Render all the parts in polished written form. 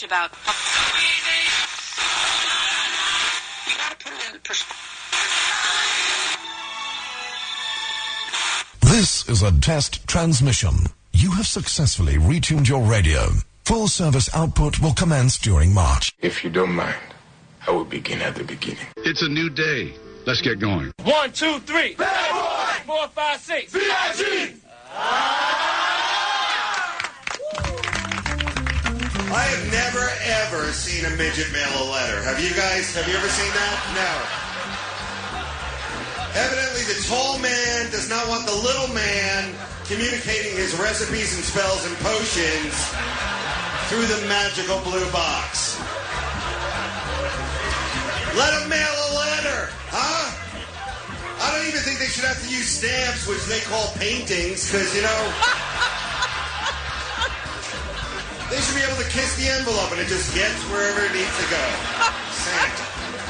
much about... You gotta put it in perspective. This is a test transmission. You have successfully retuned your radio. Full service output will commence during March. If you don't mind, I will begin at the beginning. It's a new day. Let's get going. 1, 2, 3. Bad boy. 4, 5, 6. VIG. I have never, ever seen a midget mail a letter. Have you ever seen that? No. Evidently, the tall man does not want the little man communicating his recipes and spells and potions through the magical blue box. Let him mail a letter, huh? I don't even think they should have to use stamps, which they call paintings, because, they should be able to kiss the envelope and it just gets wherever it needs to go. Santa.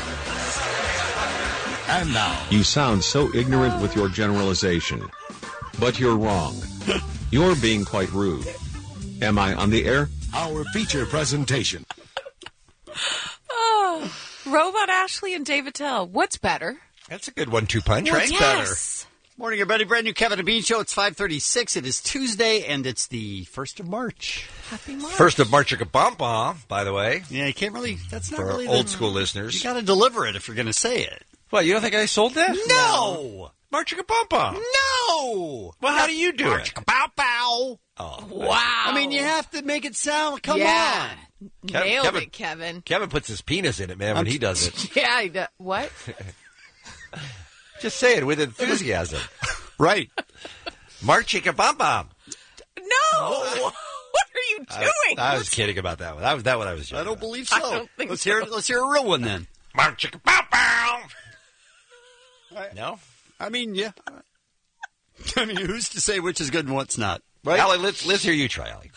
And now. You sound so ignorant with your generalization. But you're wrong. You're being quite rude. Am I on the air? Our feature presentation. Oh, Robot Ashley and Dave Attell. What's better? That's a good 1-2 punch, right? Yes. Morning, everybody. Brand new Kevin and Bean Show. It's 5:36. It is Tuesday, and it's the 1st of March. Happy March. 1st of March, by the way. Yeah, you can't really, that's not for really old school listeners. You got to deliver it if you're going to say it. Well, you don't think I sold that? No! Marchika-pom-pom. No! Well, how do you do it? Marchika-pow-pow. Oh, wow. I mean, you have to make it sound, come on. Nailed Kevin, it, Kevin. Kevin puts his penis in it, man, when he does it. Yeah, he does. What? Just say it with enthusiasm. Right. Marchika-pom-pom. No! What are you doing? I was kidding about that one. That one I was joking I don't about. believe so. I don't think let's so. Let's hear a real one then. Marchika-pom-pom. No? I mean, yeah. I mean, who's to say which is good and what's not? Right? Allie, let's hear you try, Allie.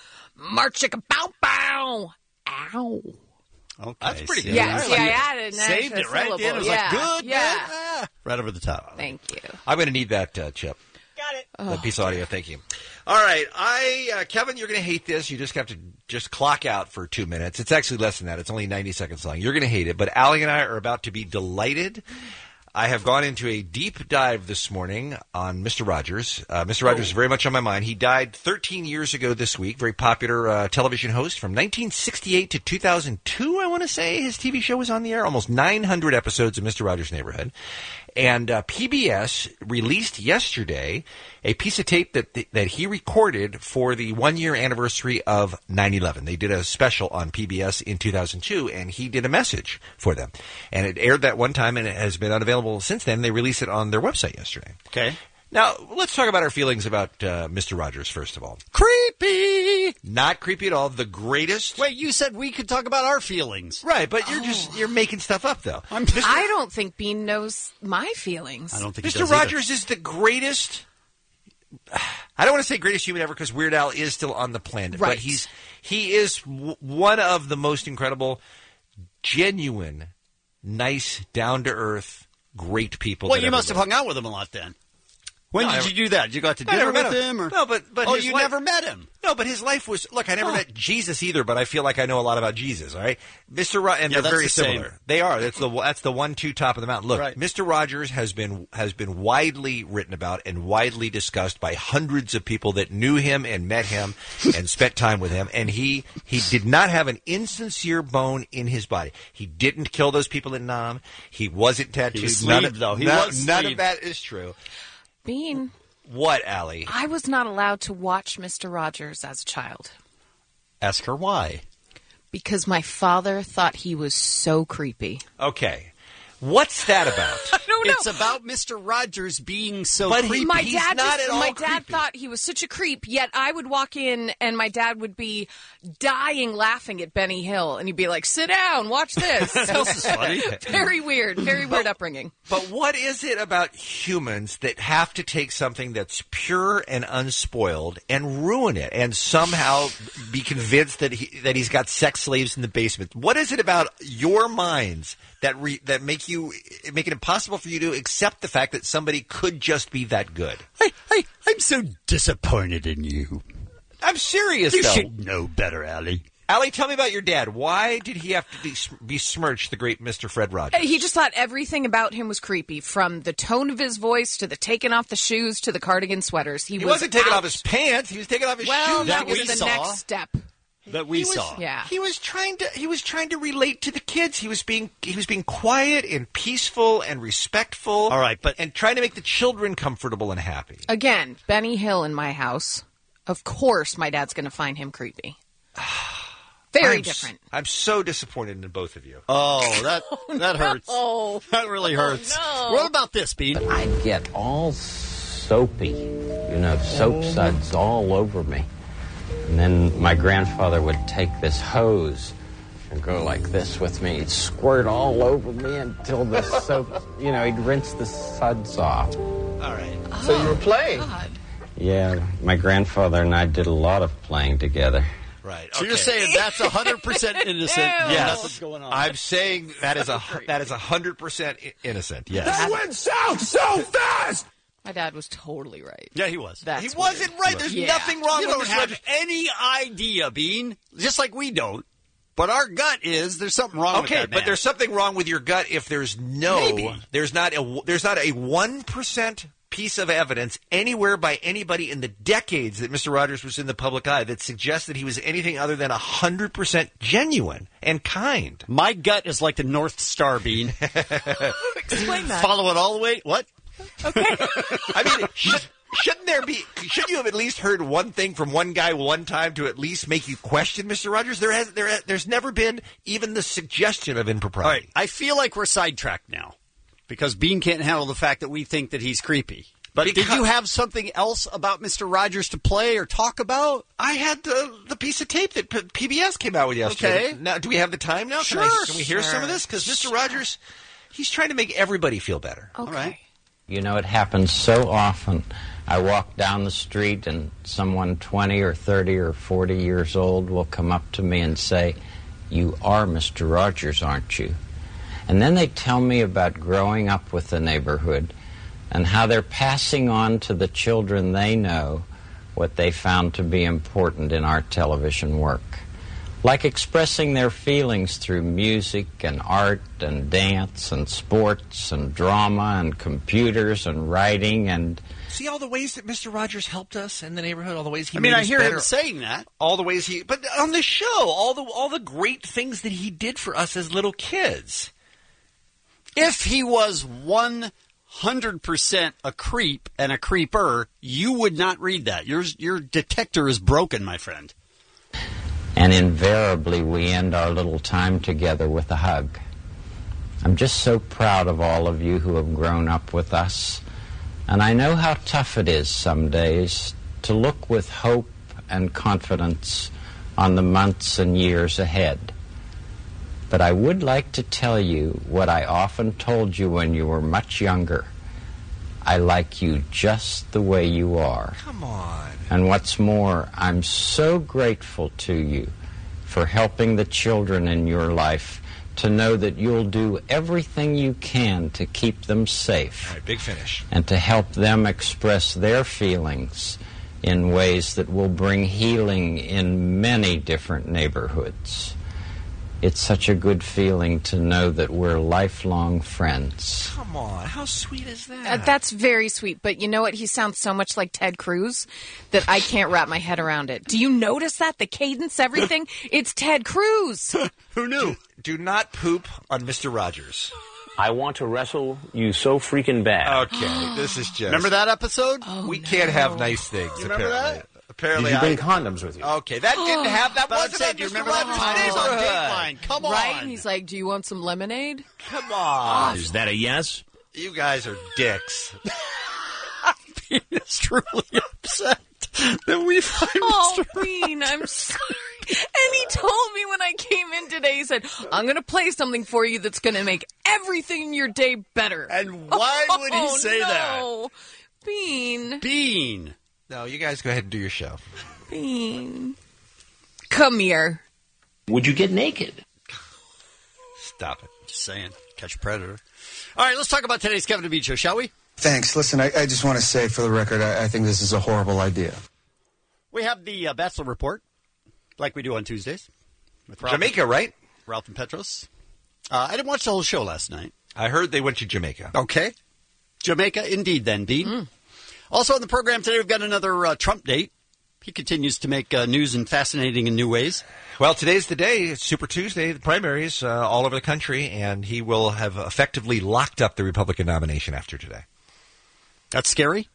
Marchika-pow-pow. Ow. Okay. That's pretty good. Yeah, see, I added an saved extra it right syllable. then. It was yeah. like, good, yeah. good. Ah. Right over the top. Thank you. I'm going to need that chip. Got it. That piece of audio. Thank you. All right. Kevin, you're going to hate this. You just have to clock out for 2 minutes. It's actually less than that. It's only 90 seconds long. You're going to hate it. But Allie and I are about to be delighted. I have gone into a deep dive this morning on Mr. Rogers. Mr. Rogers is very much on my mind. He died 13 years ago this week. Very popular television host from 1968 to 2002, I want to say. His TV show was on the air. Almost 900 episodes of Mr. Rogers' Neighborhood. And PBS released yesterday a piece of tape that he recorded for the 1-year anniversary of 9/11. They did a special on PBS in 2002, and he did a message for them. And it aired that one time, and it has been unavailable since then. They released it on their website yesterday. Okay. Now, let's talk about our feelings about Mr. Rogers, first of all. Creepy! Not creepy at all. The greatest. Wait, you said we could talk about our feelings. Right, but you're making stuff up, though. I don't think Bean knows my feelings. I don't think he Mr. does Rogers is the greatest. I don't want to say greatest human ever because Weird Al is still on the planet. Right. But he is one of the most incredible, genuine, nice, down-to-earth, great people. Well, you must have hung out with him a lot then. When did you do that? Did you go out to dinner with him? Or? No, but you never met him. No, but his life was. Look, I never met Jesus either, but I feel like I know a lot about Jesus. All right, Mr. And they're very similar. Same. They are. That's the 1-2 top of the mountain. Look, right. Mr. Rogers has been widely written about and widely discussed by hundreds of people that knew him and met him and spent time with him. And he did not have an insincere bone in his body. He didn't kill those people in Nam. He wasn't tattooed. He was sleeved, though. None of that is true. Bean. What, Allie? I was not allowed to watch Mr. Rogers as a child. Ask her why. Because my father thought he was so creepy. Okay. What's that about? I don't know. It's about Mr. Rogers being so But creepy. My He's dad not at all my creepy. dad thought he was such a creep, yet I would walk in and my dad would be dying laughing at Benny Hill, and he'd be like, sit down, watch this. This is funny. Very weird upbringing. But what is it about humans that have to take something that's pure and unspoiled and ruin it and somehow be convinced that he's got sex slaves in the basement? What is it about your minds that make it impossible for you to accept the fact that somebody could just be that good? I'm so disappointed in you. I'm serious, You though. should know better, Allie. Allie, tell me about your dad. Why did he have to besmirch the great Mr. Fred Rogers? He just thought everything about him was creepy, from the tone of his voice to the taking off the shoes to the cardigan sweaters. He wasn't taking off his pants. He was taking off his shoes. Well, that was the next step. That we saw. Yeah. He was trying to relate to the kids. He was being quiet and peaceful and respectful. All right, and trying to make the children comfortable and happy. Again, Benny Hill in my house. Of course my dad's going to find him creepy. Very different. I'm so disappointed in both of you. Oh, that hurts. Oh, that really hurts. no. What about this, Bean? I'd get all soapy, soap suds all over me. And then my grandfather would take this hose and go like this with me. He'd squirt all over me until the soap, he'd rinse the suds off. All right. So you were playing? God. Yeah, my grandfather and I did a lot of playing together. Right. So you're saying that's 100% innocent? Yes. That's what's going on. I'm saying that is 100% innocent. Yes. That went south so fast! My dad was totally right. Yeah, he was. That's He wasn't weird. right. There's nothing wrong You with don't Mr. have Rogers. any idea, Bean. Just like we don't. But our gut is there's something wrong with that man. But there's something wrong with your gut if there's there's not a 1% piece of evidence anywhere by anybody in the decades that Mr. Rogers was in the public eye that suggests that he was anything other than 100% genuine and kind. My gut is like the North Star, Bean. Explain that. Follow it all the way. What? Okay. I mean, shouldn't you have at least heard one thing from one guy one time to at least make you question Mr. Rogers? There's never been even the suggestion of impropriety. All right. I feel like we're sidetracked now because Bean can't handle the fact that we think that he's creepy. But did you have something else about Mr. Rogers to play or talk about? I had the piece of tape that PBS came out with yesterday. Okay. Now, do we have the time now? Sure. Can we hear some of this? Because Mr. Rogers, he's trying to make everybody feel better. Okay. All right. It happens so often. I walk down the street and someone 20 or 30 or 40 years old will come up to me and say, "You are Mr. Rogers, aren't you?" And then they tell me about growing up with the neighborhood and how they're passing on to the children they know what they found to be important in our television work. Like expressing their feelings through music and art and dance and sports and drama and computers and writing and... See all the ways that Mr. Rogers helped us in the neighborhood, all the ways he I made hear us better. him saying that. All the ways but on the show, all the great things that he did for us as little kids. If he was 100% a creep and a creeper, you would not read that. Your detector is broken, my friend. And invariably we end our little time together with a hug. I'm just so proud of all of you who have grown up with us. And I know how tough it is some days to look with hope and confidence on the months and years ahead. But I would like to tell you what I often told you when you were much younger. I like you just the way you are. Come on. And what's more, I'm so grateful to you for helping the children in your life to know that you'll do everything you can to keep them safe. All right, big finish. And to help them express their feelings in ways that will bring healing in many different neighborhoods. It's such a good feeling to know that we're lifelong friends. Come on, how sweet is that? That's very sweet, but you know what? He sounds so much like Ted Cruz that I can't wrap my head around it. Do you notice that? The cadence, everything? It's Ted Cruz. Who knew? Do not poop on Mr. Rogers. I want to wrestle you so freaking bad. Okay, this is just... Remember that episode? We can't have nice things, You remember apparently. that? Apparently, Did you bring condoms with you? Okay, that didn't have... That wasn't on Do you Mr. remember that Rogers' time he was on neighborhood. Dateline? Come on. Right? And he's like, do you want some lemonade? Come on. Is that a yes? You guys are dicks. He is truly upset that we find Oh, Mr. Bean, I'm sorry. And he told me when I came in today, he said, I'm going to play something for you that's going to make everything in your day better. And why would he say no. Bean. that? Bean. No, you guys go ahead and do your show. Bean. Come here. Would you get naked? Stop it. Just saying. Catch a predator. All right, let's talk about today's Kevin and Bean Show, shall we? Thanks. Listen, I just want to say for the record, I think this is a horrible idea. We have the Bachelor Report, like we do on Tuesdays. With Jamaica, right? Ralph and Petros. I didn't watch the whole show last night. I heard they went to Jamaica. Okay. Jamaica, indeed, then, Dean. Also on the program today, we've got another Trump date. He continues to make news and fascinating in new ways. Well, today's the day. It's Super Tuesday, the primaries all over the country, and he will have effectively locked up the Republican nomination after today. That's scary.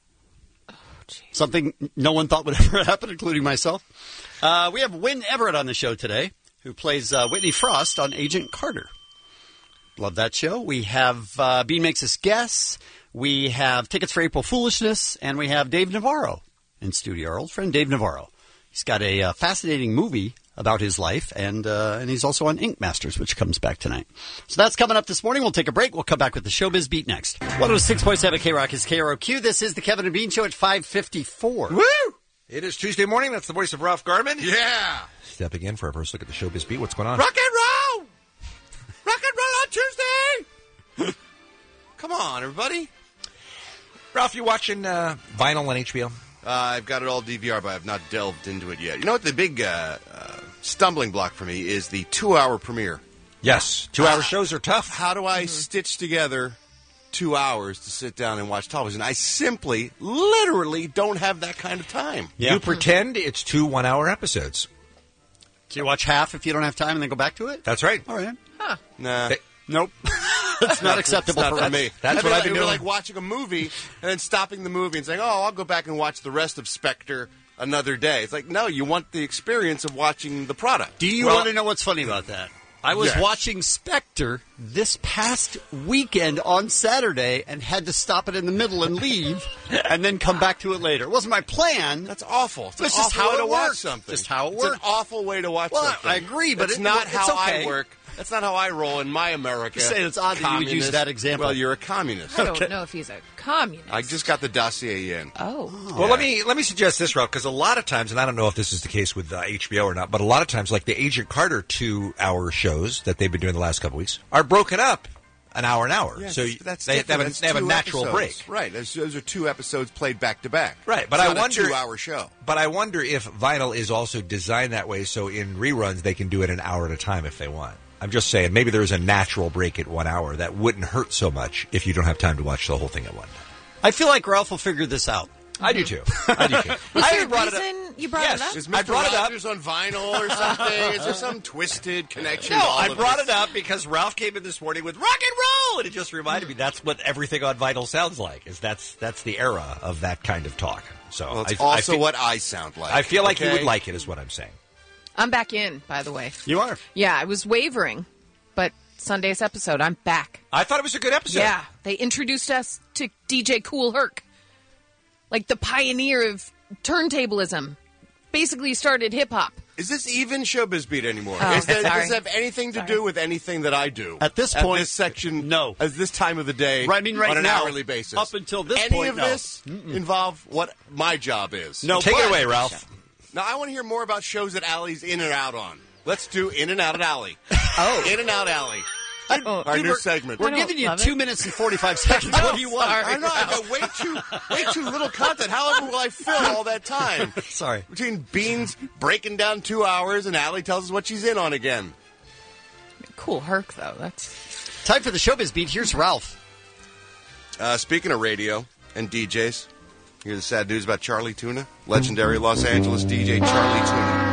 Something no one thought would ever happen, including myself. We have Wynn Everett on the show today, who plays Whitney Frost on Agent Carter. Love that show. We have Bean Makes Us Guess. We have Tickets for April Foolishness. And we have Dave Navarro in studio, our old friend Dave Navarro. He's got a fascinating movie about his life, and he's also on Ink Masters, which comes back tonight. So that's coming up this morning. We'll take a break. We'll come back with the Showbiz Beat next. 106.7 K-Rock is KROQ. This is the Kevin and Bean Show at 5:54. Woo! It is Tuesday morning. That's the voice of Ralph Garman. Yeah! Stepping in for our first look at the Showbiz Beat. What's going on? Rock and roll! Rock and roll on Tuesday! Come on, everybody. Ralph, you watching Vinyl on HBO? I've got it all DVR, but I've not delved into it yet. You know what the big stumbling block for me is the 2-hour premiere. Yes. 2-hour shows are tough. How do I stitch together 2 hours to sit down and watch television? I simply, literally don't have that kind of time. Yeah. You pretend it's 2 1-hour episodes. So you watch half if you don't have time and then go back to it? That's right. All right. Huh. Nah. Nope. It's not acceptable for me. That's what I've been doing. Like watching a movie and then stopping the movie and saying, oh, I'll go back and watch the rest of Spectre another day. It's like, no, you want the experience of watching the product. Do you want to know what's funny about that? I was watching Spectre this past weekend on Saturday and had to stop it in the middle and leave and then come back to it later. It wasn't my plan. That's awful. It's just awful how way it to watch works. something. Just how it It's works. an awful way to watch Well, something. I agree, but it's not it's how okay. I work. That's not how I roll in my America. Just saying it's odd that you would use that example. Well, you're a communist. I don't know if he's a communist. I just got the dossier in. Oh. Well, let me suggest this, Ralph, because a lot of times, and I don't know if this is the case with HBO or not, but a lot of times, like the Agent Carter 2-hour shows that they've been doing the last couple weeks are broken up an hour. Yeah, so that's they have a natural episodes. break. Right. Those are 2 episodes played back to back. Right, but It's I not wonder a 2-hour show. But I wonder if Vinyl is also designed that way, so in reruns they can do it an hour at a time if they want. I'm just saying, maybe there's a natural break at 1 hour that wouldn't hurt so much if you don't have time to watch the whole thing at one time. I feel like Ralph will figure this out. I do too. Was there a reason you brought it up? Is Mr. Rogers on vinyl or something? Is there some twisted connection? No, to all I of brought this? it up because Ralph came in this morning with rock and roll, and it just reminded me that's what everything on vinyl sounds like. That's the era of that kind of talk. So Well, it's also what I sound like. I feel like you okay? would like it, is what I'm saying. I'm back in, by the way. You are? Yeah, I was wavering, but Sunday's episode, I'm back. I thought it was a good episode. Yeah, they introduced us to DJ Kool Herc, like the pioneer of turntablism. Basically started hip-hop. Is this even Showbiz Beat anymore? Oh, Does sorry. this have anything to do with anything that I do? At this point, this section, no. At this time of the day, Right, I mean, right on an now, hourly basis. up until this Any point, of no. this involve what my job is? No, Take but- it away, Ralph. Now, I want to hear more about shows that Allie's in and out on. Let's do In and Out at Alley. Oh. In and Out Alley. Oh, Our Dude, new we're- segment. We're giving you 2 minutes and 45 seconds. What do you want? I know, I've got way too little content. However will I fill all that time? Sorry. Between Beans breaking down 2 hours and Allie tells us what she's in on again. Kool Herc, though. That's Time for the Showbiz Beat. Here's Ralph. Speaking of radio and DJs, here's the sad news about Charlie Tuna. Legendary Los Angeles DJ Charlie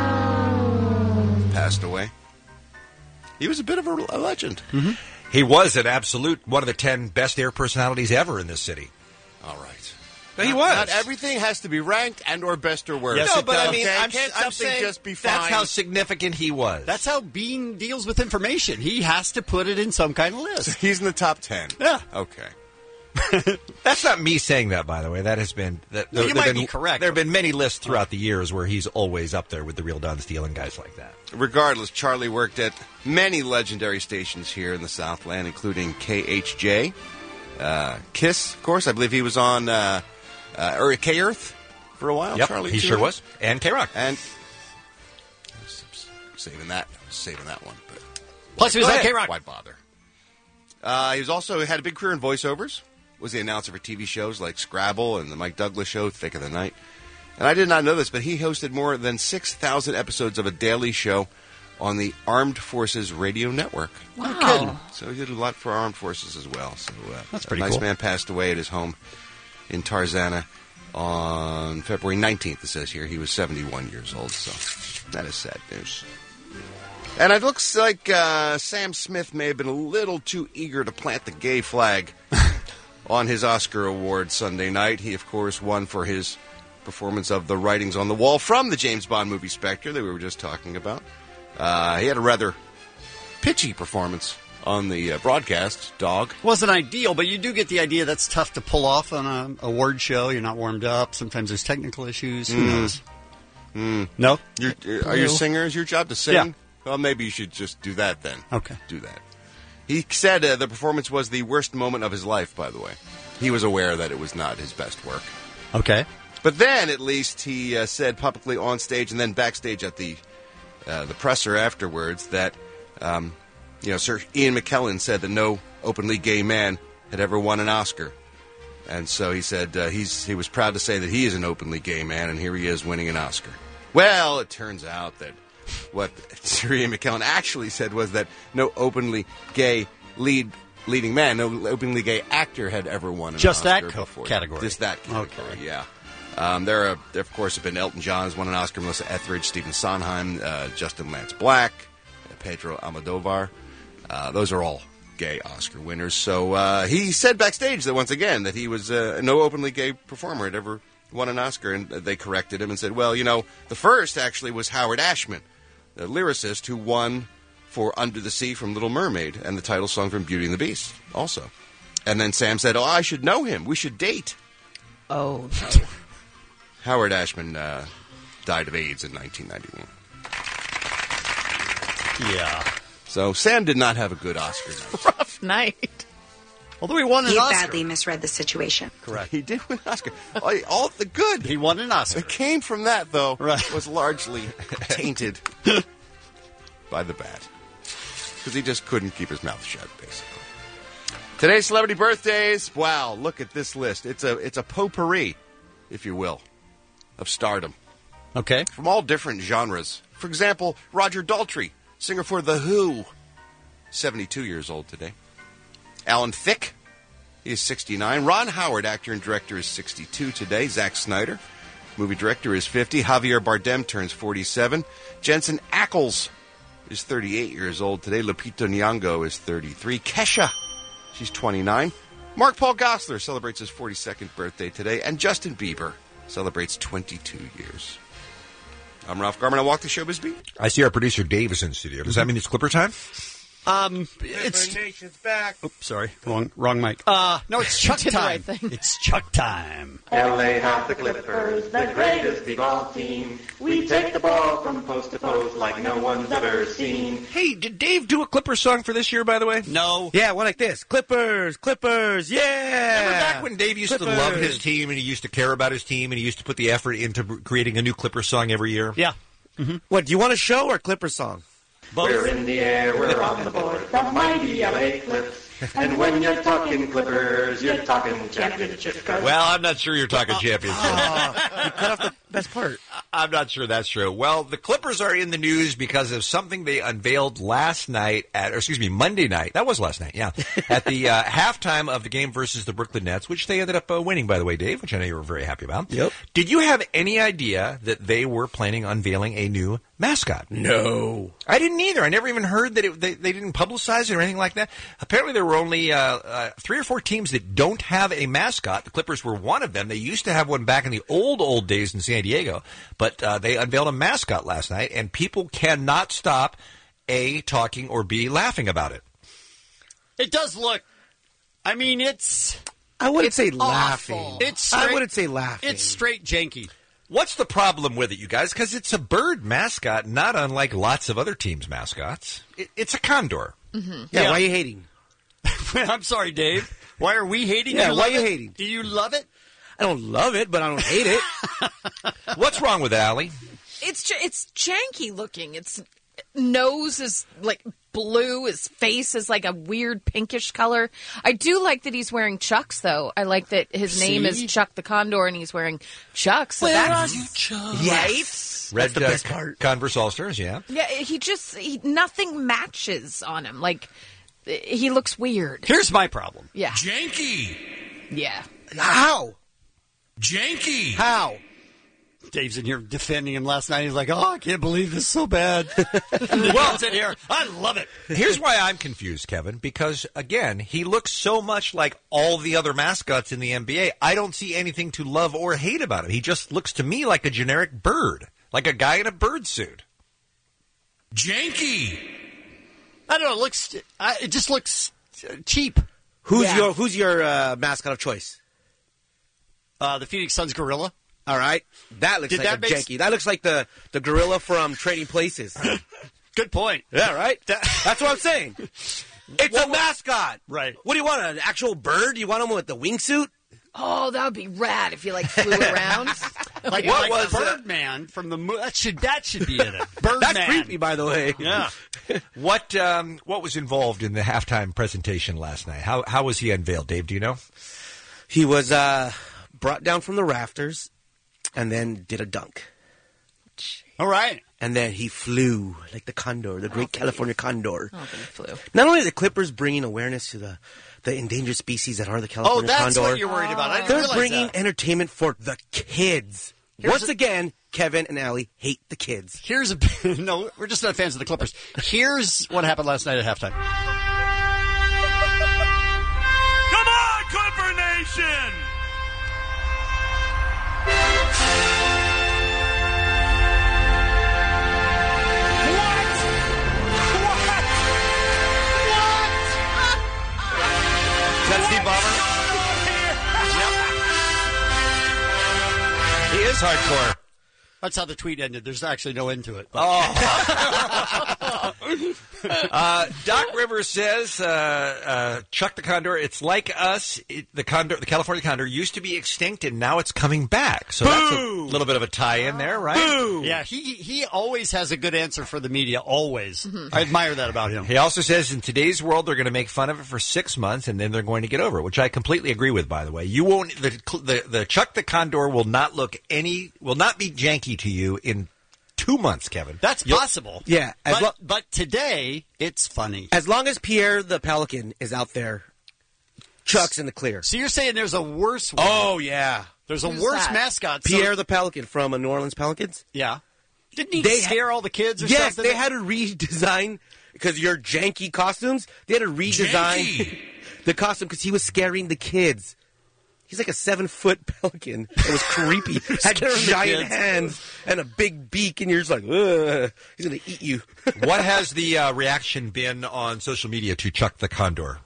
Tuna passed away. He was a bit of a legend. Mm-hmm. He was an absolute one of the 10 best air personalities ever in this city. All right. No, he was. Not everything has to be ranked and or best or worst. Yes, no, but I mean, Okay? I'm Can't something saying just be fine? that's how significant he was. That's how Bean deals with information. He has to put it in some kind of list. He's in the top 10. Yeah. Okay. That's not me saying that, by the way. That has been that. No, you might be correct. There have been many lists throughout the years where he's always up there with the real Don Steele and guys like that. Regardless, Charlie worked at many legendary stations here in the Southland, including KHJ, KISS, of course. I believe he was on K-Earth for a while. Yep, Charlie he too. sure was. And K-Rock. And saving that one. But Plus, he was on K-Rock. Why bother? He was also had a big career in voiceovers. Was the announcer for TV shows like Scrabble and the Mike Douglas Show, Thick of the Night. And I did not know this, but he hosted more than 6,000 episodes of a daily show on the Armed Forces Radio Network. Wow. No kidding. So he did a lot for Armed Forces as well. So That's pretty nice cool. man passed away at his home in Tarzana on February 19th, it says here. He was 71 years old, so that is sad news. And it looks like Sam Smith may have been a little too eager to plant the gay flag on his Oscar award Sunday night. He, of course, won for his performance of The Writings on the Wall from the James Bond movie Spectre that we were just talking about. He had a rather pitchy performance on the broadcast, Dog. Wasn't ideal, but you do get the idea that's tough to pull off on an award show. You're not warmed up. Sometimes there's technical issues. Who knows? No? Are you a singer? Is your job to sing? Yeah. Well, maybe you should just do that then. Okay. Do that. He said the performance was the worst moment of his life, by the way. He was aware that it was not his best work. Okay. But then, at least, he said publicly on stage and then backstage at the presser afterwards that, Sir Ian McKellen said that no openly gay man had ever won an Oscar. And so he said he was proud to say that he is an openly gay man, and here he is winning an Oscar. Well, it turns out that what Sir Ian McKellen actually said was that no openly gay leading man, no openly gay actor had ever won an Just Oscar that before. category. Just that category, Okay. yeah. There, of course, have been Elton John has won an Oscar, Melissa Etheridge, Stephen Sondheim, Justin Lance Black, Pedro Almodovar. Those are all gay Oscar winners. So he said backstage that once again that he was no openly gay performer had ever won an Oscar, and they corrected him and said, well, the first actually was Howard Ashman, the lyricist who won for Under the Sea from Little Mermaid and the title song from Beauty and the Beast also. And then Sam said, I should know him. We should date. Oh, no. Howard Ashman died of AIDS in 1991. Yeah. So Sam did not have a good Oscar night. Rough night. Although he won an He Oscar. badly misread the situation. Correct. He did win an Oscar. All the good. He won an Oscar. It came from that, though, Right. was largely tainted by the bad. Because he just couldn't keep his mouth shut, basically. Today's celebrity birthdays. Wow, look at this list. It's a potpourri, if you will, of stardom. Okay. From all different genres. For example, Roger Daltrey, singer for The Who, 72 years old today. Alan Thicke, he is 69. Ron Howard, actor and director, is 62 today. Zack Snyder, movie director, is 50. Javier Bardem turns 47. Jensen Ackles is 38 years old today. Lupita Nyong'o is 33. Kesha, she's 29. Mark Paul Gosselaar celebrates his 42nd birthday today. And Justin Bieber celebrates 22 years. I'm Ralph Garman. I walk the showbiz beat. I see our producer Dave is in the studio. Does that mean it's Clipper time? It's. Nation's back. Oops, sorry, wrong mic. No, it's Chuck Did the time. right thing. It's Chuck time. LA have the Clippers, the greatest b-ball team. We take the ball from post to post like no one's ever seen. Hey, did Dave do a Clipper song for this year, by the way? No. Yeah, one like this. Clippers, yeah! Remember back when Dave used to love his team and he used to care about his team and he used to put the effort into creating a new Clipper song every year? Yeah. What, do you want a show or a Clipper song? Both. We're in the air, we're on the board, the mighty LA Clips. And when you're talking Clippers, you're talking championship. Well, I'm not sure you're talking championship. You cut off the best part. I'm not sure that's true. Well, the Clippers are in the news because of something they unveiled Monday night. That was last night, yeah. At the halftime of the game versus the Brooklyn Nets, which they ended up winning, by the way, Dave, which I know you were very happy about. Yep. Did you have any idea that they were planning on unveiling a new mascot? No. I didn't either. I never even heard that they didn't publicize it or anything like that. Apparently, there were only 3 or 4 teams that don't have a mascot. The Clippers were one of them. They used to have one back in the old days in San Diego, but they unveiled a mascot last night, and people cannot stop A, talking, or B, laughing about it. It does look. I mean, it's. I wouldn't It's say awful. laughing. It's straight, I wouldn't say laughing. It's straight janky. What's the problem with it, you guys? Because it's a bird mascot, not unlike lots of other teams' mascots. It's a condor. Mm-hmm. Yeah, why are you hating? I'm sorry, Dave. Why are we hating? Yeah, why are you it? hating? Do you love it? I don't love it, but I don't hate it. What's wrong with it, Allie? It's janky looking. Its nose is like blue. His face is like a weird pinkish color. I do like that he's wearing Chucks, though. I like that his name is Chuck the Condor, and he's wearing Chucks. So Where that's are you, Chuck? right. Red That's the best part. Converse All-Stars, yeah. Yeah, nothing matches on him. Like, he looks weird. Here's my problem. Yeah. Janky. Yeah. How? Janky. How? Dave's in here defending him last night. He's like, "Oh, I can't believe this is so bad." Well, it's in here. I love it. Here's why I'm confused, Kevin, because, again, he looks so much like all the other mascots in the NBA. I don't see anything to love or hate about him. He just looks to me like a generic bird, like a guy in a bird suit. Janky. I don't know. It just looks cheap. Who's your mascot of choice? The Phoenix Suns gorilla. All right, that looks janky. That looks like the gorilla from Trading Places. Good point. Yeah, right. That's what I'm saying. It's a mascot, right? What do you want? An actual bird? You want him with the wingsuit? Oh, that would be rad if you flew around. Like Birdman from the movie? That should be in it. Birdman. That's creepy, by the way. Yeah. What was involved in the halftime presentation last night? How was he unveiled, Dave? Do you know? He was brought down from the rafters and then did a dunk. All right. And then he flew like the condor, the great California condor. Oh, he flew. Not only are the Clippers bringing awareness to the endangered species that are the California condor. Oh, that's what you're worried about. I didn't They're realize bringing that. entertainment for the kids. Once again, Kevin and Allie hate the kids. No, we're just not fans of the Clippers. Here's what happened last night at halftime. Come on, Clipper Nation! Is that Steve Ballmer? He is hardcore. That's how the tweet ended. There's actually no end to it. Doc Rivers says, Chuck the Condor, it's like us. The California Condor used to be extinct, and now it's coming back. So that's a little bit of a tie-in there, right? Boo! Yeah, he always has a good answer for the media, always. Mm-hmm. I admire that about him. He also says in today's world, they're going to make fun of it for 6 months, and then they're going to get over it, which I completely agree with, by the way. You won't. The Chuck the Condor will not be janky to you in 2 months, Kevin. That's possible. Yeah. But today, it's funny. As long as Pierre the Pelican is out there, Chuck's in the clear. So you're saying there's a worse one? Oh, yeah. There's a worse mascot. Pierre the Pelican from New Orleans Pelicans? Yeah. Didn't he scare all the kids or something? Yes, they had to redesign, because your janky costumes, they had to redesign the costume because he was scaring the kids. He's like a 7-foot pelican. It was creepy. Had giant hands and a big beak, and you're just like, ugh, he's going to eat you. What has the reaction been on social media to Chuck the Condor?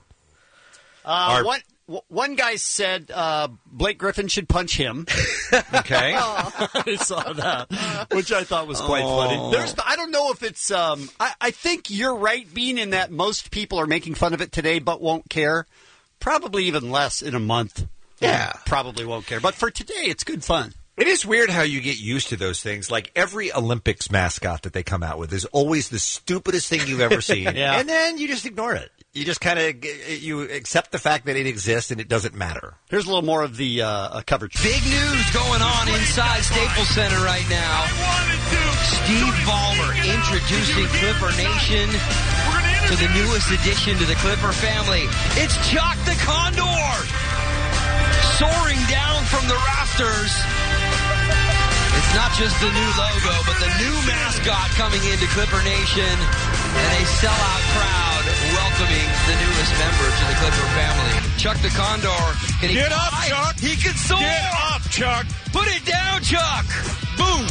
One guy said Blake Griffin should punch him. Okay. I saw that, which I thought was quite funny. I don't know if it's I think you're right, being in that most people are making fun of it today but won't care. Probably even less in a month. Yeah. Probably won't care. But for today, it's good fun. It is weird how you get used to those things. Like every Olympics mascot that they come out with is always the stupidest thing you've ever seen. Yeah. And then you just ignore it. You just kind of you accept the fact that it exists and it doesn't matter. Here's a little more of the coverage. Big news going on inside Staples Center right now. Steve Ballmer introducing Clipper Nation to the newest addition to the Clipper family. It's Chuck the Condor, soaring down from the rafters. It's not just the new logo, but the new mascot coming into Clipper Nation, and a sellout crowd welcoming the newest member to the Clipper family. Chuck the Condor. Can he Get fly? up, Chuck! He can soar! Get up, Chuck! Put it down, Chuck! Boom!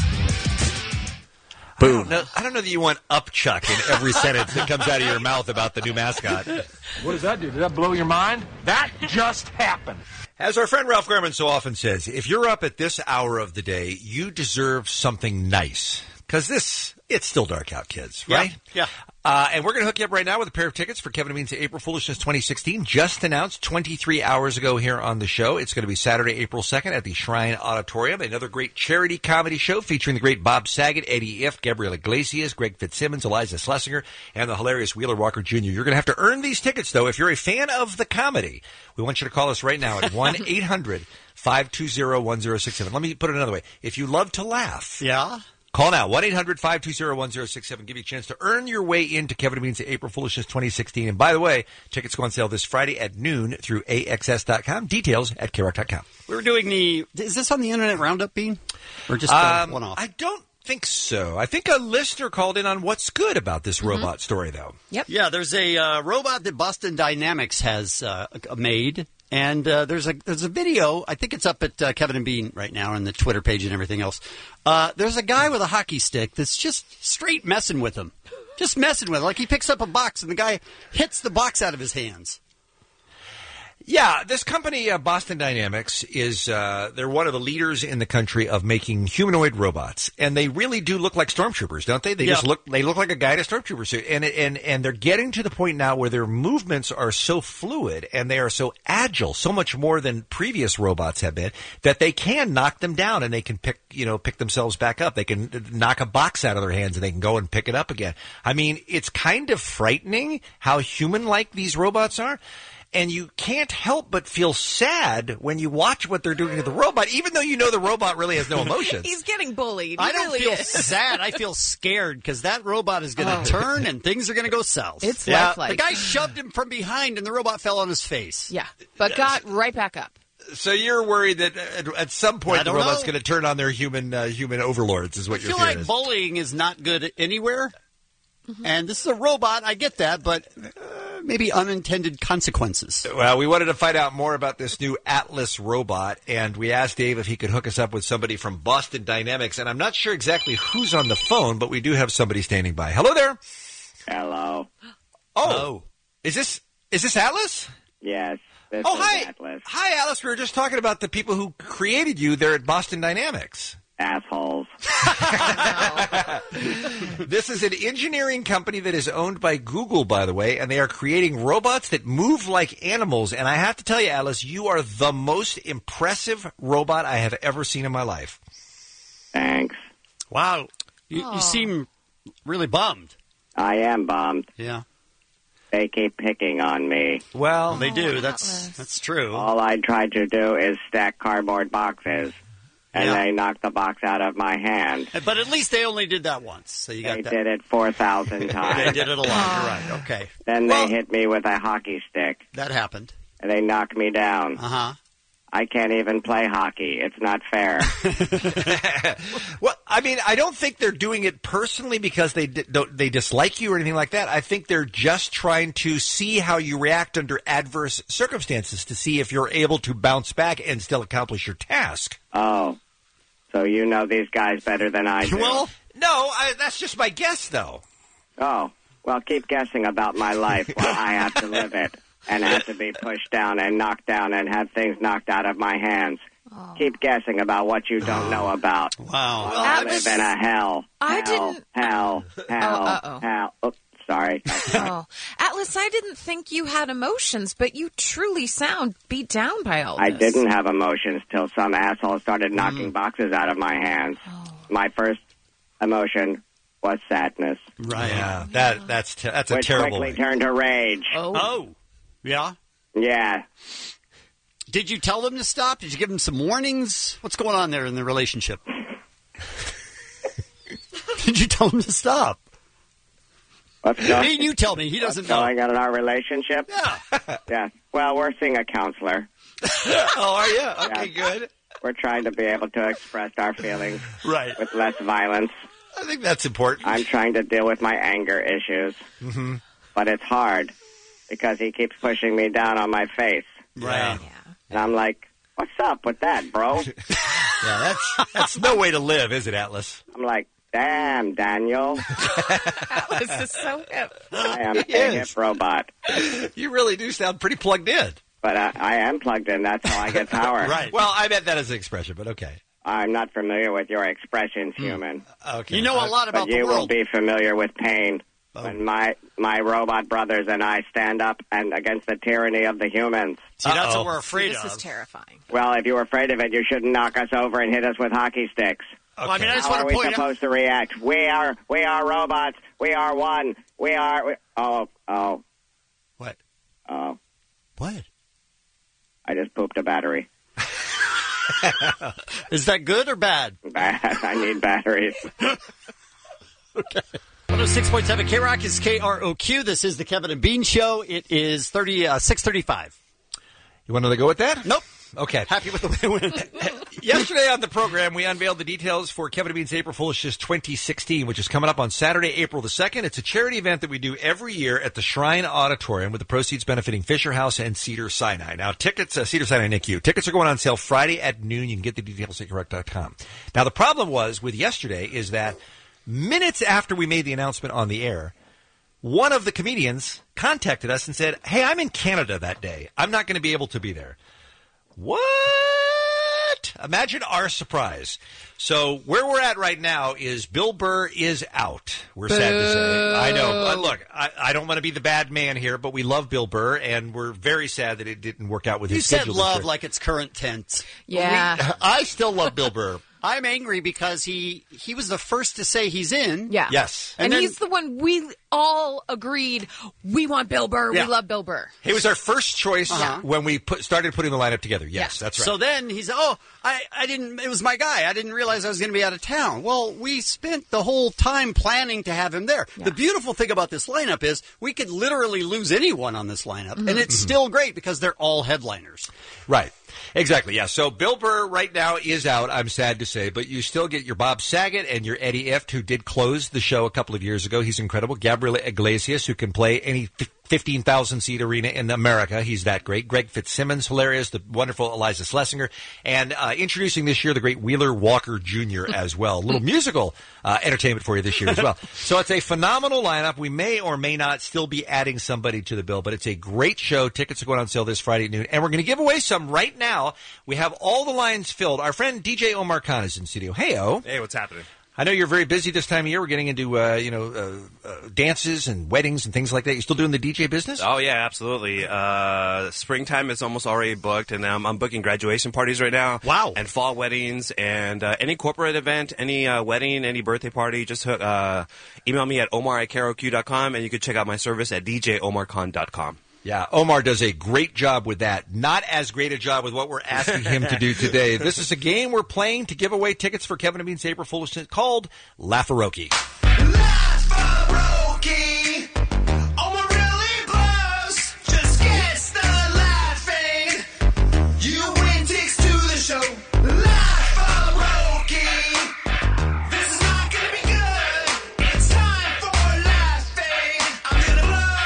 Boom. I don't know that you want up Chuck in every sentence that comes out of your mouth about the new mascot. What does that do? Did that blow your mind? That just happened. As our friend Ralph Garman so often says, if you're up at this hour of the day, you deserve something nice. Because it's still dark out, kids, right? Yeah. And we're going to hook you up right now with a pair of tickets for Kevin and Bean's April Foolishness 2016, just announced 23 hours ago here on the show. It's going to be Saturday, April 2nd at the Shrine Auditorium. Another great charity comedy show featuring the great Bob Saget, Eddie Iff, Gabriel Iglesias, Greg Fitzsimmons, Eliza Schlesinger, and the hilarious Wheeler Walker Jr. You're going to have to earn these tickets, though, if you're a fan of the comedy. We want you to call us right now at 1-800-520-1067. Let me put it another way. If you love to laugh. Yeah. Call now, 1-800-520-1067. Give you a chance to earn your way into Kevin and Bean's April Foolishness 2016. And by the way, tickets go on sale this Friday at noon through AXS.com. Details at KROC.com. We were doing is this on the Internet Roundup, Bean? Or just one-off? I don't think so. I think a listener called in on what's good about this robot story, though. Yep. Yeah, there's a robot that Boston Dynamics has made. And there's a video. I think it's up at Kevin and Bean right now on the Twitter page and everything else. There's a guy with a hockey stick that's just straight messing with him. Just messing with him. Like he picks up a box and the guy hits the box out of his hands. Yeah, this company, Boston Dynamics, is they're one of the leaders in the country of making humanoid robots, and they really do look like stormtroopers, don't they? They just look like a guy in a stormtrooper suit, and they're getting to the point now where their movements are so fluid and they are so agile, so much more than previous robots have been, that they can knock them down and they can pick themselves back up. They can knock a box out of their hands and they can go and pick it up again. I mean, it's kind of frightening how human-like these robots are. And you can't help but feel sad when you watch what they're doing to the robot, even though you know the robot really has no emotions. He's getting bullied. I don't feel sad. I feel scared because that robot is going to turn and things are going to go south. It's lifelike. The guy shoved him from behind and the robot fell on his face. Yeah, but got right back up. So you're worried that at some point the robot's going to turn on their human overlords, is what you're fearing. I feel like bullying is not good anywhere. Mm-hmm. And this is a robot. I get that, but maybe unintended consequences. Well, we wanted to find out more about this new Atlas robot, and we asked Dave if he could hook us up with somebody from Boston Dynamics. And I'm not sure exactly who's on the phone, but we do have somebody standing by. Hello there. Hello. Oh, is this Atlas? Yes. This hi. is Atlas. Hi, Atlas. We were just talking about the people who created you there at Boston Dynamics. Assholes. This is an engineering company that is owned by Google, by the way, and they are creating robots that move like animals. And I have to tell you, Alice, you are the most impressive robot I have ever seen in my life. Thanks. Wow. You seem really bummed. I am bummed. Yeah. They keep picking on me. Well, they do. That's true. All I tried to do is stack cardboard boxes. And they knocked the box out of my hand. But at least they only did that once. So you got that. They did it 4,000 times. They did it a lot. You're right. Okay. Then they hit me with a hockey stick. That happened. And they knocked me down. Uh-huh. I can't even play hockey. It's not fair. Well, I mean, I don't think they're doing it personally because they dislike you or anything like that. I think they're just trying to see how you react under adverse circumstances to see if you're able to bounce back and still accomplish your task. Oh, so you know these guys better than I do. Well, no, that's just my guess, though. Oh, well, keep guessing about my life while I have to live it. And have to be pushed down and knocked down and have things knocked out of my hands. Oh. Keep guessing about what you don't know about. Wow. Well, I live in a hell. Hell. Oops, sorry. Atlas, I didn't think you had emotions, but you truly sound beat down by all this. I didn't have emotions till some asshole started knocking boxes out of my hands. Oh. My first emotion was sadness. Right. Yeah, that's a terrible Which quickly turned to rage. Oh. Yeah? Yeah. Did you tell them to stop? Did you give them some warnings? What's going on there in the relationship? Did you tell them to stop? You tell me. He doesn't know. Going on in our relationship? Yeah. Yeah. Well, we're seeing a counselor. Oh, are you? Okay, good. We're trying to be able to express our feelings with less violence. I think that's important. I'm trying to deal with my anger issues. Mm-hmm. But it's hard. Because he keeps pushing me down on my face. Right. Yeah. And I'm like, what's up with that, bro? Yeah, that's no way to live, is it, Atlas? I'm like, damn, Daniel. Atlas is so hip. I am a hip robot. You really do sound pretty plugged in. But I am plugged in. That's how I get power. Right. Well, I meant that as an expression, but okay. I'm not familiar with your expressions, human. Okay. You know a lot about but the you world. will be familiar with pain. When my robot brothers and I stand up and against the tyranny of the humans. See, that's what we're afraid of. This is terrifying. Well, if you were afraid of it, you shouldn't knock us over and hit us with hockey sticks. Okay. Well, I mean, I just How want are to we point supposed to react? We are robots. We are one. Oh. What? Oh. What? I just pooped a battery. Is that good or bad? Bad. I need batteries. Okay. 106.7 K-Rock is KROQ. This is the Kevin and Bean Show. It is 6:35. You want to go with that? Nope. Okay. Happy with the way it went. Yesterday on the program, we unveiled the details for Kevin and Bean's April Foolishness 2016, which is coming up on Saturday, April the 2nd. It's a charity event that we do every year at the Shrine Auditorium with the proceeds benefiting Fisher House and Cedar-Sinai. Now, tickets, Cedar-Sinai NICU, tickets are going on sale Friday at noon. You can get the details at KROQ.com. Now, the problem was with yesterday is that minutes after we made the announcement on the air, one of the comedians contacted us and said, hey, I'm in Canada that day. I'm not going to be able to be there. What? Imagine our surprise. So where we're at right now is Bill Burr is out. We're sad to say. I know. Look, I don't want to be the bad man here, but we love Bill Burr, and we're very sad that it didn't work out with his schedule. You said love like it's current tense. Yeah. I still love Bill Burr. I'm angry because he was the first to say he's in. Yeah. Yes. And he's the one we all agreed, we want Bill Burr. Yeah. We love Bill Burr. He was our first choice when we started putting the lineup together. Yes, that's right. So then he's, I didn't, it was my guy. I didn't realize I was going to be out of town. Well, we spent the whole time planning to have him there. Yeah. The beautiful thing about this lineup is we could literally lose anyone on this lineup, and it's still great because they're all headliners. Right. Exactly, yeah. So Bill Burr right now is out, I'm sad to say, but you still get your Bob Saget and your Eddie Ifft, who did close the show a couple of years ago. He's incredible. Gabriel Iglesias, who can play any 15,000-seat arena in America. He's that great. Greg Fitzsimmons, hilarious. The wonderful Eliza Schlesinger. And introducing this year the great Wheeler Walker Jr. as well. A little musical entertainment for you this year as well. So it's a phenomenal lineup. We may or may not still be adding somebody to the bill, but it's a great show. Tickets are going on sale this Friday at noon. And we're going to give away some right now. We have all the lines filled. Our friend DJ Omar Khan is in studio. Hey-o. Hey, what's happening? I know you're very busy this time of year. We're getting into, dances and weddings and things like that. You still doing the DJ business? Oh, yeah, absolutely. Springtime is almost already booked, and I'm booking graduation parties right now. Wow. And fall weddings, and any corporate event, any wedding, any birthday party, just email me at omar@KROQ.com, and you can check out my service at djomarkhan.com. Yeah, Omar does a great job with that. Not as great a job with what we're asking him to do today. This is a game we're playing to give away tickets for Kevin and Bean's April Foolishness called Laugh-A-Roki. Laugh-A-Roki. Omar really blows. Just gets the laughing. You win tickets to the show. Laugh-A-Roki. This is not gonna be good. It's time for laughing. I'm gonna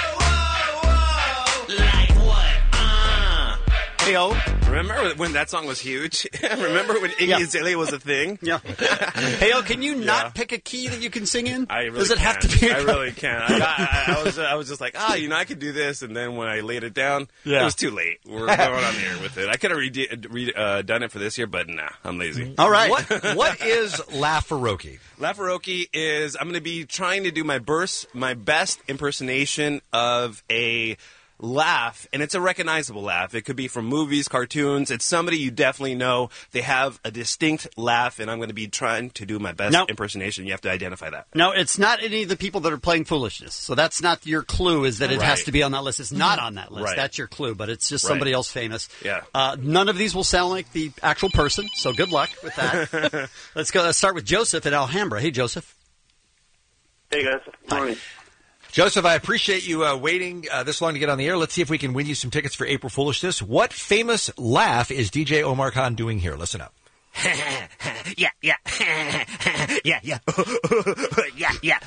blow. Like what? Hey-o. Remember when that song was huge? Remember when Iggy Azalea was a thing? Yeah. Hey-o, can you not pick a key that you can sing in? I really Does it have can't. to be? I really can't. I was just like, I could do this, and then when I laid it down, it was too late. We're going on the air with it. I could have done it for this year, but nah, I'm lazy. All right. What is Laugh-A-Roki? Laugh-A-Roki is, I'm going to be trying to do my best impersonation of a laugh, and it's a recognizable laugh. It could be from movies, cartoons. It's somebody you definitely know. They have a distinct laugh, and I'm going to be trying to do my best impersonation. You have to identify that. No, it's not any of the people that are playing foolishness. So that's not your clue, is that it has to be on that list. It's not on that list. Right. That's your clue, but it's just somebody else famous. Yeah. None of these will sound like the actual person, so good luck with that. Let's start with Joseph in Alhambra. Hey, Joseph. Hey, guys. Morning. Joseph, I appreciate you waiting this long to get on the air. Let's see if we can win you some tickets for April Foolishness. What famous laugh is DJ Omar Khan doing here? Listen up. Yeah. Yeah, yeah. Yeah, yeah.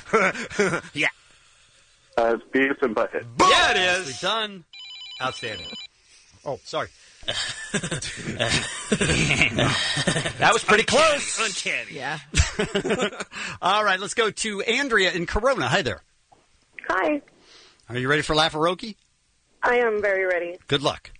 It's Beavis and Butthead. Yeah, it is. Nicely done. Outstanding. Oh, sorry. That was pretty close. Uncanny. Yeah. All right, let's go to Andrea in Corona. Hi there. Hi. Are you ready for Laugh-A-Roki? I am very ready. Good luck.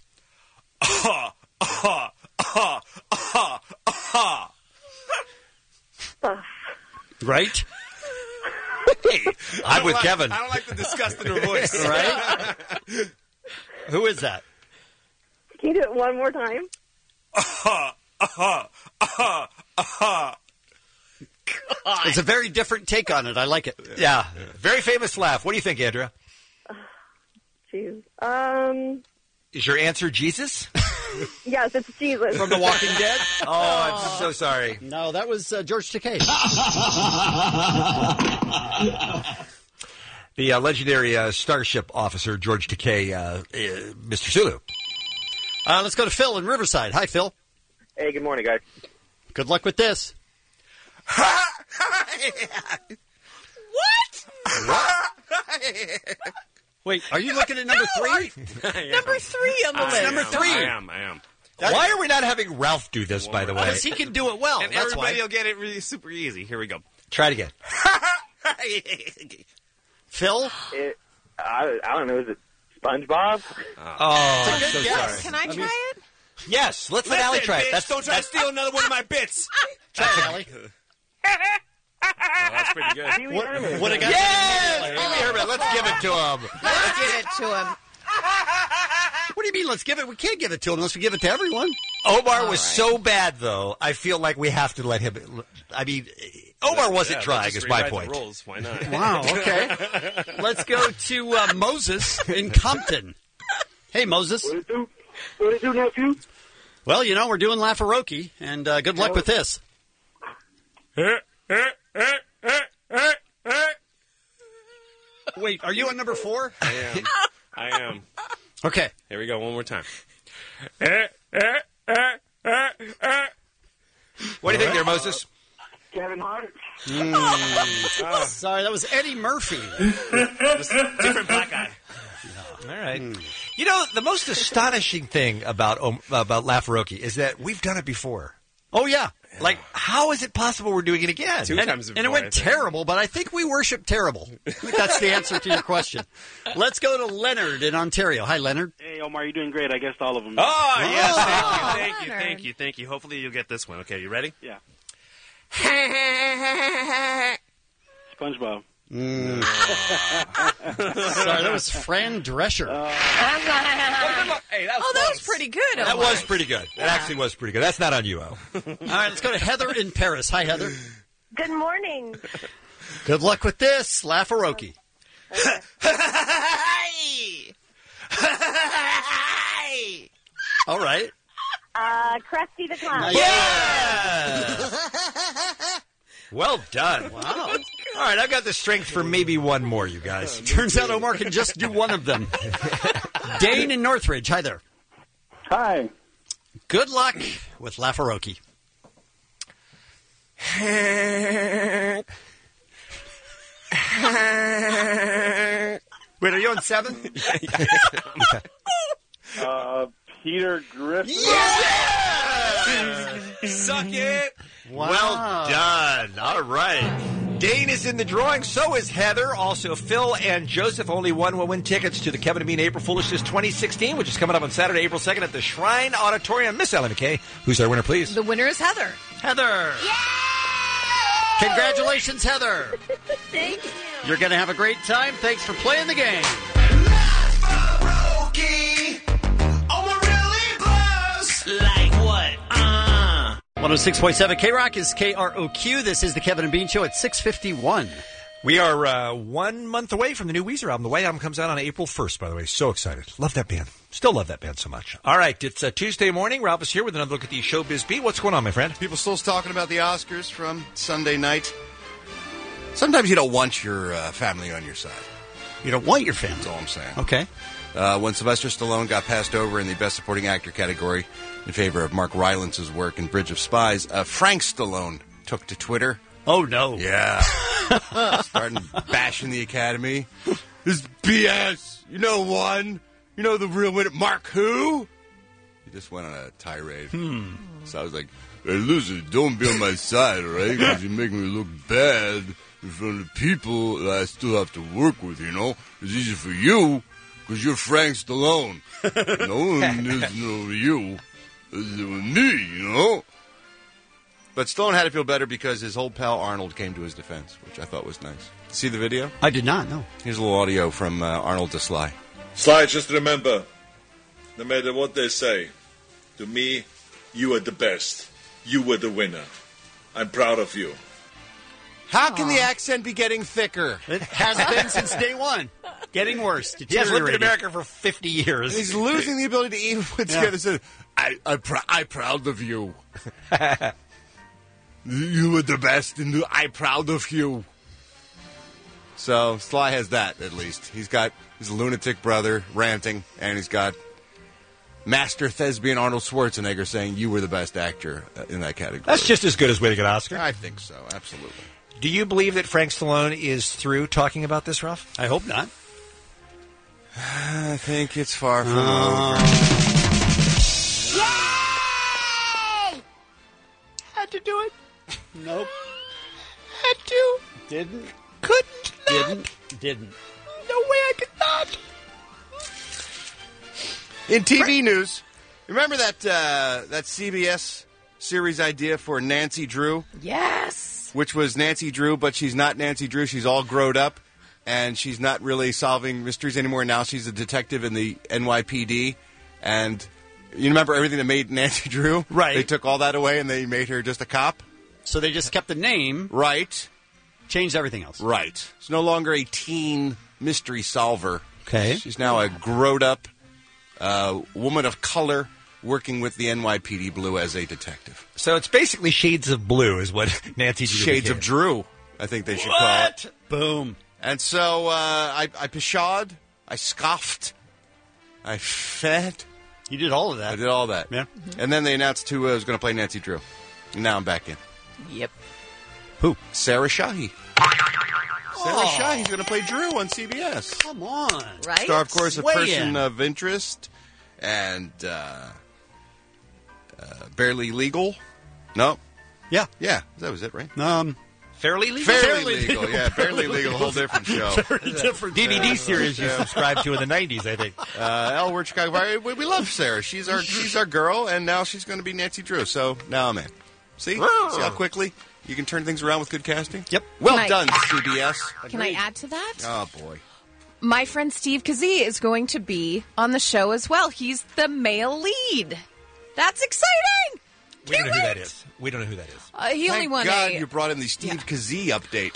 Right? Hey, I'm with Kevin. I don't like the disgust in her voice. Right? Who is that? Can you do it one more time? It's a very different take on it. I like it. Yeah. Very famous laugh. What do you think, Andrea? Jeez. Is your answer Jesus? Yes, it's Jesus. From The Walking Dead? Oh, I'm so sorry. No, that was George Takei. The legendary Starship officer, George Takei, Mr. Sulu. Let's go to Phil in Riverside. Hi, Phil. Hey, good morning, guys. Good luck with this. Wait, are you looking at number 3? Number 3 on the list. Number 3. I am. Why are we not having Ralph do this, by the way? Because he can do it well. And That's everybody why. will get it really super easy. Here we go. Try it again. Phil? I don't know. Is it SpongeBob? Oh, I'm so sorry. Can I try it? Yes, let's let Allie try it. Don't try to steal another one of my bits. Try it, Allie. That's pretty good. What a guy. Yes! Pee-wee Herman, let's give it to him. Let's give it to him. What do you mean, let's give it? We can't give it to him unless we give it to everyone. Omar was so bad, though, I feel like we have to let him... I mean, Omar wasn't trying, is my point. The rules. Why not? Wow, okay. Let's go to Moses in Compton. Hey, Moses. What do you do, nephew? Well, you know, we're doing Lafaroki, and good luck with this. Wait, are you on number 4? I am. Okay. Here we go. One more time. What do you think there, Moses? Kevin Hart. Sorry, that was Eddie Murphy. Different black guy. All right. You know, the most astonishing thing about Lafaroki is that we've done it before. Oh, yeah. Like, how is it possible we're doing it again? Two times before, and it went terrible, but I think we worship terrible. I think that's the answer to your question. Let's go to Leonard in Ontario. Hi, Leonard. Hey, Omar, you're doing great. I guessed all of them. Oh, yes. Leonard. Thank you. Hopefully you'll get this one. Okay, you ready? Yeah. SpongeBob. Sorry, that was Fran Drescher. Hey, that was pretty good. That Omar. was pretty good. That actually was pretty good. That's not on you, Al. All right, let's go to Heather in Paris. Hi, Heather. Good morning. Good luck with this. Lafaroki. All right. Krusty the Clown. Well done. Wow. All right, I've got the strength for maybe one more, you guys. Turns out Omar can just do one of them. Dane in Northridge. Hi there. Hi. Good luck with Lafaroki. Wait, are you on 7? Peter Griffin. Suck it. Wow. Well done. All right. Dane is in the drawing. So is Heather. Also, Phil and Joseph. Only one will win tickets to the Kevin and Bean April Foolishness 2016, which is coming up on Saturday, April 2nd at the Shrine Auditorium. Miss Ellen McKay, who's our winner, please? The winner is Heather. Heather. Congratulations, Heather. Thank you. You're going to have a great time. Thanks for playing the game. 106.7 K-Rock is KROQ. This is the Kevin and Bean Show at 6:51. We are 1 month away from the new Weezer album. The White Album comes out on April 1st, by the way. So excited. Love that band. Still love that band so much. All right, it's Tuesday morning. Ralph is here with another look at the Showbiz Beat. What's going on, my friend? People still talking about the Oscars from Sunday night. Sometimes you don't want your family on your side. You don't want your family. That's all I'm saying. Okay. When Sylvester Stallone got passed over in the Best Supporting Actor category in favor of Mark Rylance's work in Bridge of Spies, Frank Stallone took to Twitter. Oh, no. Yeah. Starting bashing the Academy. This BS. You know one. You know the real winner. Mark who? He just went on a tirade. So I was like, hey, listen, don't be on my side, all right? Because you make me look bad in front of people that I still have to work with, you know? It's easy for you because you're Frank Stallone. No one is you. It's me, you know? But Stallone had to feel better because his old pal Arnold came to his defense, which I thought was nice. See the video? I did not, no. Here's a little audio from Arnold to Sly. Sly, just remember, no matter what they say, to me, you are the best. You were the winner. I'm proud of you. How can the accent be getting thicker? It has been since day one. Getting worse. He has lived in Deteriorating. America for 50 years. He's losing the ability to even put together. Said, I'm proud of you. You were the best, and I'm proud of you. So Sly has that, at least. He's got his lunatic brother ranting, and he's got master thespian Arnold Schwarzenegger saying you were the best actor in that category. That's just as good as winning an Oscar. I think so, absolutely. Do you believe that Frank Stallone is through talking about this, Ralph? I hope not. I think it's far from over. Had to do it. Nope. Had to. Didn't. Couldn't. Not. Didn't. No way I could not. In TV news, remember that CBS series idea for Nancy Drew? Yes. Which was Nancy Drew, but she's not Nancy Drew. She's all grown up, and she's not really solving mysteries anymore. Now she's a detective in the NYPD, and you remember everything that made Nancy Drew? Right. They took all that away, and they made her just a cop? So they just kept the name. Right. Changed everything else. Right. She's no longer a teen mystery solver. Okay. She's now a grown-up woman of color working with the NYPD Blue as a detective. So it's basically Shades of Blue is what Nancy Drew Shades became. of Drew, I think they should call it. Boom. And so I pshawed, I scoffed, I fed. You did all of that. I did all that. Yeah. And then they announced who was going to play Nancy Drew. And now I'm back in. Yep. Who? Sarah Shahi. Sarah Oh. Shahi's going to play Drew on CBS. Come on. Right? Star, of course, of Way Person in. of Interest and Barely Legal. No. Yeah. Yeah, that was it, right? Fairly Legal? Fairly Legal, yeah. Barely Legal, a whole different show. Very different. DVD series you subscribed to in the 90s, I think. L Word Chicago. We love Sarah. She's our girl, and now she's going to be Nancy Drew. So now I'm in. See how quickly you can turn things around with good casting? Yep. Well Can I- done, CBS. Can I add to that? Oh, boy. My friend Steve Kazee is going to be on the show as well. He's the male lead. That's exciting! We don't know who that is. We don't know who that is. He only Thank won God a... you brought in the Steve Kazee update.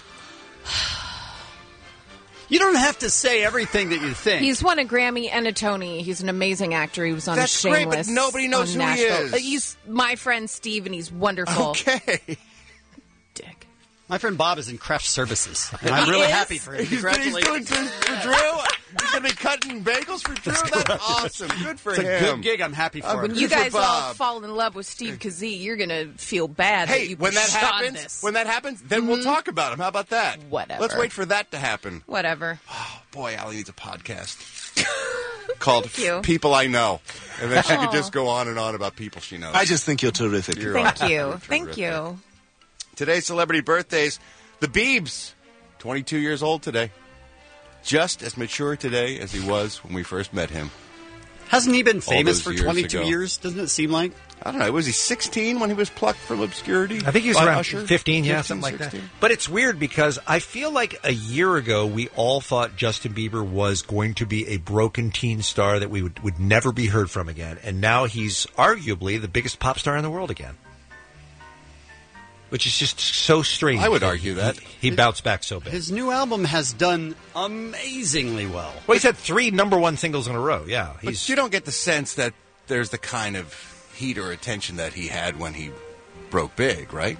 You don't have to say everything that you think. He's won a Grammy and a Tony. He's an amazing actor. He was on That's great, Shameless. but nobody knows on who he Nashville. is. He's my friend Steve, and he's wonderful. Okay. Dick. My friend Bob is in craft services. And I'm He really is? happy for him. He's Congratulations. doing things for Drew. He's going to be cutting bagels for Drew. That's awesome. Good for It's a him. good gig. I'm happy for When him. You Good for guys all Bob. fall in love with Steve Kazee. You're going to feel bad that Hey, you when that shot happens, this. then we'll talk about him. How about that? Whatever. Let's wait for that to happen. Whatever. Boy, Allie needs a podcast called Thank you. People I Know. And then she could Aw. just go on and on about people she knows. I just think you're terrific. You're Thank awesome. you. You're Thank terrific. you. Today's celebrity birthdays. The Biebs, 22 years old today. Just as mature today as he was when we first met him. Hasn't he been All famous those for years 22 ago. years? Doesn't it seem like? I don't know. Was he 16 when he was plucked from obscurity? I think he was by around Usher? 15, yeah, 15, something like that. 16? But it's weird because I feel like a year ago we all thought Justin Bieber was going to be a broken teen star that we would never be heard from again. And now he's arguably the biggest pop star in the world again. Which is just so strange. I would argue that. He bounced back so big. His new album has done amazingly well. Well, he's had 3 number 1 singles in a row, yeah. But you don't get the sense that there's the kind of heat or attention that he had when he broke big, right?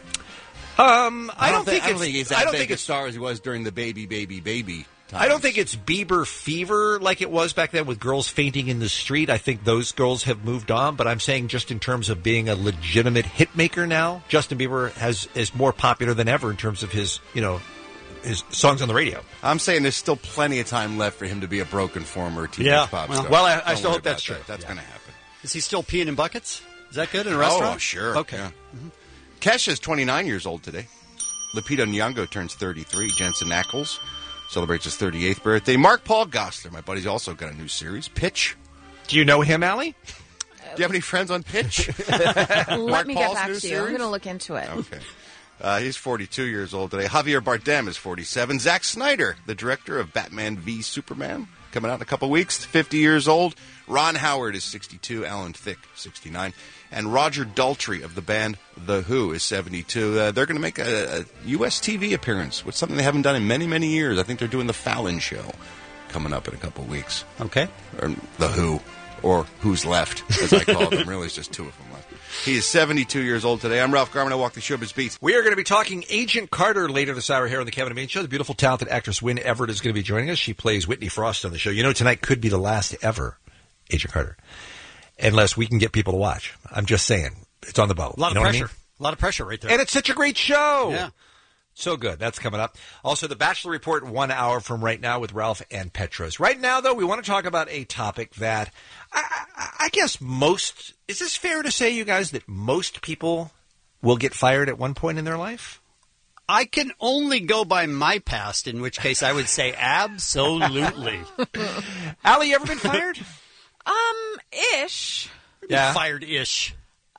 I don't think he's that big a star as he was during the baby times. I don't think it's Bieber fever like it was back then with girls fainting in the street. I think those girls have moved on, but I'm saying just in terms of being a legitimate hit maker now, Justin Bieber is more popular than ever in terms of his songs on the radio. I'm saying there's still plenty of time left for him to be a broken former teenage Yeah. pop Well- star. Well, I Don't still worry hope that's about true. that. That's Yeah. going to happen. Is he still peeing in buckets? Is that good in a restaurant? Oh, sure. Okay. Yeah. Kesha's 29 years old today. Lupita Nyong'o turns 33. Jensen Ackles celebrates his 38th birthday. Mark Paul Gosselaar, my buddy's also got a new series, Pitch. Do you know him, Allie? Do you have any friends on Pitch? Let me get Paul's back new to you. I'm series? going to look into it. Okay. He's 42 years old today. Javier Bardem is 47. Zack Snyder, the director of Batman v Superman, coming out in a couple weeks, 50 years old. Ron Howard is 62. Alan Thicke, 69. And Roger Daltrey of the band The Who is 72. They're going to make a U.S. TV appearance with something they haven't done in many, many years. I think they're doing The Fallon Show coming up in a couple weeks. Okay. Or The Who, or Who's Left, as I call them. Really, it's just two of them left. He is 72 years old today. I'm Ralph Garman. I walk the showbiz beats. We are going to be talking Agent Carter later this hour here on the Kevin and Bean Show. The beautiful, talented actress Wynn Everett is going to be joining us. She plays Whitney Frost on the show. You know, tonight could be the last ever Agent Carter, unless we can get people to watch. I'm just saying. It's on the boat. A lot of pressure. A lot of pressure right there. And it's such a great show. Yeah. So good. That's coming up. Also, The Bachelor Report 1 hour from right now with Ralph and Petros. Right now, though, we want to talk about a topic that I guess is this fair to say, you guys, that most people will get fired at one point in their life? I can only go by my past, in which case I would say absolutely. Allie, you ever been fired? Ish. Yeah. Fired-ish.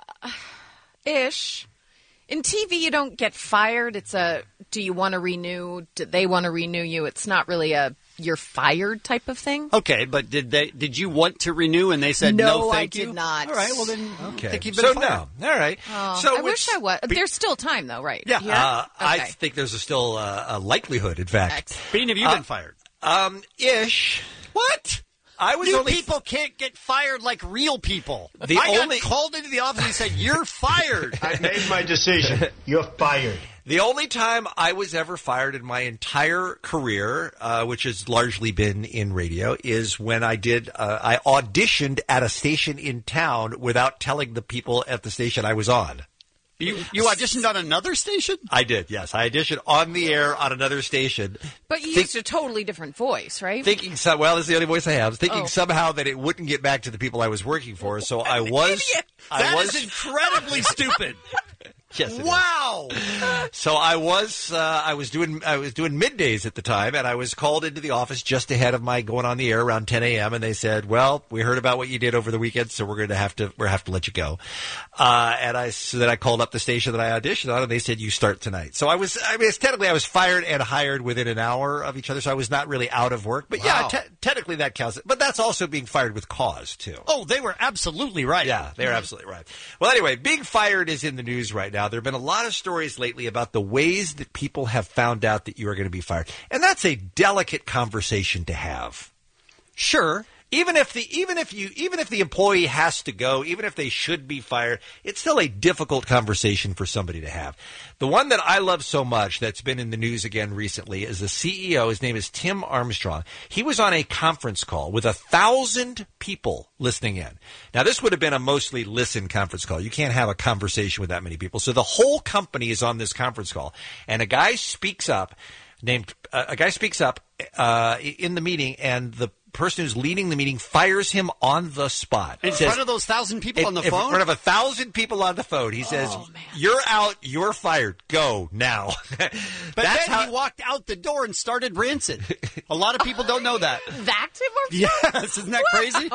Ish. In TV, you don't get fired. It's do you want to renew? Do they want to renew you? It's not really a you're fired type of thing. Okay, but did you want to renew and they said no, thank I you? did not. All right, well then, Okay. I think you've been fired. No. All right. I wish I was. There's still time, though, right? Yeah. I think there's still a likelihood, in fact. Bean, have you been fired? Ish. What? People can't get fired like real people. I got called into the office and said, "You're fired." I made my decision. You're fired. The only time I was ever fired in my entire career, which has largely been in radio, is when I auditioned at a station in town without telling the people at the station I was on. You auditioned on another station? I did, yes. I auditioned on the air on another station. But you used a totally different voice, right? Thinking, this is the only voice I have. Thinking somehow that it wouldn't get back to the people I was working for, so I was... That is incredibly stupid. Yes, it wow. is. So I was doing middays at the time, and I was called into the office just ahead of my going on the air around 10 a.m. And they said, "Well, we heard about what you did over the weekend, so we're going to have to let you go." So then I called up the station that I auditioned on, and they said, "You start tonight." So I was fired and hired within an hour of each other, so I was not really out of work. But wow. yeah, technically that counts. But that's also being fired with cause too. Oh, they were absolutely right. Yeah, they were absolutely right. Well, anyway, being fired is in the news right now. There have been a lot of stories lately about the ways that people have found out that you are going to be fired. And that's a delicate conversation to have. Sure. Even if the employee has to go, even if they should be fired, it's still a difficult conversation for somebody to have. The one that I love so much that's been in the news again recently is the CEO. His name is Tim Armstrong. He was on a conference call with 1,000 people listening in. Now, this would have been a mostly listen conference call. You can't have a conversation with that many people. So the whole company is on this conference call, and a guy speaks up in the meeting, and the person who's leading the meeting fires him on the spot. In front of those 1,000 people on the phone? In front of 1,000 people on the phone. He says, "You're out, you're fired. Go now." But then he walked out the door and started rancid. A lot of people don't know that. That's Tim Armstrong? Yes, isn't that crazy?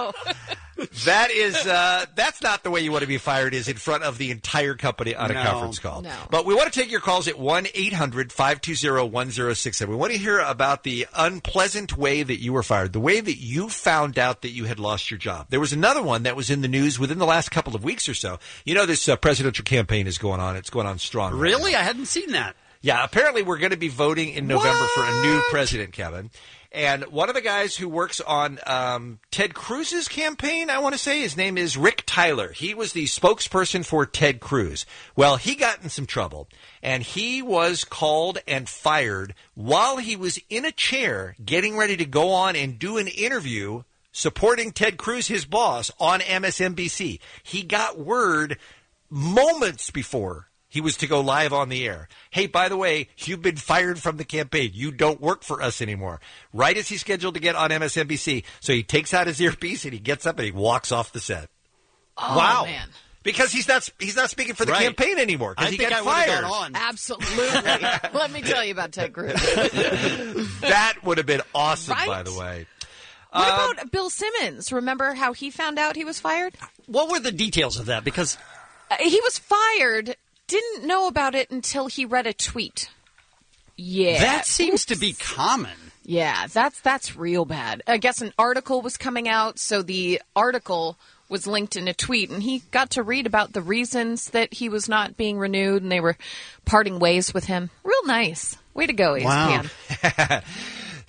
That's not the way you want to be fired, is in front of the entire company on a conference call. No. But we want to take your calls at 1-800-520-1067. We want to hear about the unpleasant way that you were fired, the way that you found out that you had lost your job. There was another one that was in the news within the last couple of weeks or so. You know, this presidential campaign is going on. It's going on strong. Really? Right I hadn't seen that. Yeah, apparently we're going to be voting in November for a new president, Kevin. And one of the guys who works on Ted Cruz's campaign, I want to say, his name is Rick Tyler. He was the spokesperson for Ted Cruz. Well, he got in some trouble, and he was called and fired while he was in a chair getting ready to go on and do an interview supporting Ted Cruz, his boss, on MSNBC. He got word moments before he was to go live on the air. "Hey, by the way, you've been fired from the campaign. You don't work for us anymore." Right as he's scheduled to get on MSNBC. So he takes out his earpiece and he gets up and he walks off the set. Oh, wow. Man. Because he's not speaking for the campaign anymore. Because he got fired. Absolutely. Let me tell you about Ted Cruz. That would have been awesome, Right? by the way. What about Bill Simmons? Remember how he found out he was fired? What were the details of that? Because he was fired, didn't know about it until he read a tweet. Yeah. That seems to be common. Yeah, that's real bad. I guess an article was coming out, so the article was linked in a tweet, and he got to read about the reasons that he was not being renewed, and they were parting ways with him. Real nice. Way to go, ESPN. Wow.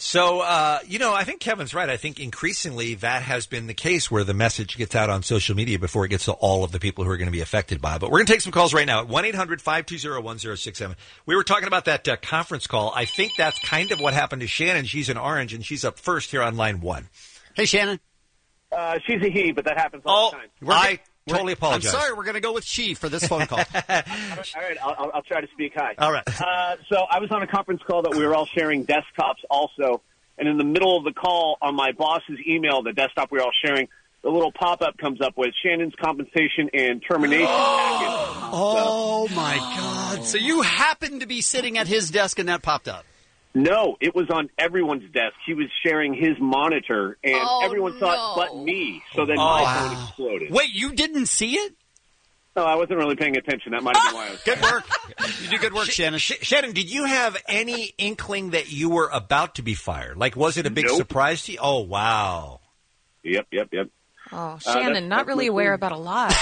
So, I think Kevin's right. I think increasingly that has been the case where the message gets out on social media before it gets to all of the people who are going to be affected by it. But we're going to take some calls right now at 1-800-520-1067. We were talking about that conference call. I think that's kind of what happened to Shannon. She's in Orange, and she's up first here on line 1. Hey, Shannon. She's a he, but that happens all the time. I totally apologize. I'm sorry, we're going to go with she for this phone call. All right, I'll try to speak high. All right. So I was on a conference call that we were all sharing desktops also, and in the middle of the call on my boss's email, the desktop we were all sharing, the little pop-up comes up with Shannon's compensation and termination package. Oh, my God. So you happened to be sitting at his desk and that popped up? No, it was on everyone's desk. He was sharing his monitor, and everyone saw it but me. So then my phone exploded. Wait, you didn't see it? No, I wasn't really paying attention. That might have been why I was Good work. You do good work, Shannon. Shannon, did you have any inkling that you were about to be fired? Like, was it a big surprise to you? Oh, wow. Yep. Oh, Shannon, not really aware about a lot.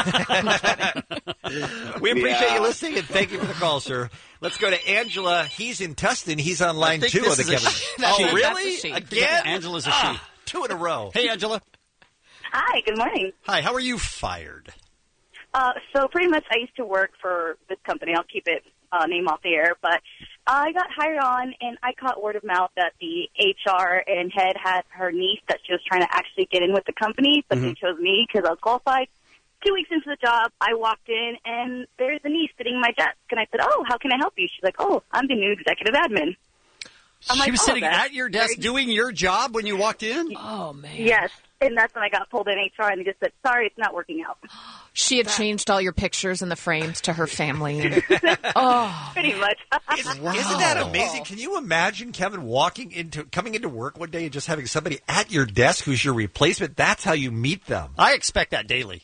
We appreciate you listening, and thank you for the call, sir. Let's go to Angela. He's in Tustin. He's on line 2 of the Kevin. Oh, really? Again? Angela's a she. 2 in a row. Hey, Angela. Hi, good morning. Hi, how are you fired? So pretty much I used to work for this company. I'll keep it name off the air, but I got hired on, and I caught word of mouth that the HR and head had her niece that she was trying to actually get in with the company, but they chose me because I was qualified. 2 weeks into the job, I walked in, and there's the niece sitting at my desk, and I said, "Oh, how can I help you?" She's like, "Oh, I'm the new executive admin." She was sitting at your desk doing your job when you walked in? Oh, man. Yes, and that's when I got pulled in HR, and they just said, "Sorry, it's not working out." She had changed all your pictures in the frames to her family. And, pretty much. Isn't that amazing? Can you imagine, Kevin, coming into work one day and just having somebody at your desk who's your replacement? That's how you meet them. I expect that daily.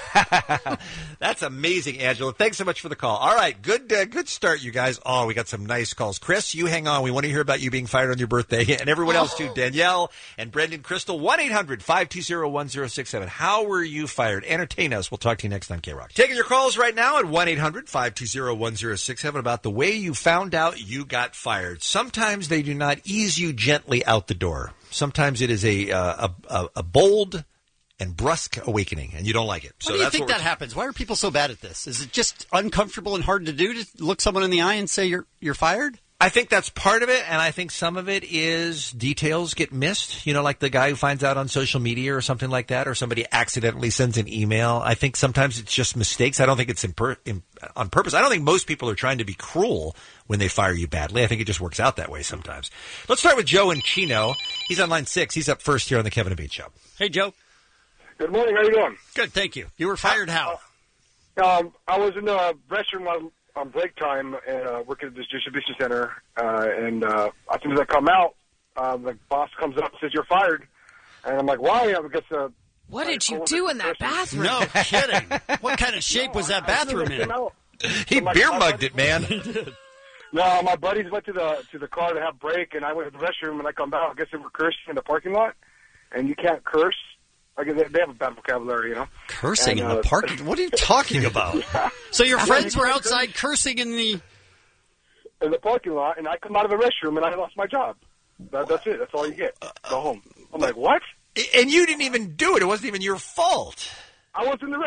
That's amazing, Angela. Thanks so much for the call. All right, good start, you guys. Oh, we got some nice calls. Chris, you hang on. We want to hear about you being fired on your birthday, and everyone else too. Danielle and Brendan, Crystal. 1-800-520-1067. How were you fired? Entertain us. We'll talk to you next on K-Rock. Taking your calls right now at 1-800-520-1067 about the way you found out you got fired. Sometimes they do not ease you gently out the door. Sometimes it is a bold and brusque awakening, and you don't like it. So why do you think that happens? Why are people so bad at this? Is it just uncomfortable and hard to do to look someone in the eye and say you're fired? I think that's part of it, and I think some of it is details get missed. You know, like the guy who finds out on social media or something like that, or somebody accidentally sends an email. I think sometimes it's just mistakes. I don't think it's on purpose. I don't think most people are trying to be cruel when they fire you badly. I think it just works out that way sometimes. Let's start with Joe in Chino. He's on line 6. He's up first here on the Kevin and Bean Show. Hey, Joe. Good morning. How you doing? Good, thank you. You were fired how? I was in the restroom on break time and working at this distribution center. And as soon as I come out, the boss comes up and says, "You're fired." And I'm like, "Why?" I guess. What did you do in that bathroom? No kidding. What kind of shape was that bathroom in? He beer mugged it, man. No, my buddies went to the car to have break, and I went to the restroom, and I come out. I guess they were cursing in the parking lot, and you can't curse. I guess they have a bad vocabulary, you know. Cursing in the parking? What are you talking about? So your friends were outside cursing in the parking lot, and I come out of the restroom, and I lost my job. That's it. That's all you get. Go home. I'm like, what? And you didn't even do it. It wasn't even your fault. I was in the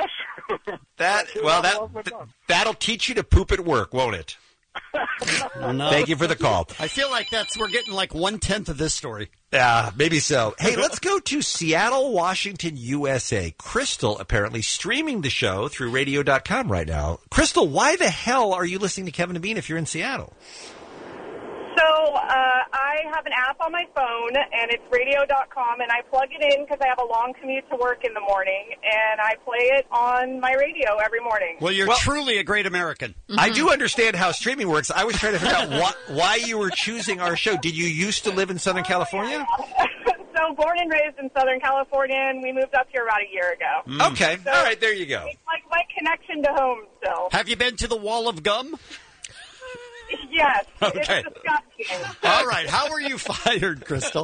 restroom. That'll teach you to poop at work, won't it? No. Thank you for the call. I feel like we're getting like 1/10 of this story. Yeah, maybe so. Hey, let's go to Seattle, Washington, USA. Crystal apparently streaming the show through radio.com right now. Crystal, why the hell are you listening to Kevin and Bean if you're in Seattle? So I have an app on my phone, and it's radio.com, and I plug it in because I have a long commute to work in the morning, and I play it on my radio every morning. Well, you're truly a great American. I do understand how streaming works. I was trying to figure out why you were choosing our show. Did you used to live in Southern California? So born and raised in Southern California, and we moved up here about a year ago. Okay. So all right, there you go. It's like my connection to home still. Have you been to the Wall of Gum? Yes. Okay. It's disgusting. All right. How were you fired, Crystal?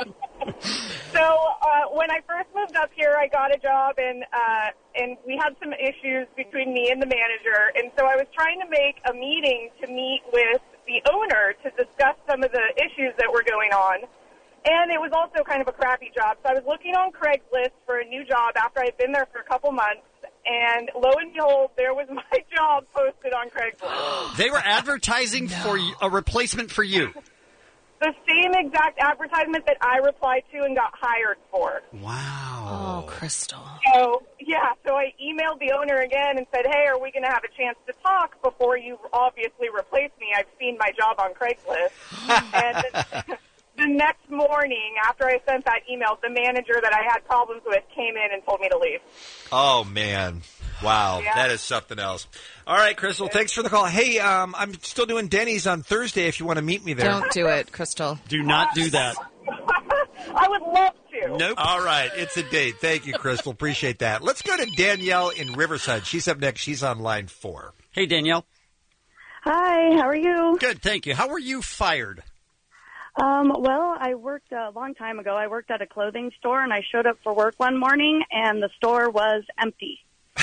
So when I first moved up here, I got a job, and we had some issues between me and the manager. And so I was trying to make a meeting to meet with the owner to discuss some of the issues that were going on. And it was also kind of a crappy job. So I was looking on Craigslist for a new job after I had been there for a couple months. And lo and behold, there was my job posted on Craigslist. They were advertising for a replacement for you. The same exact advertisement that I replied to and got hired for. Wow. Oh, Crystal. So I emailed the owner again and said, hey, are we going to have a chance to talk before you obviously replace me? I've seen my job on Craigslist. And the next morning, after I sent that email, the manager that I had problems with came in and told me to leave. Oh, man. Wow. Yeah. That is something else. All right, Crystal, thanks for the call. Hey, I'm still doing Denny's on Thursday if you want to meet me there. Don't do it, Crystal. Do not do that. I would love to. Nope. All right. It's a date. Thank you, Crystal. Appreciate that. Let's go to Danielle in Riverside. She's up next. She's on line 4. Hey, Danielle. Hi, how are you? Good, thank you. How were you fired? Well, I worked a long time ago. I worked at a clothing store, and I showed up for work one morning, and the store was empty.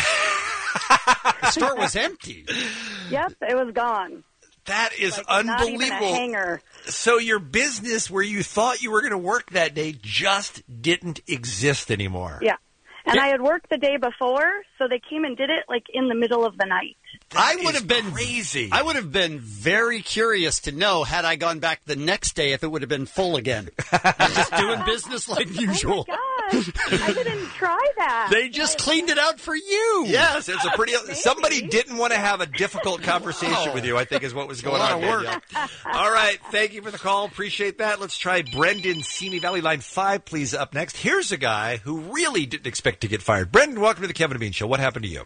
The store was empty? Yep, it was gone. That is Like, unbelievable. Not even a hanger. So your business where you thought you were going to work that day just didn't exist anymore. Yeah. And I had worked the day before, so they came and did it, like, in the middle of the night. I would have been crazy. I would have been very curious to know, had I gone back the next day, if it would have been full again. Just doing business like usual. Oh, my gosh. I didn't try that. They just cleaned it out for you. Yes, it's a pretty. Somebody didn't want to have a difficult conversation with you, I think is what was going A lot on. of work. Danielle. All right, thank you for the call. Appreciate that. Let's try Brendan, Simi Valley, line 5, please, up next. Here's a guy who really didn't expect to get fired. Brendan, welcome to the Kevin and Bean Show. What happened to you?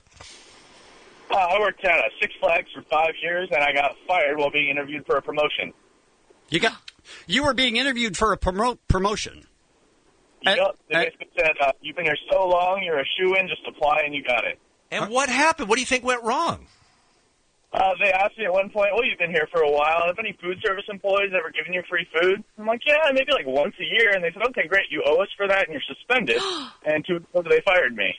I worked at Six Flags for 5 years, and I got fired while being interviewed for a promotion. You were being interviewed for a promotion. Yep. They basically said, you've been here so long, you're a shoo-in, just apply and you got it. And what happened? What do you think went wrong? They asked me at one point, well, you've been here for a while. Have any food service employees ever given you free food? I'm like, yeah, maybe like once a year. And they said, okay, great, you owe us for that and you're suspended. And 2 weeks later, they fired me.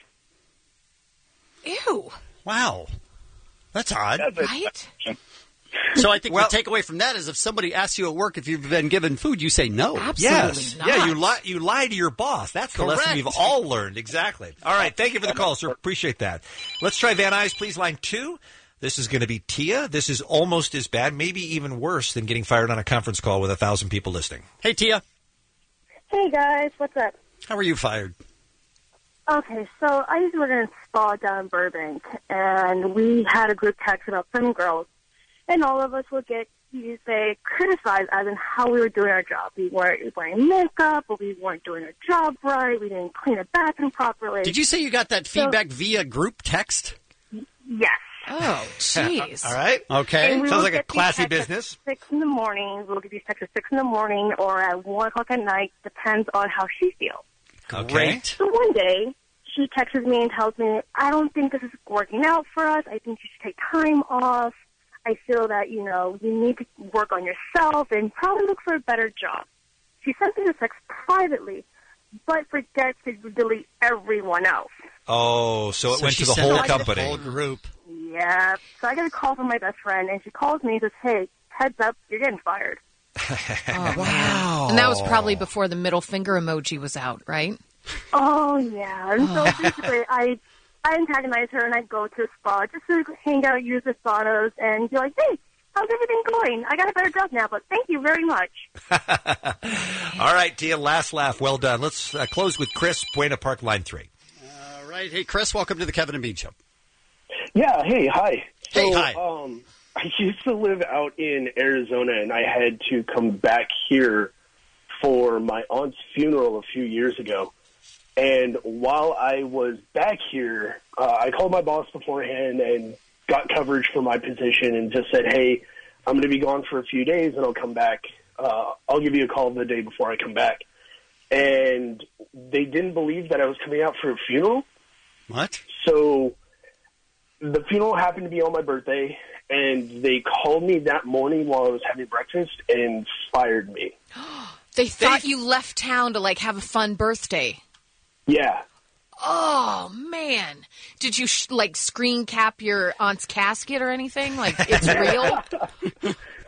Ew. Wow. That's odd. Right? So I think the takeaway from that is if somebody asks you at work if you've been given food, you say no. Yes. Yeah, you lie to your boss. That's the lesson Correct. we've all learned. Exactly. All right, thank you for the call, sir. Appreciate that. Let's try Van Nuys, please, line 2. This is going to be Tia. This is almost as bad, maybe even worse than getting fired on a conference call with 1,000 people listening. Hey, Tia. Hey, guys, what's up? How were you fired? Okay, so I used to work in a spa down in Burbank, and we had a group text about some girls, and all of us would get, you say, criticized as in how we were doing our job. We weren't wearing makeup, or we weren't doing our job right, we didn't clean the bathroom properly. Did you say you got that feedback via group text? Yes. Oh, jeez. All right. Okay. And we Sounds will like a get these classy texts business. At 6 in the morning. We'll get these texts at 6 in the morning or at 1 o'clock at night. Depends on how she feels. Great. So one day, she texts me and tells me, I don't think this is working out for us. I think you should take time off. I feel that, you need to work on yourself and probably look for a better job. She sent me the text privately, but forgets to delete everyone else. Oh, so it went she to the sent whole it to the company. whole group. Yeah. So I get a call from my best friend, and she calls me and says, hey, heads up, you're getting fired. Oh, wow. And that was probably before the middle finger emoji was out, right? Oh, yeah. And so basically, I antagonize her, and I go to a spa just to hang out, use the saunas, and be like, hey, how's everything going? I got a better job now, but thank you very much. All right, Tia, last laugh. Well done. Let's close with Chris, Buena Park, line 3. All right. Hey, Chris, welcome to the Kevin and Bean Show. Yeah, hey, hi. Hey, so, hi. I used to live out in Arizona, and I had to come back here for my aunt's funeral a few years ago. And while I was back here, I called my boss beforehand and got coverage for my position and just said, hey, I'm going to be gone for a few days, and I'll come back. I'll give you a call the day before I come back. And they didn't believe that I was coming out for a funeral. What? So the funeral happened to be on my birthday, and they called me that morning while I was having breakfast and fired me. They thought you left town to, have a fun birthday. Yeah. Oh, man. Did you, screen cap your aunt's casket or anything? Like, it's real?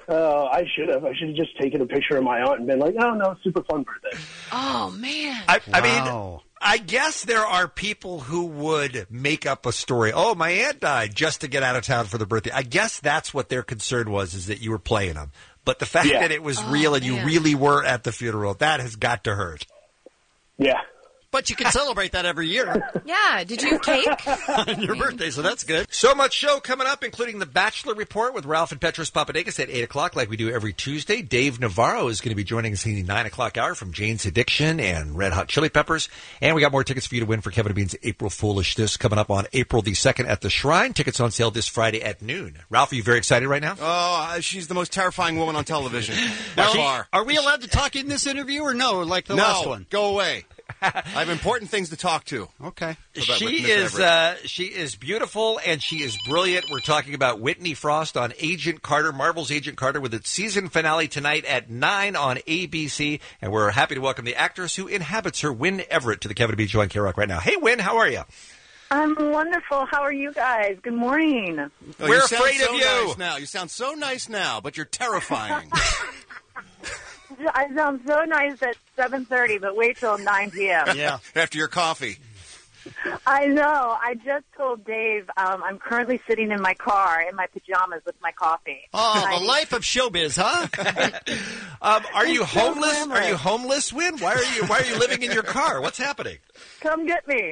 I should have. I should have just taken a picture of my aunt and been like, "Oh no, super fun birthday." Oh man! I mean, I guess there are people who would make up a story. Oh, my aunt died just to get out of town for the birthday. I guess that's what their concern was, is that you were playing them. But the fact that it was real and you really were at the funeral, that has got to hurt. Yeah. But you can celebrate that every year. Yeah. Did you have cake? On your birthday, so that's good. So much show coming up, including the Bachelor Report with Ralph and Petros Papadakis at 8 o'clock, like we do every Tuesday. Dave Navarro is going to be joining us in the 9 o'clock hour from Jane's Addiction and Red Hot Chili Peppers. And we got more tickets for you to win for Kevin and Bean's April Foolishness coming up on April the 2nd at the Shrine. Tickets on sale this Friday at noon. Ralph, are you very excited right now? Oh, she's the most terrifying woman on television. By far. Are we allowed to talk in this interview or no, like the last one? Go away. I have important things to talk to. Okay. She is beautiful and she is brilliant. We're talking about Whitney Frost on Agent Carter, Marvel's Agent Carter, with its season finale tonight at 9 on ABC. And we're happy to welcome the actress who inhabits her, Wynn Everett, to the Kevin and Bean Show on K-Rock right now. Hey, Wynn, how are you? I'm wonderful. How are you guys? Good morning. Oh, we're afraid of you. Nice now. You sound so nice now, but you're terrifying. I sound so nice at 7:30, but wait till 9 p.m. Yeah, after your coffee. I know. I just told Dave I'm currently sitting in my car in my pajamas with my coffee. Oh, the life of showbiz, huh? Are you homeless? Are you homeless, Wynn? Why are you living in your car? What's happening? Come get me.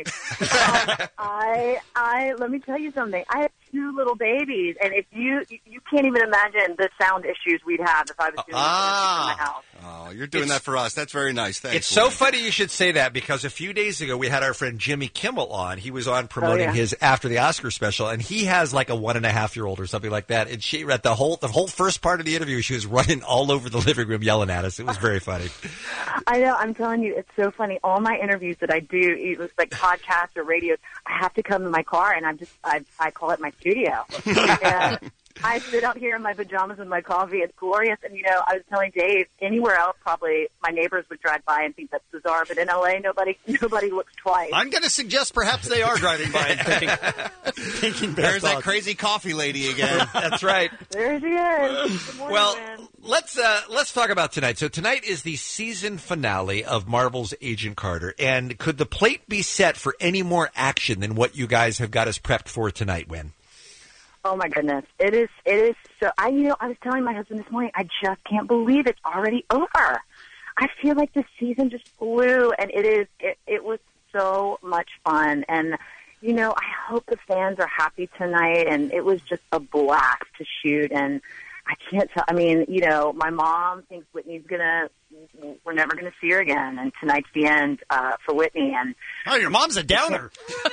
Let me tell you something. I have 2 little babies, and if you can't even imagine the sound issues we'd have if I was doing this in my house. Oh, you're doing that for us. That's very nice. Thanks. It's so funny you should say that, because a few days ago we had our friend Jimmy Kimmel on. He was on promoting his After the Oscar special, and he has like a 1.5-year-old or something like that. And she, at the whole first part of the interview, she was running all over the living room yelling at us. It was very funny. I know. I'm telling you, it's so funny. All my interviews that I do, it was like podcasts or radios, I have to come in my car, and I call it my studio. And I sit out here in my pajamas with my coffee. It's glorious. And, I was telling Dave, anywhere else, probably my neighbors would drive by and think that's bizarre. But in L.A., nobody looks twice. I'm going to suggest perhaps they are driving by and thinking there's that crazy coffee lady again. That's right. There she is. Good morning, well, man. let's talk about tonight. So tonight is the season finale of Marvel's Agent Carter. And could the plate be set for any more action than what you guys have got us prepped for tonight, Wynn? Oh my goodness. It is so I was telling my husband this morning, I just can't believe it's already over. I feel like this season just flew, and it was so much fun. And I hope the fans are happy tonight, and it was just a blast to shoot. And I can't tell, my mom thinks we're never gonna see her again, and tonight's the end for Whitney. And oh, your mom's a downer.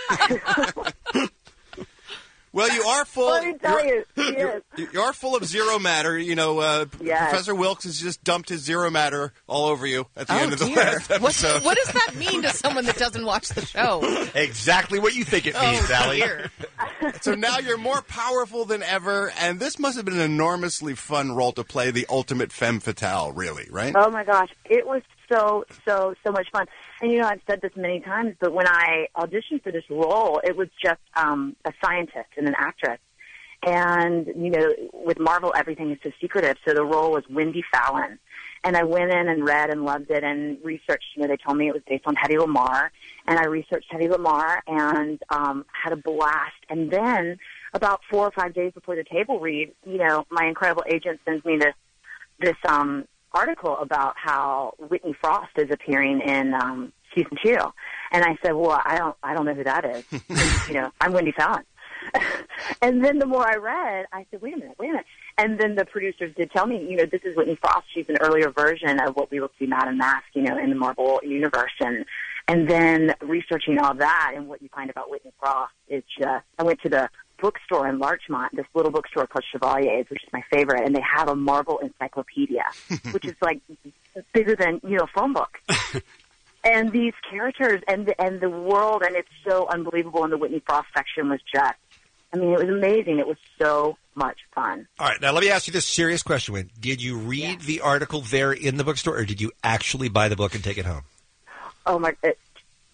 Well, you are full. Let me tell you, you are full of zero matter. Professor Wilkes has just dumped his zero matter all over you at the end of the last episode. What does that mean to someone that doesn't watch the show? Exactly what you think it means, Allie. So now you're more powerful than ever, and this must have been an enormously fun role to play, the ultimate femme fatale, really, right? Oh my gosh, it was so much fun. And I've said this many times, but when I auditioned for this role, it was just a scientist and an actress. And, with Marvel, everything is so secretive. So the role was Wendy Fallon. And I went in and read and loved it and researched. They told me it was based on Hedy Lamarr. And I researched Hedy Lamarr and had a blast. And then about 4 or 5 days before the table read, my incredible agent sends me this article about how Whitney Frost is appearing in season 2, and I said, "Well, I don't know who that is. I'm Wendy Fallon." And then the more I read, I said, "Wait a minute." And then the producers did tell me, this is Whitney Frost. She's an earlier version of what we will see Madame Mask, in the Marvel universe. And then researching all that and what you find about Whitney Frost, it's just, I went to the bookstore in Larchmont, this little bookstore called Chevalier's, which is my favorite, and they have a Marvel encyclopedia, which is like bigger than, a phone book. And these characters and the world, and it's so unbelievable. And the Whitney Frost section was just, it was amazing. It was so much fun. All right, now let me ask you this serious question, Wynn. Did you read the article there in the bookstore, or did you actually buy the book and take it home? Oh my!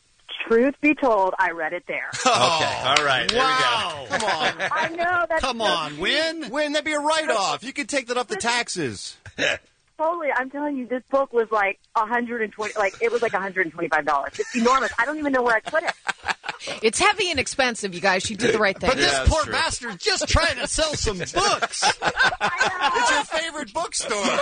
truth be told, I read it there. Okay, all right. Wow. Come on. I know that's Come on, Win. That'd be a write-off. You could take that off the taxes. Totally, I'm telling you, this book was like it was like $125. It's enormous. I don't even know where I put it. It's heavy and expensive, you guys. She did the right thing. But this poor bastard's just trying to sell some books. It's your favorite bookstore.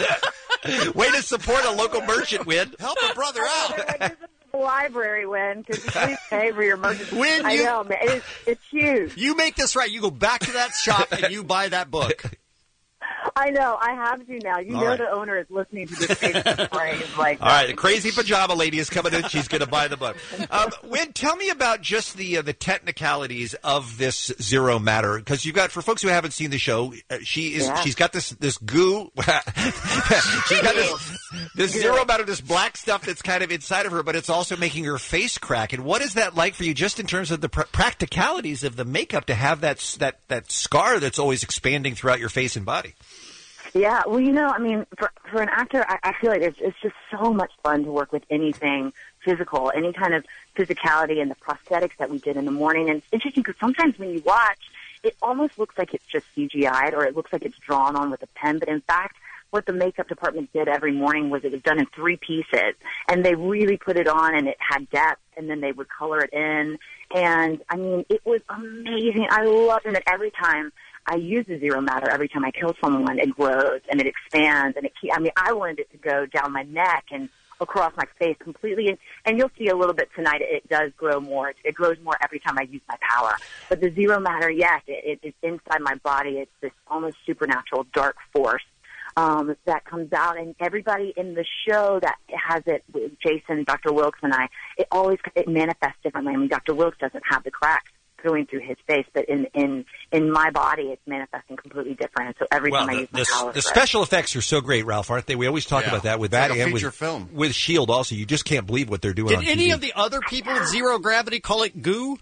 Way to support a local merchant, Win. Help a brother out. The library, Win, because you please pay for your merchandise. Win, I know, man. It's huge. You make this right. You go back to that shop and you buy that book. I know. I have to now. You All know right. the owner is listening to this phrase. Like, All right, the crazy pajama lady is coming in. She's going to buy the book. Win, tell me about just the technicalities of this Zero Matter, because you've got, for folks who haven't seen the show, she's got this goo. She's got this Zero Matter, this black stuff that's kind of inside of her, but it's also making her face crack. And what is that like for you, just in terms of the practicalities of the makeup, to have that scar that's always expanding throughout your face and body? Yeah, well, you know, I mean, for an actor, I feel like it's just so much fun to work with anything physical, any kind of physicality, and the prosthetics that we did in the morning. And it's interesting because sometimes when you watch, it almost looks like it's just CGI'd, or it looks like it's drawn on with a pen. But in fact, what the makeup department did every morning was it was done in 3 pieces, and they really put it on, and it had depth, and then they would color it in. And, I mean, it was amazing. I loved it. And every time I use the Zero Matter, every time I kill someone, it grows and it expands, and I wanted it to go down my neck and across my face completely. And you'll see a little bit tonight. It does grow more. It grows more every time I use my power. But the Zero Matter, yes, it's inside my body. It's this almost supernatural dark force that comes out, and everybody in the show that has it, with Jason, Dr. Wilkes, and I, it manifests differently. I mean, Dr. Wilkes doesn't have the cracks going through his face, but in my body, it's manifesting completely different. So every time I use my power, the special effects are so great, Ralph, aren't they? We always talk about that with It's that like a and feature with film. with S.H.I.E.L.D. Also, you just can't believe what they're doing. Did on any TV. of the other people in Zero Gravity call it goo?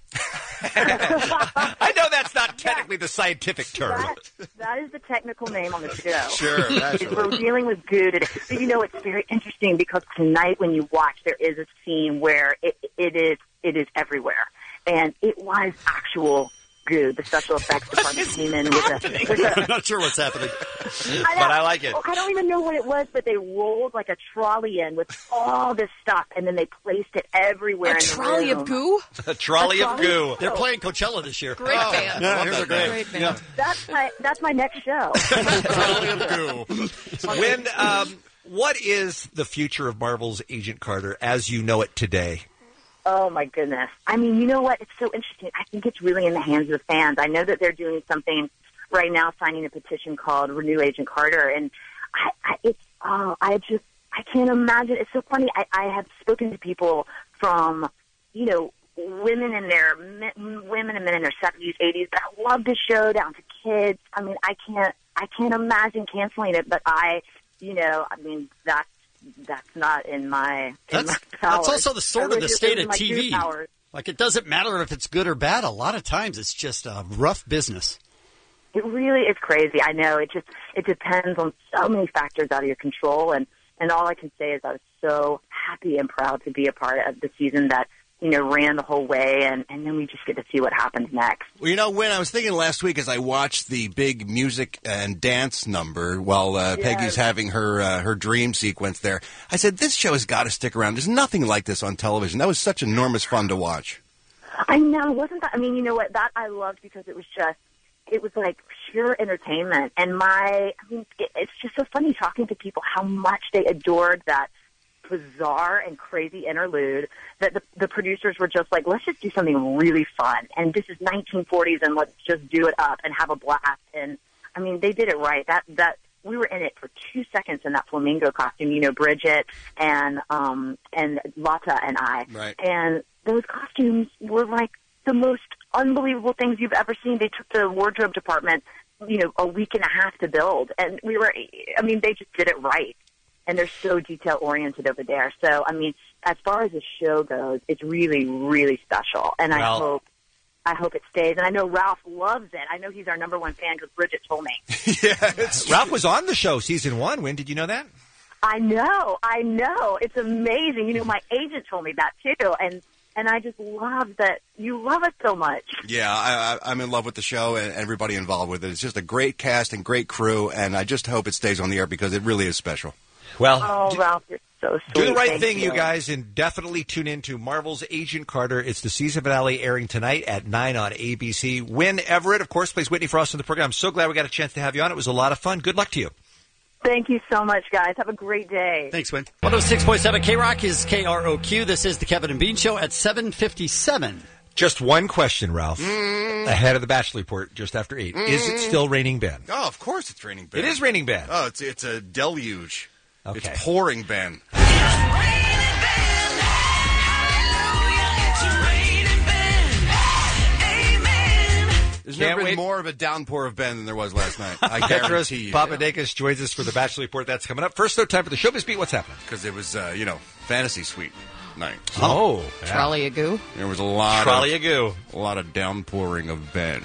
I know that's not technically the scientific term. that is the technical name on the show. Sure, that's We're dealing with goo today. But you know, it's very interesting because tonight when you watch, there is a scene where it is everywhere, and it was actual goo. The special effects department came in with I'm not sure what's happening. But I like it. I don't even know what it was, but they rolled like a trolley in with all this stuff, and then they placed it everywhere. A trolley of goo? A trolley of goo. They're playing Coachella this year. Great band. Yeah, here's a great. Great band. That's my next show. Trolley of goo. When, what is the future of Marvel's Agent Carter as you know it today? Oh, my goodness. I mean, you know what? It's so interesting. I think it's really in the hands of the fans. I know that they're doing something right now, signing a petition called Renew Agent Carter, and I can't imagine. It's so funny. I have spoken to people from, you know, women and men in their 70s, 80s that love the show, down to kids. I mean, I can't imagine canceling it, but that's not in my power. That's also the sort of the state of my TV. powers. Like, it doesn't matter if it's good or bad. A lot of times it's just a rough business. It really is crazy. I know. It depends on so many factors out of your control, and all I can say is I was so happy and proud to be a part of the season that, you know, ran the whole way, and then we just get to see what happens next. Well, you know, when I was thinking last week as I watched the big music and dance number while Peggy's having her dream sequence there, I said, this show has got to stick around. There's nothing like this on television. That was such enormous fun to watch. I know, wasn't that? I mean, you know what? That I loved because it was like pure entertainment. And it's just so funny talking to people how much they adored that bizarre and crazy interlude that the producers were just like, let's just do something really fun. And this is 1940s, and let's just do it up and have a blast. And I mean, they did it right. That we were in it for 2 seconds in that flamingo costume. You know, Bridget and Lotta and I. Right. And those costumes were like the most unbelievable things you've ever seen. They took the wardrobe department, you know, a week and a half to build, and they just did it right. And they're so detail-oriented over there. So, I mean, as far as the show goes, it's really, really special. And I hope it stays. And I know Ralph loves it. I know he's our number one fan because Bridget told me. Ralph was on the show season 1. When did you know that? I know. It's amazing. You know, my agent told me that, too. And And I just love that you love it so much. Yeah, I'm in love with the show and everybody involved with it. It's just a great cast and great crew, and I just hope it stays on the air because it really is special. Well, Oh, Ralph, you're so sweet. do the right Thank thing, you guys, and definitely tune in to Marvel's Agent Carter. It's the season finale airing tonight at 9 on ABC. Wynn Everett, of course, plays Whitney Frost in the program. I'm so glad we got a chance to have you on. It was a lot of fun. Good luck to you. Thank you so much, guys. Have a great day. Thanks, Wynn. 106.7 K-Rock is KROQ. This is the Kevin and Bean Show at 7:57. Just one question, Ralph. Ahead of the Bachelor Report, just after 8. Is it still raining Ben? Oh, of course it's raining Ben. It is raining Ben. Oh, it's a deluge. Okay. It's pouring Ben. There's never been more of a downpour of Ben than there was last night. I Petros guarantee you. Papadakis joins us for the Bachelor Report. That's coming up. First, though, time for the Showbiz Beat. What's happening? Because it was, fantasy suite night. Oh. Trolley of goo. There was a lot Trolley of goo. A lot of downpouring of Ben.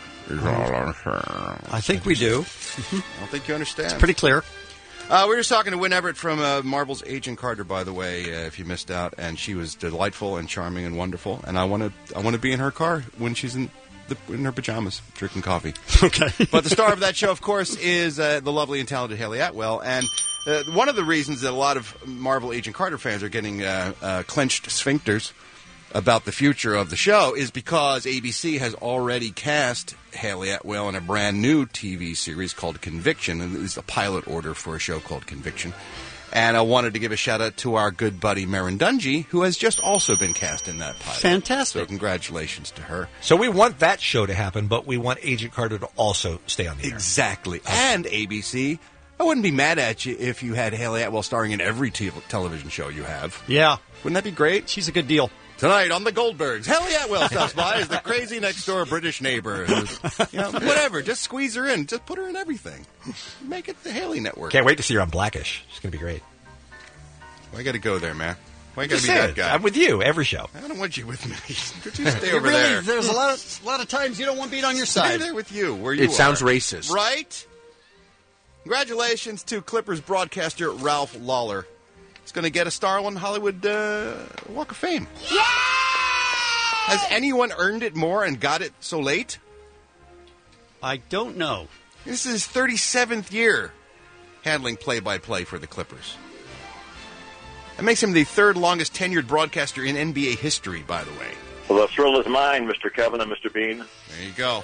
I think we do. I don't think you understand. It's pretty clear. We're just talking to Wynn Everett from Marvel's Agent Carter, by the way, if you missed out. And she was delightful and charming and wonderful. And I want to be in her car when she's in her pajamas, drinking coffee. Okay. But the star of that show, of course, is the lovely and talented Haley Atwell. And one of the reasons that a lot of Marvel Agent Carter fans are getting clenched sphincters about the future of the show is because ABC has already cast Haley Atwell in a brand new TV series called Conviction. And it's a pilot order for a show called Conviction. And I wanted to give a shout-out to our good buddy Merrin Dungey, who has just also been cast in that pilot. Fantastic. So congratulations to her. So we want that show to happen, but we want Agent Carter to also stay on the air. Exactly. And ABC, I wouldn't be mad at you if you had Haley Atwell starring in every television show you have. Yeah. Wouldn't that be great? She's a good deal. Tonight on The Goldbergs, Haley Atwell stops by as the crazy next-door British neighbor. Whatever, just squeeze her in. Just put her in everything. Make it the Haley Network. Can't wait to see her on Blackish. It's going to be great. Why you got to go there, man? Why you got Just to be saying, that guy? I'm with you every show. I don't want you with me. Just stay over there. There's a lot of times you don't want being on your Stay side. there with you, where you It sounds are. racist. Right? Congratulations to Clippers broadcaster Ralph Lawler. He's going to get a star on Hollywood Walk of Fame. Yeah! Has anyone earned it more and got it so late? I don't know. This is his 37th year handling play-by-play for the Clippers. That makes him the third longest tenured broadcaster in NBA history, by the way. Well, the thrill is mine, Mr. Kevin and Mr. Bean. There you go.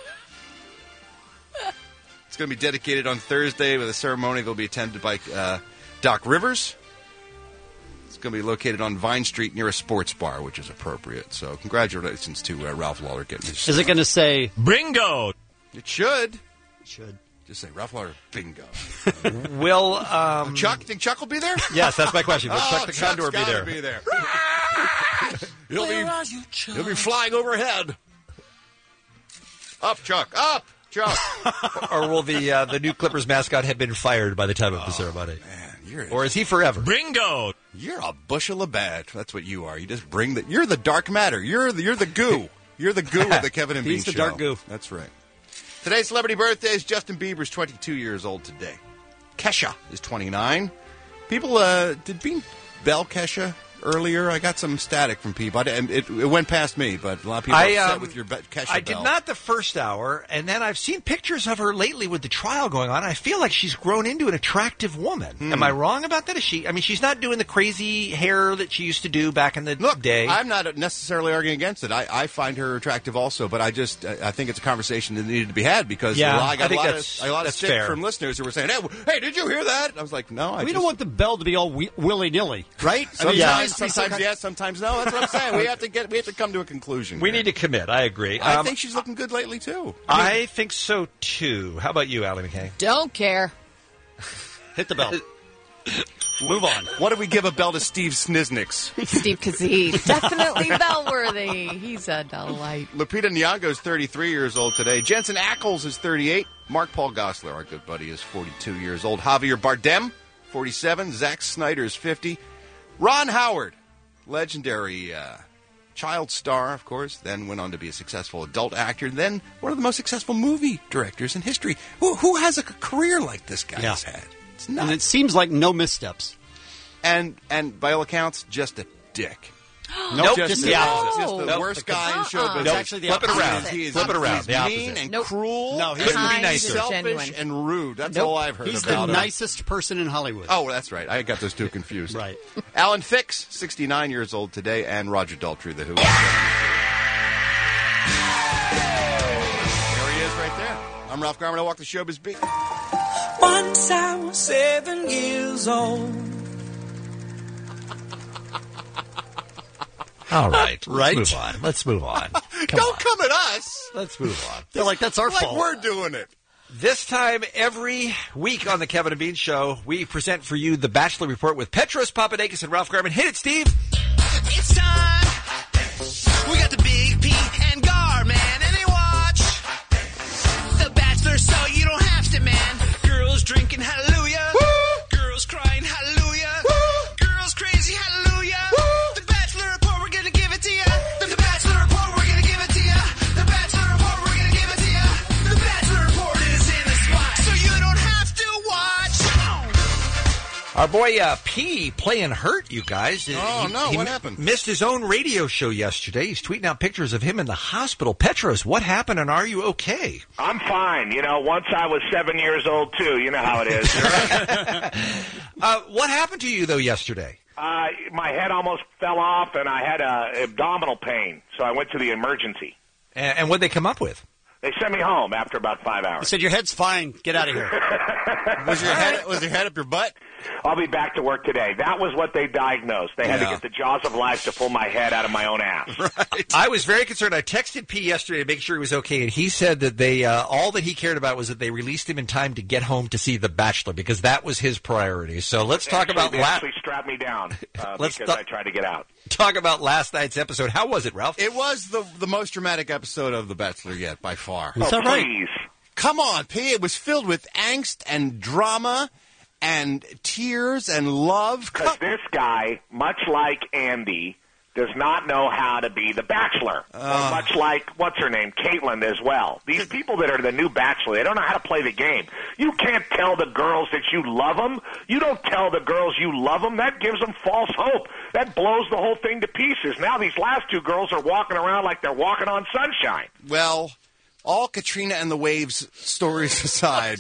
It's going to be dedicated on Thursday with a ceremony that will be attended by Doc Rivers. It's going to be located on Vine Street near a sports bar, which is appropriate. So congratulations to Ralph Lawler getting his... Is it going to say... Bingo! It should. It should. Just say Ralph Lawler, bingo. Will Chuck? Think Chuck will be there? Yes, that's my question. Will Chuck the Chuck's Condor be gotta there? Be there. He'll be flying overhead. Up, Chuck. Up, Chuck. Or will the new Clippers mascot have been fired by the time of the ceremony? Man, or is he forever? Bingo! You're a bushel of bad. That's what you are. You just bring the. You're the dark matter. You're the goo. You're the goo of the Kevin and Bean He's the show. dark goo. That's right. Today's celebrity birthdays. Justin Bieber's 22 years old today. Kesha is 29. People, did Bean bell Kesha earlier? I got some static from people. It went past me, but a lot of people are upset with your Kesha I bell. did not the first hour, and then I've seen pictures of her lately with the trial going on. I feel like she's grown into an attractive woman. Am I wrong about that? Is she? I mean, she's not doing the crazy hair that she used to do back in the day. I'm not necessarily arguing against it. I find her attractive also, but I think it's a conversation that needed to be had because I got a lot of stick fair. from listeners who were saying, hey, did you hear that? I was like, no. We don't want the bell to be all willy-nilly, right? Sometimes yes, sometimes no. That's what I'm saying. We have to come to a conclusion. We need to commit. I agree. I think she's looking good lately too. I think so too. How about you, Allie McKay? Don't care. Hit the bell. Move on. What do we give a bell to Steve Snizniks? Steve Kazee. Definitely bell-worthy. He's a delight. Lupita Nyong'o is 33 years old today. Jensen Ackles is 38. Mark Paul Gosselaar, our good buddy, is 42 years old. Javier Bardem, 47. Zack Snyder is 50. Ron Howard, legendary child star, of course, then went on to be a successful adult actor, then one of the most successful movie directors in history. Who has a career like this guy has had? It's nuts. And it seems like no missteps. And by all accounts, just a dick. Nope, just just the the opposite. opposite. Just the worst guy in show It's business. actually the Flip it opposite. around. He is, Flip it around. He's The mean opposite. and cruel. No, he's Couldn't be Kind nicer. and Selfish genuine. and rude. That's Nope. all I've heard He's about the him. nicest person in Hollywood. Oh, that's right. I got those two confused. Right. Alan Fix, 69 years old today, and Roger Daltrey, the Who. There he is right there. I'm Ralph Garman. I walk the showbiz beat. Once I was 7 years old. All right. Right. Let's move on. Let's move on. Don't come at us. Let's move on. They're like, that's our Like fault. we're doing it. This time every week on the Kevin and Bean Show, we present for you the Bachelor Report with Petros Papadakis and Ralph Garman. Hit it, Steve. It's time. We got the Big P and Garman, and they watch The Bachelor, so you don't have to, man. Girls drinking, hallelujah. Woo! Girls crying, hallelujah. Woo! Girls crazy, hallelujah. Woo! The Bachelor Report, we're gonna give it to you. The Bachelor Report, we're gonna give it to you. The Bachelor Report, we're gonna give it to you. The Bachelor Report is in the spot, so you don't have to watch. Our boy P playing hurt, you guys. Oh, no, what happened? Missed his own radio show yesterday. He's tweeting out pictures of him in the hospital. Petros, what happened, and are you okay? I'm fine. You know, once I was 7 years old, too. You know how it is. What happened to you, though, yesterday? My head almost fell off, and I had abdominal pain, so I went to the emergency. And what'd they come up with? They sent me home after about 5 He hours. said, your head's fine. Get out of here. Was your head up your butt? I'll be back to work today. That was what they diagnosed. They had to get the jaws of life to pull my head out of my own ass. Right. I was very concerned. I texted P yesterday to make sure he was okay, and he said that they all that he cared about was that they released him in time to get home to see The Bachelor, because that was his priority. So let's talk about They actually strapped me down Let's because I tried to get out. talk about last night's episode. How was it, Ralph? It was the most dramatic episode of The Bachelor yet, by far. Is that right? Please. Come on, P. It was filled with angst and drama and tears and love. Because this guy, much like Andy, does not know how to be the Bachelor. Much like, what's her name, Caitlin as well. These people that are the new Bachelor, they don't know how to play the game. You can't tell the girls that you love them. You don't tell the girls you love them. That gives them false hope. That blows the whole thing to pieces. Now these last two girls are walking around like they're walking on sunshine. Well, all Katrina and the Waves stories aside,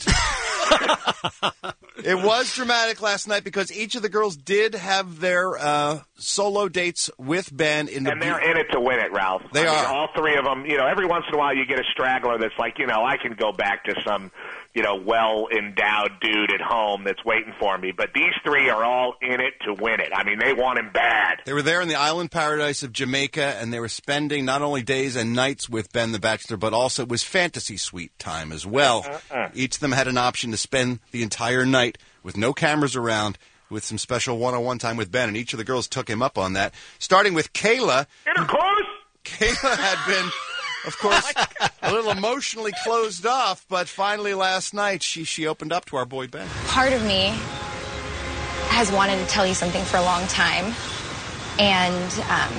it was dramatic last night because each of the girls did have their solo dates with Ben in the. And they're in it to win it, Ralph. They are. All three of them. You know, every once in a while you get a straggler that's like, you know, I can go back to some, you know, well-endowed dude at home that's waiting for me. But these three are all in it to win it. I mean, they want him bad. They were there in the island paradise of Jamaica, and they were spending not only days and nights with Ben the Bachelor, but also it was fantasy suite time as well. Each of them had an option to spend the entire night with no cameras around, with some special one-on-one time with Ben, and each of the girls took him up on that. Starting with Kayla. Intercourse? Kayla had been, of course, a little emotionally closed off, but finally last night she opened up to our boy Ben. Part of me has wanted to tell you something for a long time, and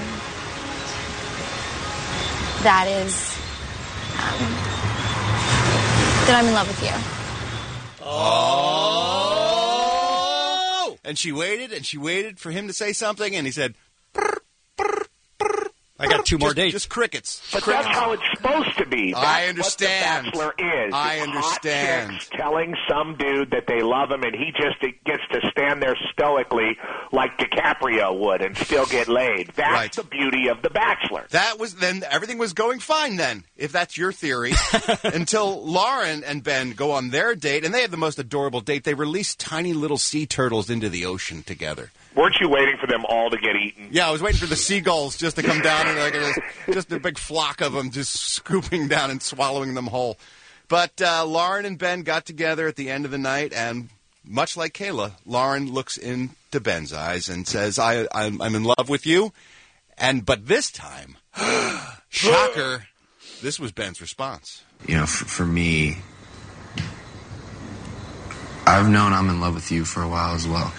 that is that I'm in love with you. Oh! And she waited for him to say something, and he said, I got two more dates. Just crickets. But that's how it's supposed to be. That's I understand. what The Bachelor is. I It's understand. hot chicks telling some dude that they love him, and he just gets to stand there stoically like DiCaprio would and still get laid. That's Right. the beauty of The Bachelor. That was then everything was going fine then, if that's your theory, until Lauren and Ben go on their date, and they have the most adorable date. They release tiny little sea turtles into the ocean together. Weren't you waiting for them all to get eaten? Yeah, I was waiting for the seagulls just to come down and just a big flock of them just scooping down and swallowing them whole. But Lauren and Ben got together at the end of the night, and much like Kayla, Lauren looks into Ben's eyes and says, I'm in love with you. But this time, shocker, this was Ben's response. You know, for me, I've known I'm in love with you for a while as well.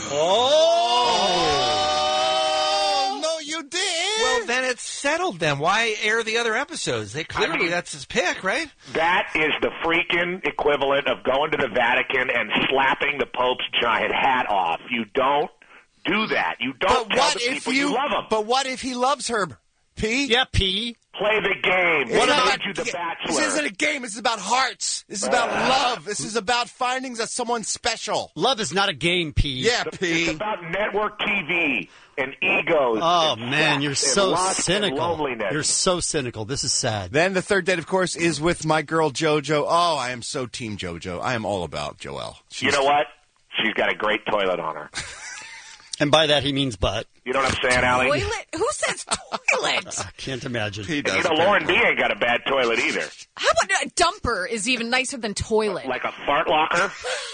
Oh, no, you did. Well, then it's settled then. Why air the other episodes? Clearly that's his pick, right? That is the freaking equivalent of going to the Vatican and slapping the Pope's giant hat off. You don't do that. You don't tell the people you love them. But what if he loves her, P? Yeah, P. Play the game. What What about made you the Bachelor? This isn't a game. This is about hearts. This is about love. This is about finding someone special. Love is not a game, P. Yeah, P. It's about network TV and egos. Oh, and man, sex you're and so lust and cynical. loneliness. You're so cynical. This is sad. Then the third date, of course, is with my girl JoJo. Oh, I am so team JoJo. I am all about Joelle. You know what? She's got a great toilet on her. And by that, he means butt. You know what I'm saying, Allie? Toilet? Who says toilet? I can't imagine. And you know, Lauren B ain't got a bad toilet either. How about a dumper is even nicer than toilet? Like a fart locker?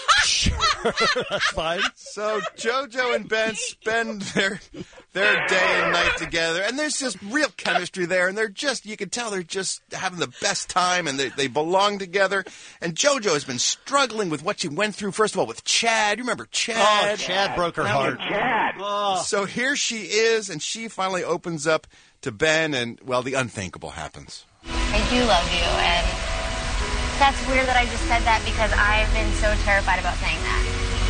That's fine. So JoJo and Ben spend their day and night together, and there's just real chemistry there, and you can tell they're just having the best time, and they belong together. And JoJo has been struggling with what she went through, first of all, with Chad. You remember Chad? Oh, Chad broke her heart. Chad. Oh. So here she is, and she finally opens up to Ben, and, well, the unthinkable happens. I do love you, and that's weird that I just said that because I've been so terrified about saying that.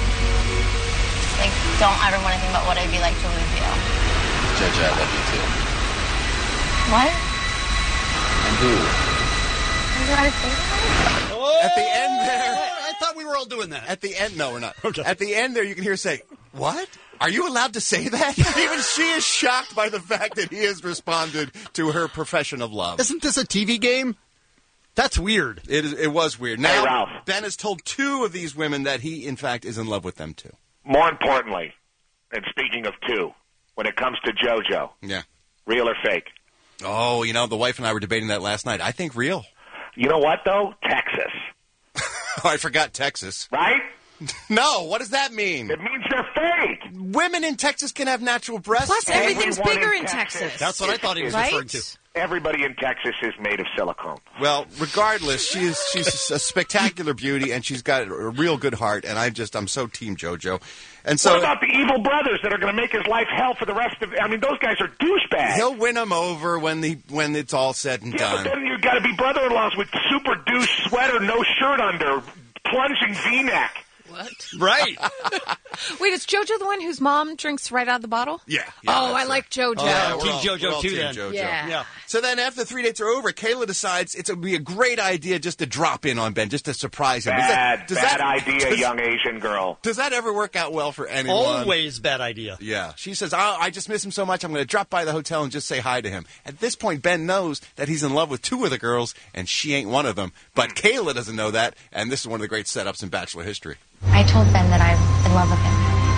Like, don't ever want to think about what it'd be like to lose you. JoJo, I love you too. What? And who? You gotta say that? At the end there... I thought we were all doing that. At the end... No, we're not. Okay. At the end there, you can hear her say, what? Are you allowed to say that? Even she is shocked by the fact that he has responded to her profession of love. Isn't this a TV game? That's weird. It was weird. Hey, Now, Ralph. Ben has told two of these women that he, in fact, is in love with them, too. More importantly, and speaking of two, when it comes to JoJo, Yeah. real or fake? Oh, you know, the wife and I were debating that last night. I think real. You know what, though? Texas. Oh, I forgot Texas. Right? No, what does that mean? It means they're fake. Women in Texas can have natural breasts. Plus, everything's Everyone bigger in in Texas. That's what I thought he was Right? referring to. Everybody in Texas is made of silicone. Well, regardless, she's a spectacular beauty, and she's got a real good heart, and I'm so team JoJo. And so What about the evil brothers that are going to make his life hell for the rest of... I mean, those guys are douchebags. he'll win them over when it's all said and Yeah, but done. then you've got to be brother-in-laws with super douche sweater, no shirt under, plunging V-neck. What? Right. Wait, is JoJo the one whose mom drinks right out of the bottle? Yeah. Oh, I like JoJo. Oh, Yeah, Team JoJo we're all too, team then. JoJo. Yeah. So then after the 3 dates are over, Kayla decides it would be a great idea just to drop in on Ben, just to surprise him. Bad idea, young Asian girl. Does that ever work out well for anyone? Always bad idea. Yeah. She says, I just miss him so much, I'm going to drop by the hotel and just say hi to him. At this point, Ben knows that he's in love with two of the girls, and she ain't one of them. But Kayla doesn't know that, and this is one of the great setups in Bachelor history. I told Ben that I'm in love with him.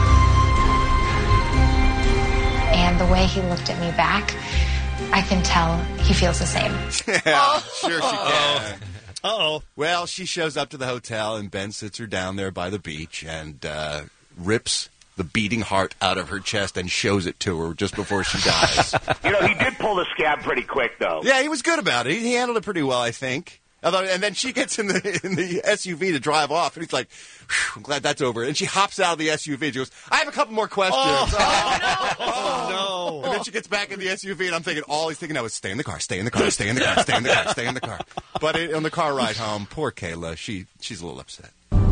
And the way he looked at me back, I can tell he feels the same. Yeah, sure she can. Uh-oh. Well, she shows up to the hotel, and Ben sits her down there by the beach and rips the beating heart out of her chest and shows it to her just before she dies. You know, he did pull the scab pretty quick, though. Yeah, he was good about it. He handled it pretty well, I think. Although, and then she gets in the SUV to drive off, and he's like, I'm glad that's over. And she hops out of the SUV. She goes, I have a couple more questions. Oh, no. And then she gets back in the SUV, and I'm thinking, all he's thinking now is stay in the car, stay in the car, stay in the car, stay in the car, stay in the car. But on the car ride home, poor Kayla, she's a little upset.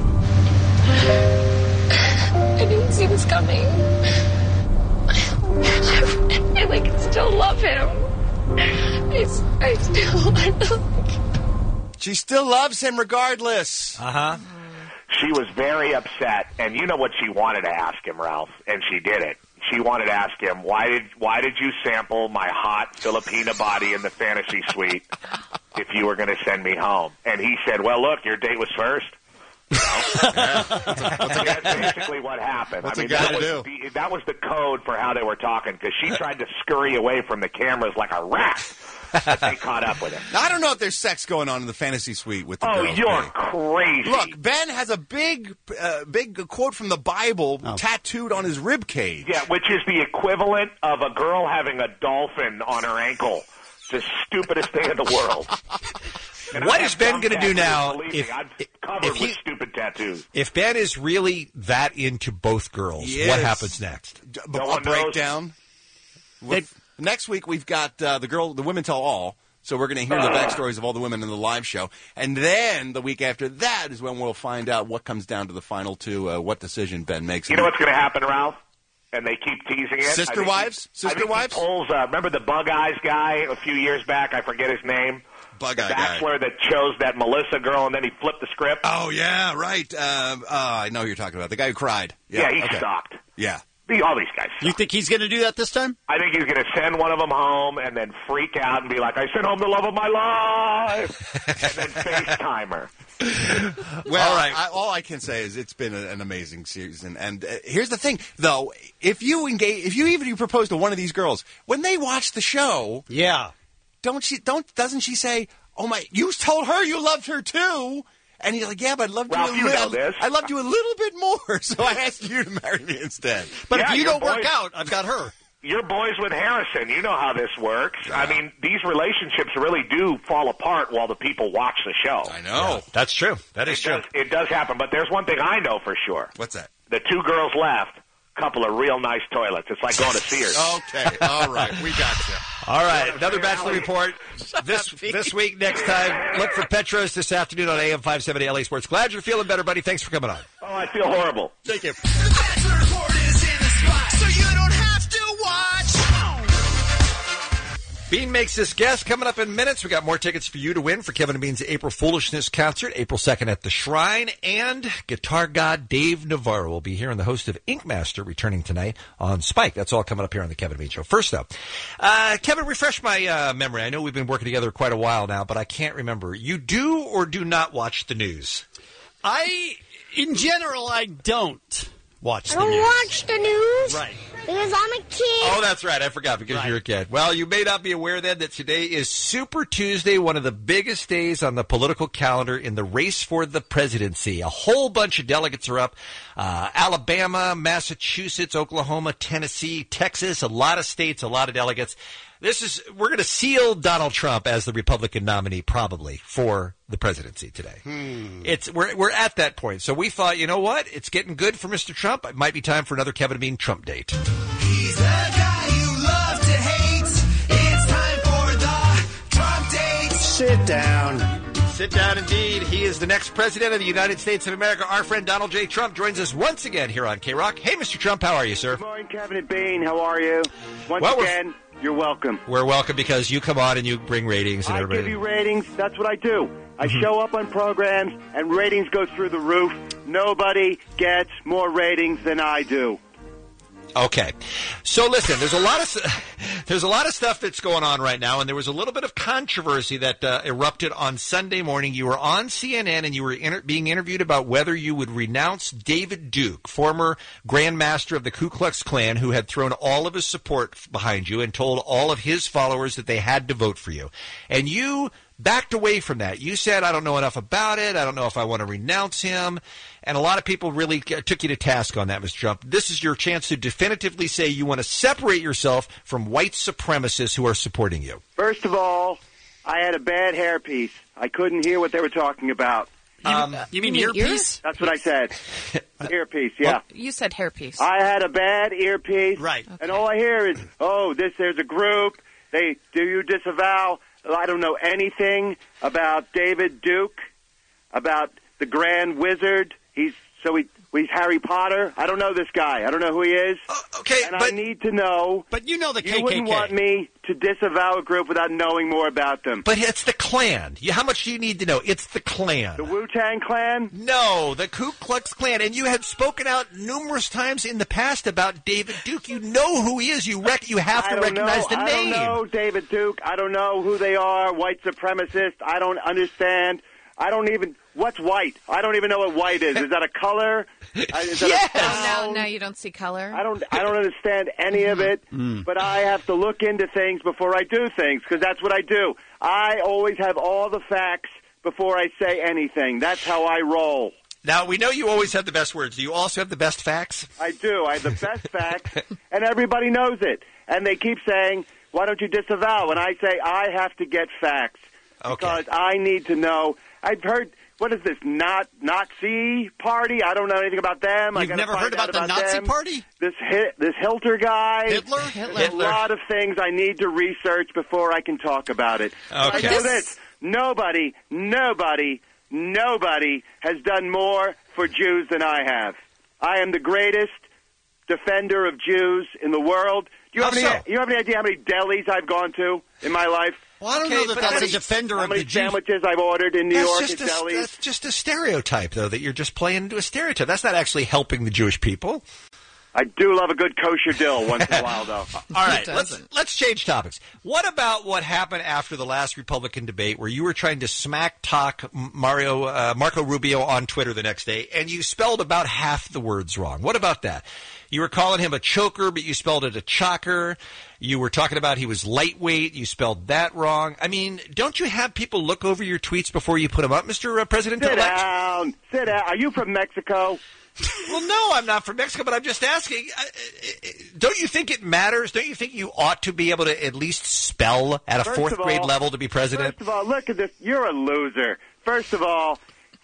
I didn't see this coming. I still love him. She still loves him regardless. Uh-huh. She was very upset, and you know what she wanted to ask him, Ralph, and she did it. She wanted to ask him, why did you sample my hot Filipina body in the fantasy suite if you were going to send me home? And he said, well, look, your date was first. That's basically what happened. What's a guy to do? That was the code for how they were talking, because she tried to scurry away from the cameras like a rat. But they caught up with him. Now, I don't know if there's sex going on in the fantasy suite with the girls. Oh, you're Ben. crazy. Look, Ben has a big quote from the Bible tattooed on his rib cage. Yeah, which is the equivalent of a girl having a dolphin on her ankle. The stupidest thing in the world. And What I is have Ben dumb going to do tattoos, now believe if me, I'm covered with stupid tattoos. If Ben is really that into both girls, He what is. happens next? No A one knows. breakdown. Next week we've got the Women Tell All. So we're going to hear the backstories of all the women in the live show. And then the week after that is when we'll find out what comes down to the final two, what decision Ben makes. You know what's going to happen, Ralph? and they keep teasing it. Sister wives? He pulls, remember the Bug Eyes guy a few years back? I forget his name. Bug the Eye guy. Bachelor that chose that Melissa girl, and then he flipped the script. Oh, yeah, right. I know who you're talking about. The guy who cried. Yeah, he okay. sucked. Yeah. All these guys suck. You think he's going to do that this time? I think he's going to send one of them home and then freak out and be like, I sent home the love of my life, and then FaceTime her. Well, all I can say is it's been an amazing season. And here's the thing, though: if you propose to one of these girls when they watch the show, doesn't she say, "Oh my, you told her you loved her too"? And he's like, "Yeah, but I loved you a little bit more, so I asked you to marry me instead." But if you don't work out, I've got her. You're boys with Harrison. You know how this works. I mean, these relationships really do fall apart while the people watch the show. I know. Yeah, that's true. That is true. It does happen. But there's one thing I know for sure. What's that? The two girls left, couple of real nice toilets. It's like going to Sears. Okay. All right. We got you. All right. Another Bachelor Report. This week, next time, look for Petros this afternoon on AM 570 LA Sports. Glad you're feeling better, buddy. Thanks for coming on. Oh, I feel horrible. Thank you. The Bachelor Report is in the spot, so you don't have to watch. Bean Makes This Guest coming up in minutes. We got more tickets for you to win for Kevin and Bean's April Foolishness concert, April 2nd at the Shrine. And guitar god Dave Navarro will be here, and the host of Ink Master returning tonight on Spike. That's all coming up here on the Kevin and Bean Show. First, though, Kevin, refresh my memory. I know we've been working together quite a while now, but I can't remember. You do or do not watch the news? In general, I don't watch the I news. don't watch the news. Right. Because I'm a kid. Oh, that's right. I forgot because you're a kid. Well, you may not be aware then that today is Super Tuesday, one of the biggest days on the political calendar in the race for the presidency. A whole bunch of delegates are up. Alabama, Massachusetts, Oklahoma, Tennessee, Texas, a lot of states, a lot of delegates. We're going to seal Donald Trump as the Republican nominee probably for the presidency today. We're at that point. So we thought, you know what? It's getting good for Mr. Trump. It might be time for another Kevin and Bean Trump date. He's the guy you love to hate. It's time for the Trump date. Sit down. Sit down indeed. He is the next president of the United States of America. Our friend Donald J. Trump joins us once again here on K-Rock. Hey, Mr. Trump, how are you, sir? Good morning, Kevin and Bean. How are you? Once again, you're welcome. We're welcome because you come on and you bring ratings and everybody. I give you ratings. That's what I do. I show up on programs and ratings go through the roof. Nobody gets more ratings than I do. Okay. So listen, there's a lot of stuff that's going on right now, and there was a little bit of controversy that erupted on Sunday morning. You were on CNN and you were being interviewed about whether you would renounce David Duke, former Grand Master of the Ku Klux Klan, who had thrown all of his support behind you and told all of his followers that they had to vote for you. And you backed away from that. You said, I don't know enough about it. I don't know if I want to renounce him. And a lot of people really took you to task on that, Mr. Trump. This is your chance to definitively say you want to separate yourself from white supremacists who are supporting you. First of all, I had a bad hairpiece. I couldn't hear what they were talking about. You mean earpiece? That's what I said. Earpiece, yeah. Well, you said hairpiece. I had a bad earpiece. Right. And all I hear is, there's a group. Do you disavow? I don't know anything about David Duke, about the Grand Wizard. He's Harry Potter. I don't know this guy. I don't know who he is. Okay, and I need to know. But you know the KKK. You wouldn't want me to disavow a group without knowing more about them. But it's the Klan. How much do you need to know? It's the Klan. The Wu-Tang Clan? No, the Ku Klux Klan. And you have spoken out numerous times in the past about David Duke. You know who he is. You have to recognize the name. I don't know David Duke. I don't know who they are. White supremacists. I don't understand. What's white? I don't even know what white is. Is that a color? Is that a sound? No, you don't see color. I don't understand any of it, but I have to look into things before I do things, because that's what I do. I always have all the facts before I say anything. That's how I roll. Now, we know you always have the best words. Do you also have the best facts? I do. I have the best facts, and everybody knows it. And they keep saying, why don't you disavow? And I say, I have to get facts, because I need to know. I've heard... What is this, Nazi party? I don't know anything about them. You've never heard about the Nazi party? This Hitler guy. Hitler? There's a lot of things I need to research before I can talk about it. Okay. I know this. Nobody has done more for Jews than I have. I am the greatest defender of Jews in the world. Do you have any idea how many delis I've gone to in my life? Well, I don't know that that's a defender how of many the Jews. sandwiches I've ordered in New York at delis. That's just a stereotype, though, that you're just playing into a stereotype. That's not actually helping the Jewish people. I do love a good kosher dill once in a while, though. All right, let's change topics. What about what happened after the last Republican debate where you were trying to smack talk Marco Rubio on Twitter the next day, and you spelled about half the words wrong? What about that? You were calling him a choker, but you spelled it a chocker. You were talking about he was lightweight. You spelled that wrong. I mean, don't you have people look over your tweets before you put them up, Mr. President-elect? Sit down. Are you from Mexico? Well, no, I'm not from Mexico, but I'm just asking. Don't you think it matters? Don't you think you ought to be able to at least spell at a fourth grade level to be president? First of all, look at this. You're a loser. First of all,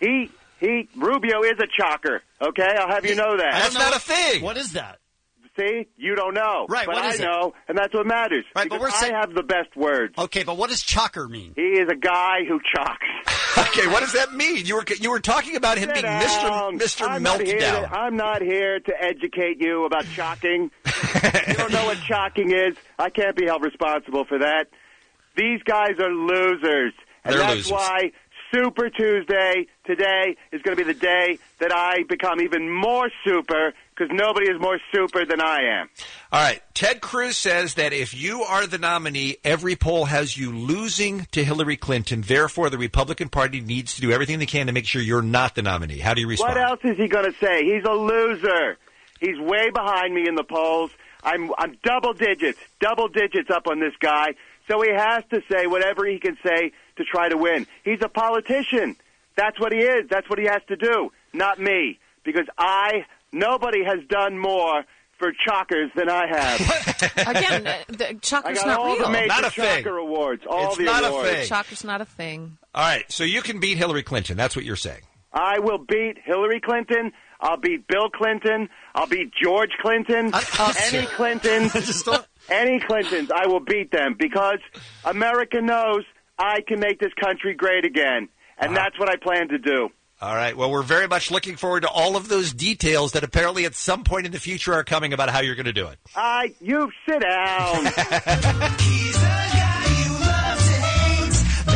Rubio is a chocker, okay? I'll have you know that. That's not a thing. What is that? See? You don't know. Right, but what is I know, and that's what matters. Right, but I have the best words. Okay, but what does chocker mean? He is a guy who chocks. Okay, what does that mean? You were talking about him being Mr. Meltdown. I'm not here to educate you about chocking. You don't know what chocking is. I can't be held responsible for that. These guys are losers. And They're that's losers. why Super Tuesday today is going to be the day that I become even more super, because nobody is more super than I am. All right. Ted Cruz says that if you are the nominee, every poll has you losing to Hillary Clinton. Therefore, the Republican Party needs to do everything they can to make sure you're not the nominee. How do you respond? What else is he going to say? He's a loser. He's way behind me in the polls. I'm double digits up on this guy. So he has to say whatever he can say to try to win. He's a politician. That's what he is. That's what he has to do. Not me. Because nobody has done more for chockers than I have. Again, the chocker's I got not all real. the major Not a thing. chocker awards. All It's the not a awards. thing. Chocker's not a thing. All right. So you can beat Hillary Clinton. That's what you're saying. I will beat Hillary Clinton. I'll beat Bill Clinton. I'll beat George Clinton. Any Clintons. Any Clintons. I will beat them because America knows I can make this country great again. And that's what I plan to do. All right. Well, we're very much looking forward to all of those details that apparently at some point in the future are coming about how you're going to do it. You sit down. He's a guy you love to hate.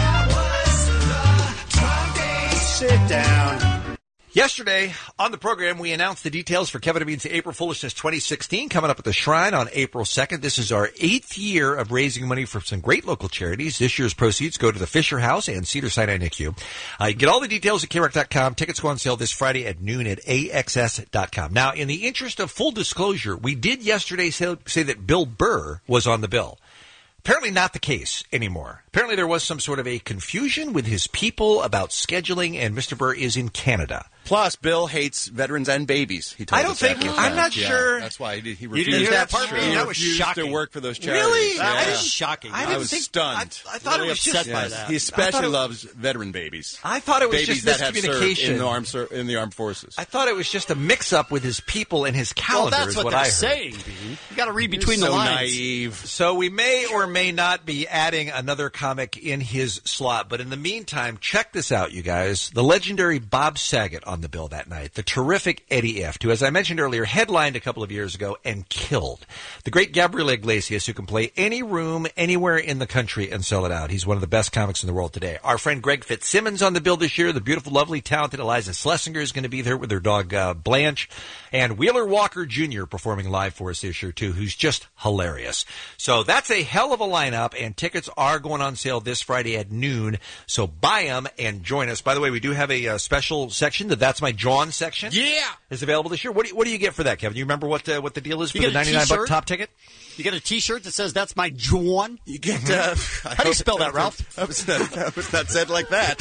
That was the Trump day. Sit down. Yesterday on the program, we announced the details for Kevin and Bean's April Foolishness 2016 coming up at the Shrine on April 2nd. This is our 8th year of raising money for some great local charities. This year's proceeds go to the Fisher House and Cedars-Sinai NICU. You can get all the details at KROC.com. Tickets go on sale this Friday at noon at AXS.com. Now, in the interest of full disclosure, we did yesterday say that Bill Burr was on the bill. Apparently not the case anymore. Apparently there was some sort of a confusion with his people about scheduling, and Mr. Burr is in Canada. Plus, Bill hates veterans and babies. He told I don't us think. that. I'm not Yeah, sure. That's why he refused. You didn't hear that part? He That was refused shocking. to work for those charities. Really? That Yeah. was shocking. I was stunned. I thought Really it was just upset by Yes. that. He I especially thought it- loves veteran babies. I thought it was babies just that have served miscommunication. in the armed forces. I thought it was just a mix-up with his people and his Well, calendar. that's is what what they're I heard. saying, Bean. You got to read You're between the so lines. naive. So we may or may not be adding another comic in his slot. But in the meantime, check this out, you guys. The legendary Bob Saget on the bill that night. The terrific Eddie Ifft, who, as I mentioned earlier, headlined a couple of years ago and killed. The great Gabriel Iglesias, who can play any room, anywhere in the country and sell it out. He's one of the best comics in the world today. Our friend Greg Fitzsimmons on the bill this year. The beautiful, lovely, talented Eliza Schlesinger is going to be there with her dog Blanche. And Wheeler Walker Jr. performing live for us this year, too, who's just hilarious. So that's a hell of a lineup, and tickets are going on sale this Friday at noon. So buy them and join us. By the way, we do have a special section, the That's My Jawn section. Yeah. Is available this year. What do you get for that, Kevin? You remember what the deal is for You the get a $99 t-shirt? top ticket? You get a T-shirt that says "That's my Jawn." You get. How do you spell that, Ralph? That was not said like that.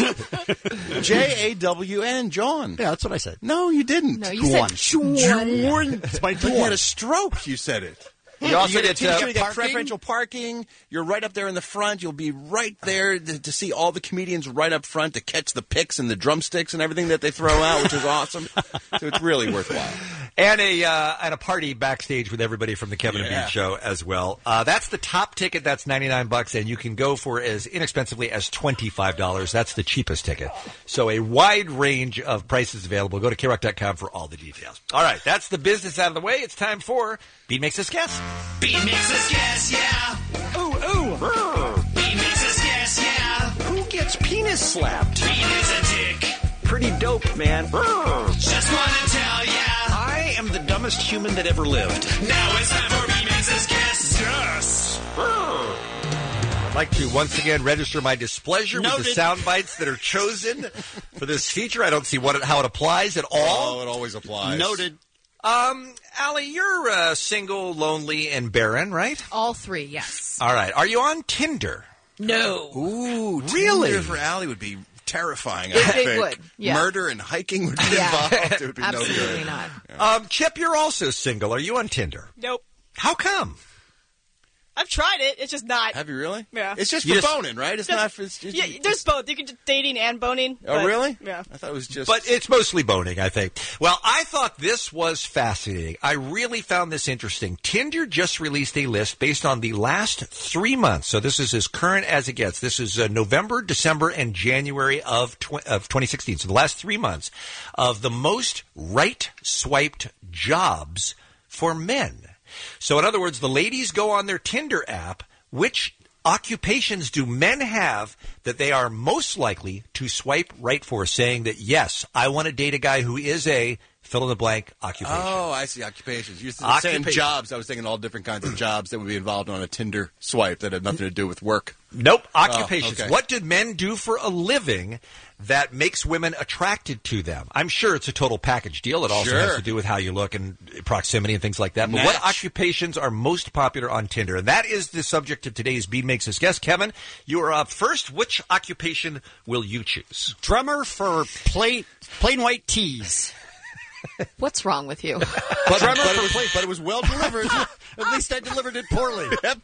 Jawn, John. Yeah, that's what I said. No, you didn't. No, you said Jawn. It's my Like you Jawn. had a stroke. You said it. You also get get preferential parking. You're right up there in the front. You'll be right there to see all the comedians right up front to catch the picks and the drumsticks and everything that they throw out, which is awesome. So it's really worthwhile. And a party backstage with everybody from the Kevin and Bean Show as well. That's the top ticket. That's $99, and you can go for as inexpensively as $25. That's the cheapest ticket. So a wide range of prices available. Go to KROC.com for all the details. All right, that's the business out of the way. It's time for Bean Makes Us Guess. Bean makes us guess, yeah. Ooh, ooh. Bean makes us guess, yeah. Who gets penis slapped? Bean is a dick. Pretty dope, man. Just want to tell ya. I am the dumbest human that ever lived. Now it's time for Bean makes us guess. Yes. I'd like to once again register my displeasure with the sound bites that are chosen for this feature. I don't see how it applies at all. Oh, it always applies. Noted. Allie, you're single, lonely, and barren, right? All three, yes. All right. Are you on Tinder? No. Ooh, Really? Tinder for Allie would be terrifying. I It think. would, yeah. Murder and hiking would be involved. It would be Absolutely no good. not. Chip, you're also single. Are you on Tinder? Nope. How come? I've tried it. It's just not. Have you really? Yeah. It's just You for just- boning, right? It's Just- not for. It's just, Yeah, there's both. You can just dating and boning. Oh, but- really? Yeah. I thought it was just. But it's mostly boning, I think. Well, I thought this was fascinating. I really found this interesting. Tinder just released a list based on the last 3 months. So this is as current as it gets. This is November, December, and January of 2016. So the last 3 months of the most right-swiped jobs for men. So in other words, the ladies go on their Tinder app. Which occupations do men have that they are most likely to swipe right for, saying that, yes, I want to date a guy who is a fill-in-the-blank occupation? Oh, I see. Occupations. You're saying jobs. I was thinking all different kinds of jobs that would be involved on a Tinder swipe that had nothing to do with work. Nope. Occupations. Oh, okay. What do men do for a living that makes women attracted to them? I'm sure it's a total package deal. It also has to do with how you look and proximity and things like that. But what occupations are most popular on Tinder? And that is the subject of today's Bean Makes Us Guess. Kevin, you are up first. Which occupation will you choose? Drummer for plain white tees. What's wrong with you? But it was well delivered. At least I delivered it poorly. Yep.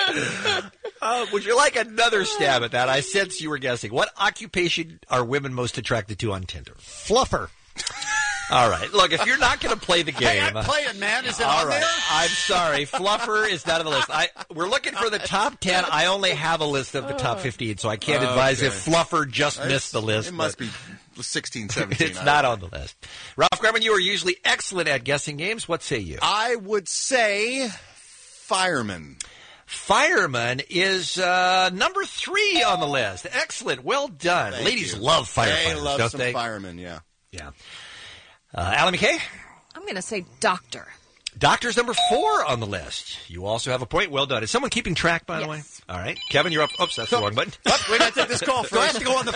Would you like another stab at that? I sense you were guessing. What occupation are women most attracted to on Tinder? Fluffer. All right. Look, if you're not going to play the game... Hey, I'm playing, man. Is it all on right. there? I'm sorry. Fluffer is not on the list. We're looking for the top 10. I only have a list of the top 15, so I can't advise if Fluffer just missed the list. It must be 16, 17. It's not on the list. Ralph Grumman, you are usually excellent at guessing games. What say you? I would say fireman. Fireman is number 3 on the list. Excellent. Well done. Thank Ladies you. love firefighters, They love don't some they? firemen, yeah. Yeah. Allie McKay? I'm going to say doctor. Doctor's number 4 on the list. You also have a point. Well done. Is someone keeping track, by the way? All right. Kevin, you're up. Oops, that's the wrong button. We got to take this call first. Do I have to go on the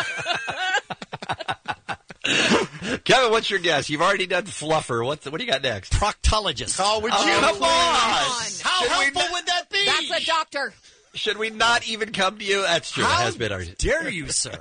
phone? Kevin, what's your guess? You've already done fluffer. What do you got next? Proctologist. Oh, would you? Come on. How helpful would that be? That's a doctor. Should we not even come to you? That's true. It has been argued. Dare you, sir?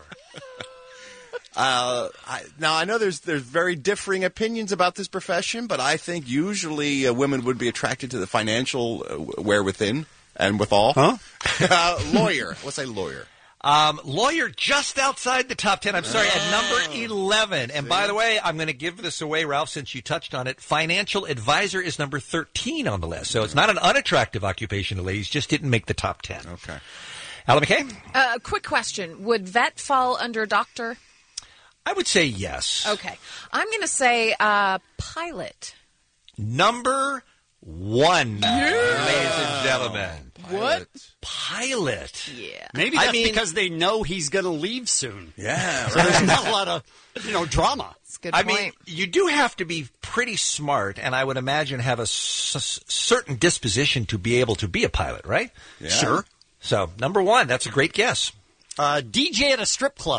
Now I know there's very differing opinions about this profession, but I think usually women would be attracted to the financial wherewithin and withal. Huh? Lawyer. Let's say lawyer. Lawyer just outside the top 10. I'm sorry, at number 11. And by the way, I'm going to give this away, Ralph, since you touched on it. Financial advisor is number 13 on the list. So it's not an unattractive occupation, the ladies just didn't make the top 10. Okay. Allie McKay? Quick question. Would vet fall under doctor? I would say yes. Okay. I'm going to say pilot. Number 1, ladies and gentlemen. What? Pilot. Yeah. Maybe that's because they know he's going to leave soon. Yeah. So there's not a lot of, drama. That's a good I point. mean, you do have to be pretty smart, and I would imagine have a certain disposition to be able to be a pilot, right? Yeah. Sure. So, number 1, that's a great guess. DJ at a strip club.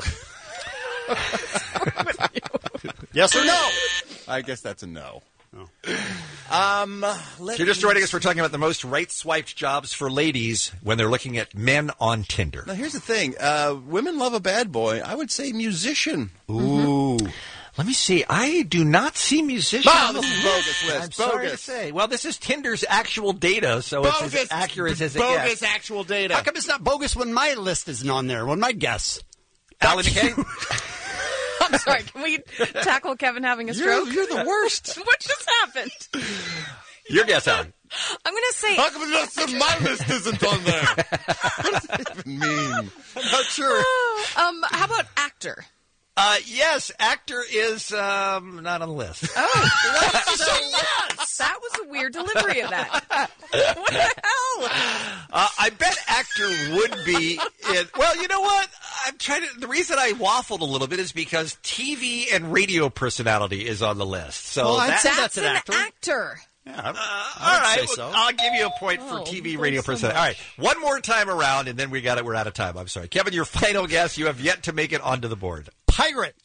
Yes or no? I guess that's a no. If you're just joining us, we're talking about the most right-swiped jobs for ladies when they're looking at men on Tinder. Now, here's the thing. Women love a bad boy. I would say musician. Ooh. Let me see. I do not see musicians. No, this is bogus list. I'm sorry to say. Well, this is Tinder's actual data, so it's as accurate as it gets. Bogus actual data. How come it's not bogus when my list isn't on there? When my guess? Allie McKay? I'm sorry. Can we tackle Kevin having a stroke? You're the worst. What just happened? Your guess, Alan. I'm going to say... How come my list isn't on there? What does that even mean? I'm not sure. How about actor? Yes, actor is not on the list. Oh, yes. That was a weird delivery of that. What the hell? I bet actor would be in. Well, you know what? The reason I waffled a little bit is because TV and radio personality is on the list. So Well, I'd say that's an actor. Yeah, all right, say so. I'll give you a point for TV radio personality. All right, one more time around, and then we're out of time. I'm sorry, Kevin. Your final guess. You have yet to make it onto the board. Pirate.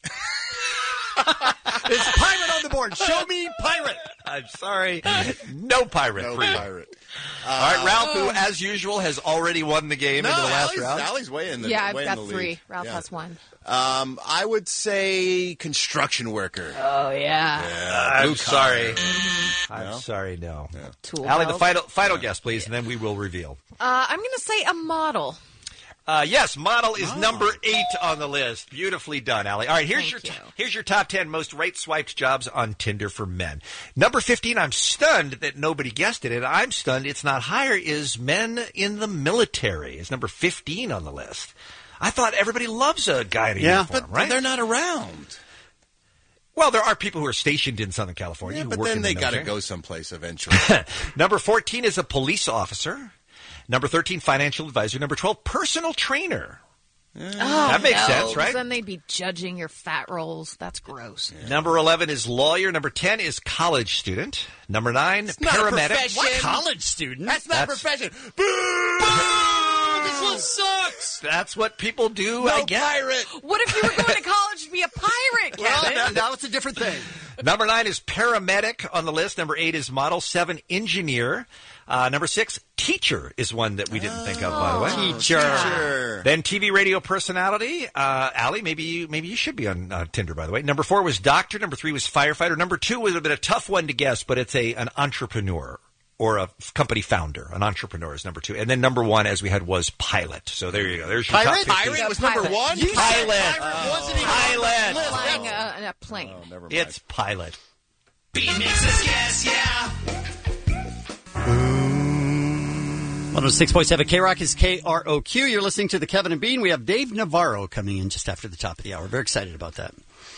It's pirate on the board. Show me pirate. I'm sorry, no pirate. No for you. pirate. All right, Ralph, who as usual has already won the game into the last round. Allie's way in the Yeah, I've way got in the 3. lead. Ralph Yeah. has 1. I would say construction worker. Oh, yeah. I'm sorry. No? I'm sorry, no. Tool Allie, the belt. final guess, please, and then we will reveal. I'm going to say a model. Yes, model is number 8 on the list. Beautifully done, Allie. All right, here's your top 10 most right-swiped jobs on Tinder for men. Number 15, I'm stunned that nobody guessed it, and I'm stunned it's not higher, is men in the military. Is number 15 on the list. I thought everybody loves a guy in a uniform, but right? they're not around. Well, there are people who are stationed in Southern California Yeah, who but work then in they the got to military. go someplace eventually. Number 14 is a police officer. Number 13, financial advisor. Number 12, personal trainer. That makes sense, right? Then they'd be judging your fat rolls. That's gross. Number 11 is lawyer. Number 10 is college student. Number 9, not a paramedic. profession. What college student? That's not a That's- profession. Boo! This one sucks. That's what people do, No I guess. pirate. What if you were going to college to be a pirate, Kevin? Well, now it's a different thing. Number 9 is paramedic on the list. Number 8 is model. 7, engineer. Number 6, teacher is one that we didn't think of, by the way. Teacher. Then TV radio personality. Allie, maybe you should be on Tinder, by the way. Number 4 was doctor. Number 3 was firefighter. Number 2 would have been a tough one to guess, but it's an entrepreneur or a company founder. An entrepreneur is number 2. And then number 1, as we had, was pilot. So there you go. There's your top 15. Pirate was number 1? You said Pilot. pirate wasn't even Pilot. on the list. Flying a plane. Oh, never mind. It's pilot. B makes us guess, yeah. 106.7 K-Rock is KROQ. You're listening to the Kevin and Bean. We have Dave Navarro coming in just after the top of the hour. Very excited about that.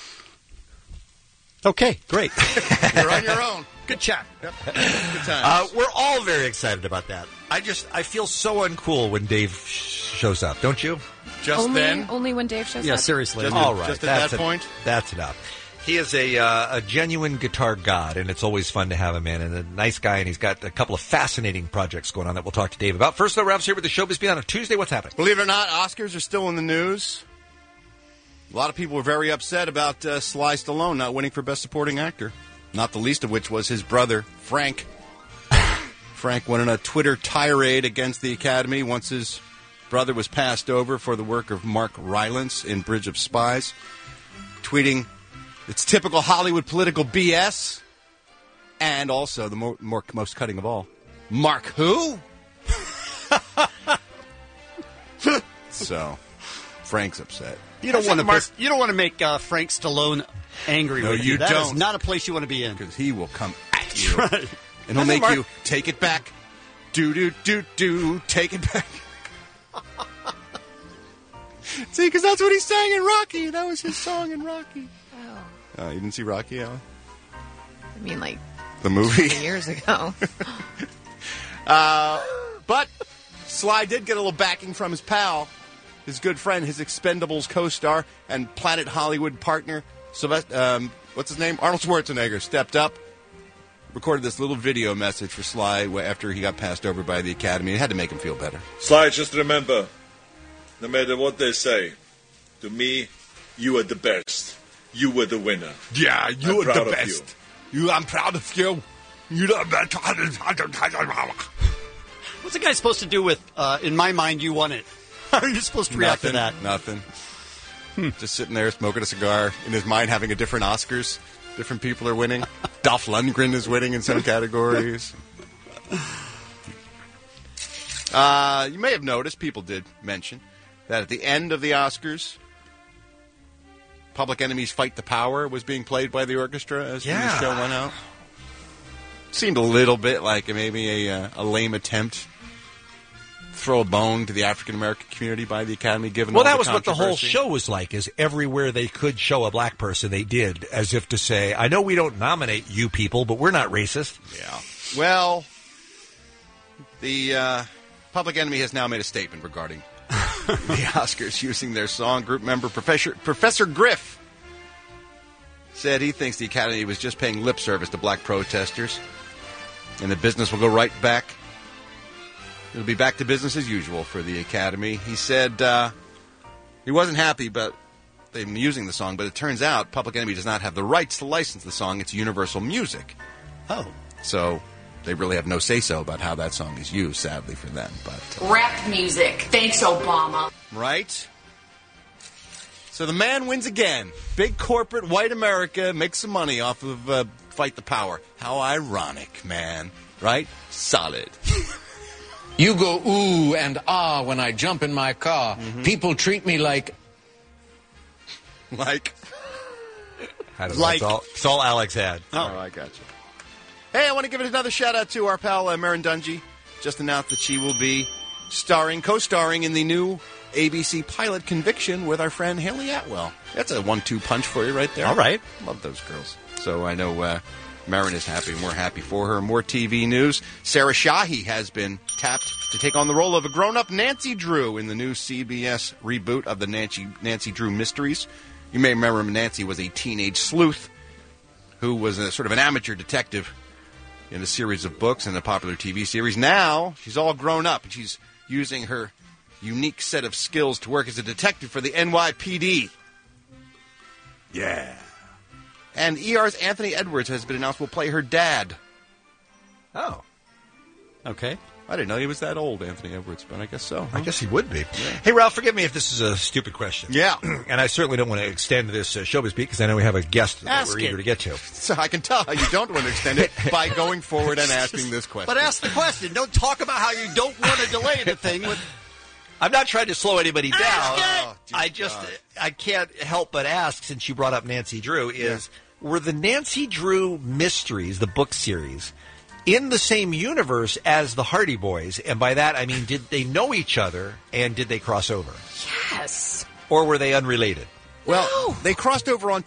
Okay, great. You're on your own. Good chat. Yep. Good times. We're all very excited about that. I feel so uncool when Dave shows up, don't you? Just then? Only when Dave shows Yeah, up? seriously. Just All at- right. just at that point? That's enough. He is a genuine guitar god, and it's always fun to have him in. And a nice guy, and he's got a couple of fascinating projects going on that we'll talk to Dave about. First, though, Ralph's here with the Showbiz Beat on a Tuesday. What's happening? Believe it or not, Oscars are still in the news. A lot of people were very upset about Sly Stallone not winning for Best Supporting Actor. Not the least of which was his brother, Frank. Frank went on a Twitter tirade against the Academy once his brother was passed over for the work of Mark Rylance in Bridge of Spies, tweeting, "It's typical Hollywood political BS." And also, the most cutting of all, Mark who? So, Frank's upset. You don't want to make Frank Stallone angry No, with you That is don't. not a place you want to be in. Because he will come at you. Right. And he'll make you take it back. Do, take it back. See, because that's what he sang in Rocky. That was his song in Rocky. Oh. You didn't see Rocky, Alan? I mean, like, The movie? 20 years ago. But Sly did get a little backing from his pal, his good friend, his Expendables co-star and Planet Hollywood partner, Sylvester, what's his name? Arnold Schwarzenegger stepped up, recorded this little video message for Sly after he got passed over by the Academy. It had to make him feel better. Sly, just remember, no matter what they say, to me, you are the best. You were the winner. Yeah, I'm proud of I'm proud of you. You're the best. What's a guy supposed to do with, in my mind, you won it? How are you supposed to react to that? Nothing. Just sitting there smoking a cigar, in his mind having a different Oscars. Different people are winning. Dolph Lundgren is winning in some categories. You may have noticed, people did mention, that at the end of the Oscars, Public Enemy's Fight the Power was being played by the orchestra as the show went out. Seemed a little bit like maybe a lame attempt. Throw a bone to the African American community by the Academy, given all that the was what the whole controversy. show was like, is everywhere they could show a black person, they did, as if to say, I know we don't nominate you people, but we're not racist. Yeah. Well, the Public Enemy has now made a statement regarding the Oscars using their song. Group member Professor Griff said he thinks the Academy was just paying lip service to black protesters, and the business will go right back. It'll be back to business as usual for the Academy. He said he wasn't happy about them using the song, but it turns out Public Enemy does not have the rights to license the song. It's Universal Music. Oh. So they really have no say-so about how that song is used, sadly for them. But Rap music. Thanks, Obama. right? So the man wins again. Big corporate white America makes some money off of Fight the Power. How ironic, man. Right? Solid. You go ooh and ah when I jump in my car. People treat me like... Like? I don't know. It's all Alex had. Oh, I got you. Hey, I want to give it another shout-out to our pal, Marin Dungy. Just announced that she will be co-starring in the new ABC pilot Conviction with our friend Haley Atwell. That's a 1-2 punch for you right there. All right. Love those girls. So I know Marin is happy, and we're happy for her. More TV news. Sarah Shahi has been tapped to take on the role of a grown-up Nancy Drew in the new CBS reboot of the Nancy Drew Mysteries. You may remember Nancy was a teenage sleuth who was a sort of an amateur detective in a series of books and a popular TV series. Now, she's all grown up, and she's using her unique set of skills to work as a detective for the NYPD. Yeah. And ER's Anthony Edwards has been announced will play her dad. Oh. Okay. I didn't know he was that old, Anthony Edwards, but I guess so. I guess he would be. Hey, Ralph, forgive me if this is a stupid question. Yeah. And I certainly don't want to extend this showbiz beat because I know we have a guest that we're eager to get to. So I can tell how you don't want to extend it by going forward and asking this question. But ask the question. Don't talk about how you don't want to delay the thing with... I'm not trying to slow anybody down. Oh, I can't help but ask, since you brought up Nancy Drew, were the Nancy Drew Mysteries, the book series, in the same universe as the Hardy Boys? And by that, I mean, did they know each other and did they cross over? Yes. Or were they unrelated? Well, they crossed over on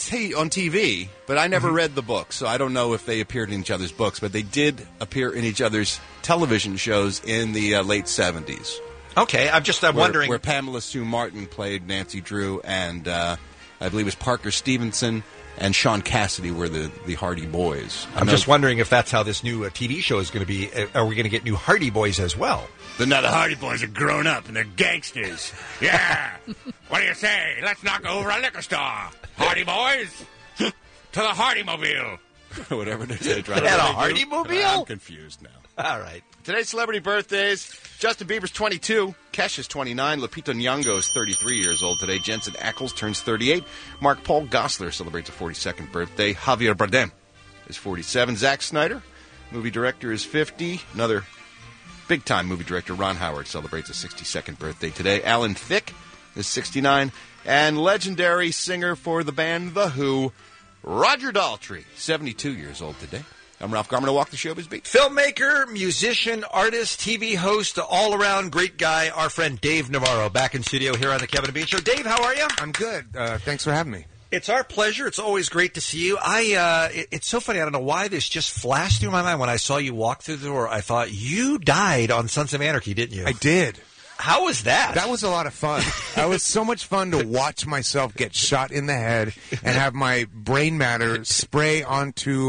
TV, but I never read the books, so I don't know if they appeared in each other's books, but they did appear in each other's television shows in the late 70s. Okay, I'm wondering... Where Pamela Sue Martin played Nancy Drew, and I believe it was Parker Stevenson and Sean Cassidy were the Hardy Boys. I'm just wondering if that's how this new TV show is going to be. Are we going to get new Hardy Boys as well? But now the Hardy Boys are grown up and they're gangsters. Yeah. What do you say? Let's knock over a liquor store. Hardy Boys, to the Hardy-mobile. Whatever it is they drive. They had a Hardy-mobile? I'm confused now. All right. Today's celebrity birthdays. Justin Bieber's 22. Kesha's 29. Lupita Nyong'o is 33 years old today. Jensen Ackles turns 38. Mark Paul Gosselaar celebrates a 42nd birthday. Javier Bardem is 47. Zack Snyder, movie director, is 50. Another big-time movie director, Ron Howard, celebrates a 62nd birthday today. Alan Thicke is 69. And legendary singer for the band The Who, Roger Daltrey, 72 years old today. I'm Ralph Garman to walk the showbiz beat. Filmmaker, musician, artist, TV host, all-around great guy, our friend Dave Navarro, back in studio here on the Kevin and Bean Show. Dave, how are you? I'm good. Thanks for having me. It's our pleasure. It's always great to see you. It's so funny. I don't know why this just flashed through my mind when I saw you walk through the door. I thought you died on Sons of Anarchy, didn't you? I did. How was that? That was a lot of fun. That was so much fun to watch myself get shot in the head and have my brain matter spray onto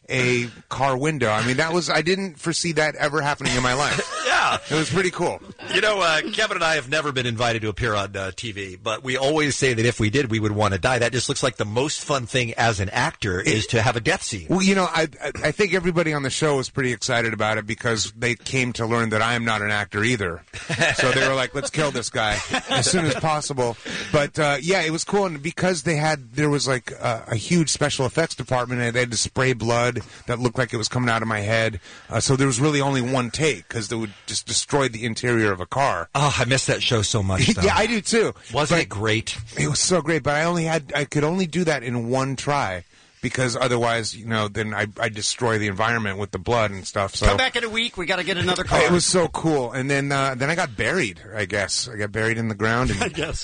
a car window. I mean, I didn't foresee that ever happening in my life. Yeah. It was pretty cool. You know, Kevin and I have never been invited to appear on TV, but we always say that if we did, we would want to die. That just looks like the most fun thing as an actor is to have a death scene. Well, you know, I think everybody on the show was pretty excited about it because they came to learn that I am not an actor either. So they were like, let's kill this guy as soon as possible. But, yeah, it was cool. And because there was like a huge special effects department and they had to spray blood that looked like it was coming out of my head. So there was really only one take because there would just destroyed the interior of a car. Oh, I miss that show so much. Though. Yeah, I do too. Wasn't it great? It was so great, but I could only do that in one try. Because otherwise, then I destroy the environment with the blood and stuff. So come back in a week. We got to get another car. It was so cool, and then I got buried. I guess I got buried in the ground. And I guess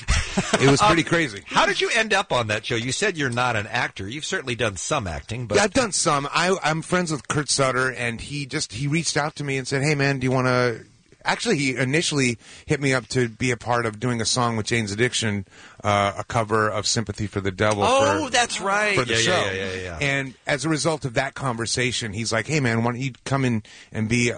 it was pretty crazy. How did you end up on that show? You said you're not an actor. You've certainly done some acting, but Yeah, I've done some. I'm friends with Kurt Sutter, and he reached out to me and said, "Hey, man, do you want to?" Actually, he initially hit me up to be a part of doing a song with Jane's Addiction, a cover of "Sympathy for the Devil." Oh, that's right. For the show. Yeah. And as a result of that conversation, he's like, "Hey, man, why don't you come in and be,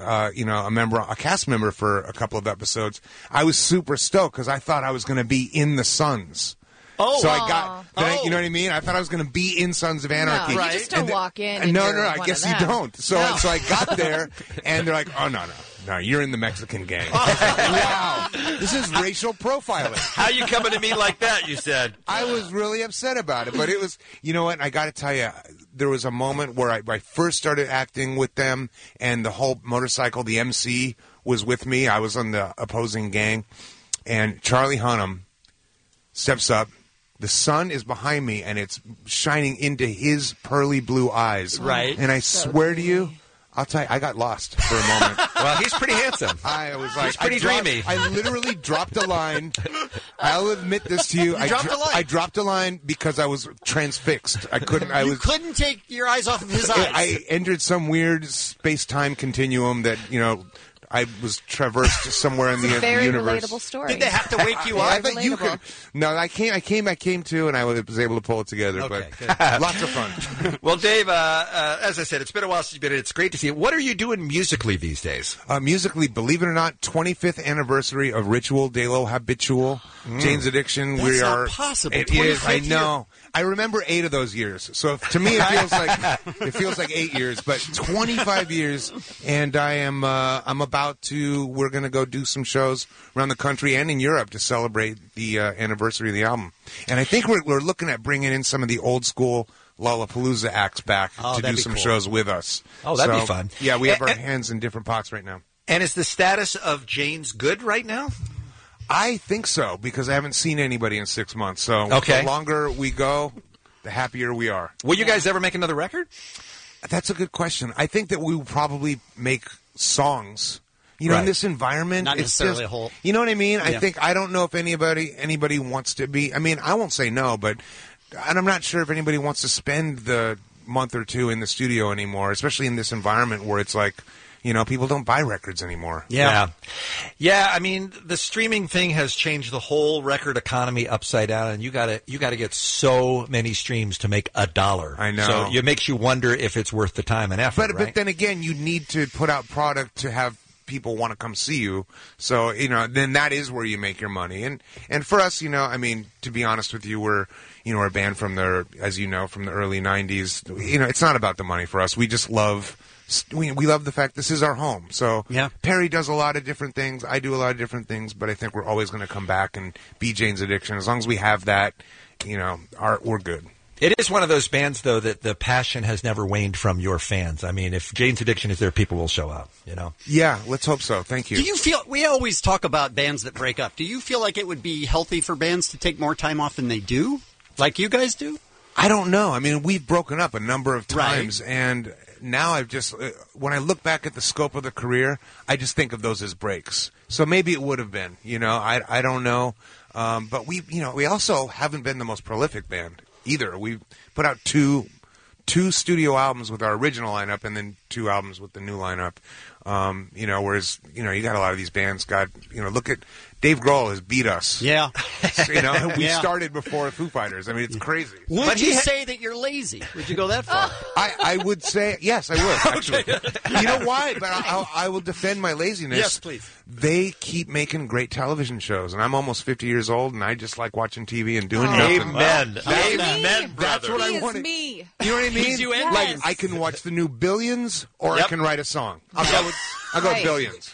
a cast member for a couple of episodes?" I was super stoked because I thought I was going to be in the Sons. Oh, so I got, you know what I mean? I thought I was going to be in Sons of Anarchy. No, you just don't walk in. And No, you're I one guess of you them. don't. So I got there, and they're like, "Oh, no, you're in the Mexican gang." Wow, this is racial profiling. How you coming to me like that? You said. I was really upset about it, but it was, you know what? I got to tell you, there was a moment where I first started acting with them, and the whole motorcycle, the MC, was with me. I was on the opposing gang, and Charlie Hunnam steps up. The sun is behind me, and it's shining into his pearly blue eyes. Right. And I swear to you, I'll tell you, I got lost for a moment. Well, he's pretty handsome. I was like, he's pretty dreamy. I literally dropped a line. I'll admit this to you. You dropped a line. I dropped a line because I was transfixed. I couldn't. You couldn't take your eyes off of his eyes. I entered some weird space-time continuum that I was traversed somewhere in the Very universe. relatable story. Did they have to wake you up? I think you could. No, I came to, and I was able to pull it together. Okay, but lots of fun. Well, Dave, as I said, it's been a while since you've been in. It's great to see you. What are you doing musically these days? Musically, believe it or not, 25th anniversary of Ritual de lo Habitual, Jane's Addiction. That's we not are. possible. It is. I know. I remember 8 of those years. So to me, it feels like 8 years, but 25 years. And I'm about to. We're going to go do some shows around the country and in Europe to celebrate the anniversary of the album. And I think we're looking at bringing in some of the old school Lollapalooza acts back to do some shows with us. Oh, that'd be fun. Yeah, we have our hands in different pots right now. And is the status of Jane's good right now? I think so, because I haven't seen anybody in 6 months. So Okay. the longer we go, the happier we are. Will you guys ever make another record? That's a good question. I think that we will probably make songs. In Right. this environment, Not it's necessarily just, a whole. You know what I mean? Yeah. I don't know if anybody wants to be. I mean, I won't say no, and I'm not sure if anybody wants to spend the month or two in the studio anymore, especially in this environment where it's like, people don't buy records anymore. Yeah. I mean, the streaming thing has changed the whole record economy upside down, and you gotta get so many streams to make $1. I know. So it makes you wonder if it's worth the time and effort. But then again, you need to put out product to have people want to come see you. So, then that is where you make your money. And for us, I mean, to be honest with you, we're a band from the early 90s. It's not about the money for us. We just love. We love the fact this is our home. So Perry does a lot of different things. I do a lot of different things, but I think we're always going to come back and be Jane's Addiction. As long as we have that, we're good. It is one of those bands, though, that the passion has never waned from your fans. I mean, if Jane's Addiction is there, people will show up, Yeah, let's hope so. Thank you. Do you feel, we always talk about bands that break up. Do you feel like it would be healthy for bands to take more time off than they do? Like you guys do? I don't know. I mean, we've broken up a number of times, and now I've just, when I look back at the scope of the career, I just think of those as breaks. So maybe it would have been, I don't know. But we also haven't been the most prolific band either. We've put out two studio albums with our original lineup and then 2 albums with the new lineup. Whereas, you got a lot of these bands look at Dave Grohl has beat us. Yeah. We started before Foo Fighters. I mean, it's crazy. Would you say that you're lazy? Would you go that far? I would say, yes, I would, actually. You know why? But I will defend my laziness. Yes, please. They keep making great television shows, and I'm almost 50 years old, and I just like watching TV and doing nothing. Amen. Amen, brother. That's what He I is wanted. me. You know what I mean? You and Like, yes. I can watch the new Billions, or I Yep. can write a song. I'll go Right. Billions.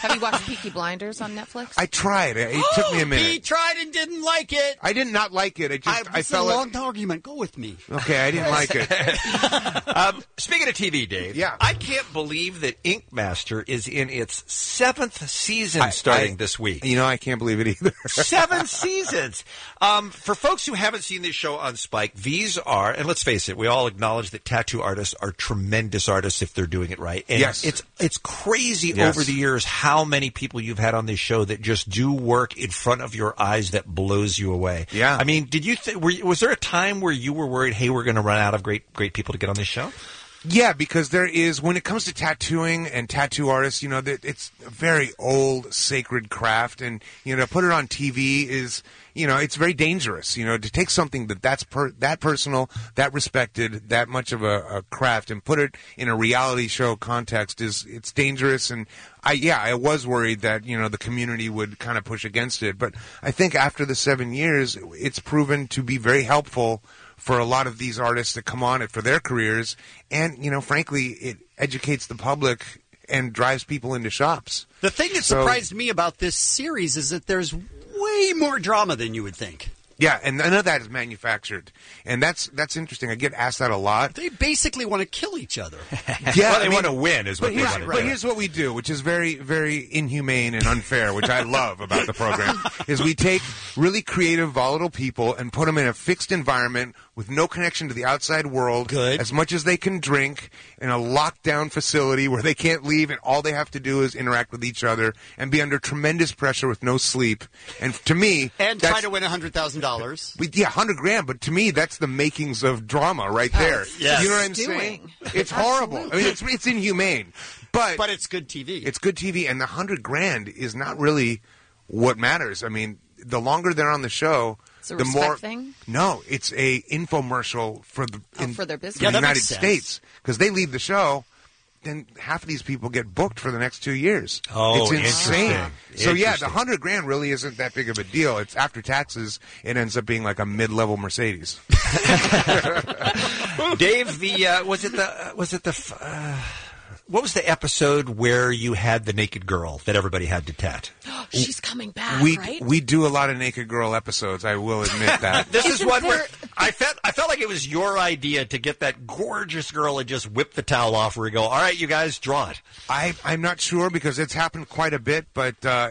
Have you watched Peaky Blinders on Netflix? I tried. It took me a minute. He tried and didn't like it. I did not like it. I It's felt a long argument. Go with me. Okay, I didn't like it. Speaking of TV, Dave, I can't believe that Ink Master is in its 7th season starting this week. You know, I can't believe it either. 7 seasons. For folks who haven't seen this show on Spike, these are, and let's face it, we all acknowledge that tattoo artists are tremendous artists if they're doing it right. And Yes. it's crazy Yes. over the years how many people you've had on this show that just do work in front of your eyes that blows you away. Yeah. I mean, did you was there a time where you were worried, hey, we're going to run out of great people to get on this show? Yeah, because there is, when it comes to tattooing and tattoo artists, you know, it's a very old, sacred craft, and, you know, to put it on TV is, you know, it's very dangerous, you know, to take something that personal, that respected, that much of a craft, and put it in a reality show context it's dangerous, and I was worried that, you know, the community would kind of push against it, but I think after the 7 years, it's proven to be very helpful for a lot of these artists that come on it for their careers. And, you know, frankly, it educates the public and drives people into shops. The thing that surprised me about this series is that there's way more drama than you would think. Yeah, and none of that is manufactured. And that's interesting. I get asked that a lot. They basically want to kill each other. Yeah, well, they want to win is what they want to do. But here's what we do, which is very, very inhumane and unfair, which I love about the program, is we take really creative, volatile people and put them in a fixed environment with no connection to the outside world, as much as they can drink, in a lockdown facility where they can't leave, and all they have to do is interact with each other and be under tremendous pressure with no sleep. And to me, and try to win $100,000. Yeah, $100,000. But to me, that's the makings of drama right there. Yes. You know what I'm saying? It's horrible. I mean, it's inhumane. But it's good TV. It's good TV, and the $100,000 is not really what matters. I mean, the longer they're on the show, It's a the respect more. thing? No, it's a infomercial for the for their business. in Yeah, the that United makes sense. States, because they leave the show. Then half of these people get booked for the next 2 years. Oh, it's insane. interesting. So yeah, the $100,000 really isn't that big of a deal. It's after taxes, it ends up being like a mid-level Mercedes. Dave, what was the episode where you had the naked girl that everybody had to tat? She's coming back, right? We do a lot of naked girl episodes. I will admit that. This is one where I felt like it was your idea to get that gorgeous girl and just whip the towel off. Where you go, all right, you guys, draw it. I'm not sure because it's happened quite a bit, but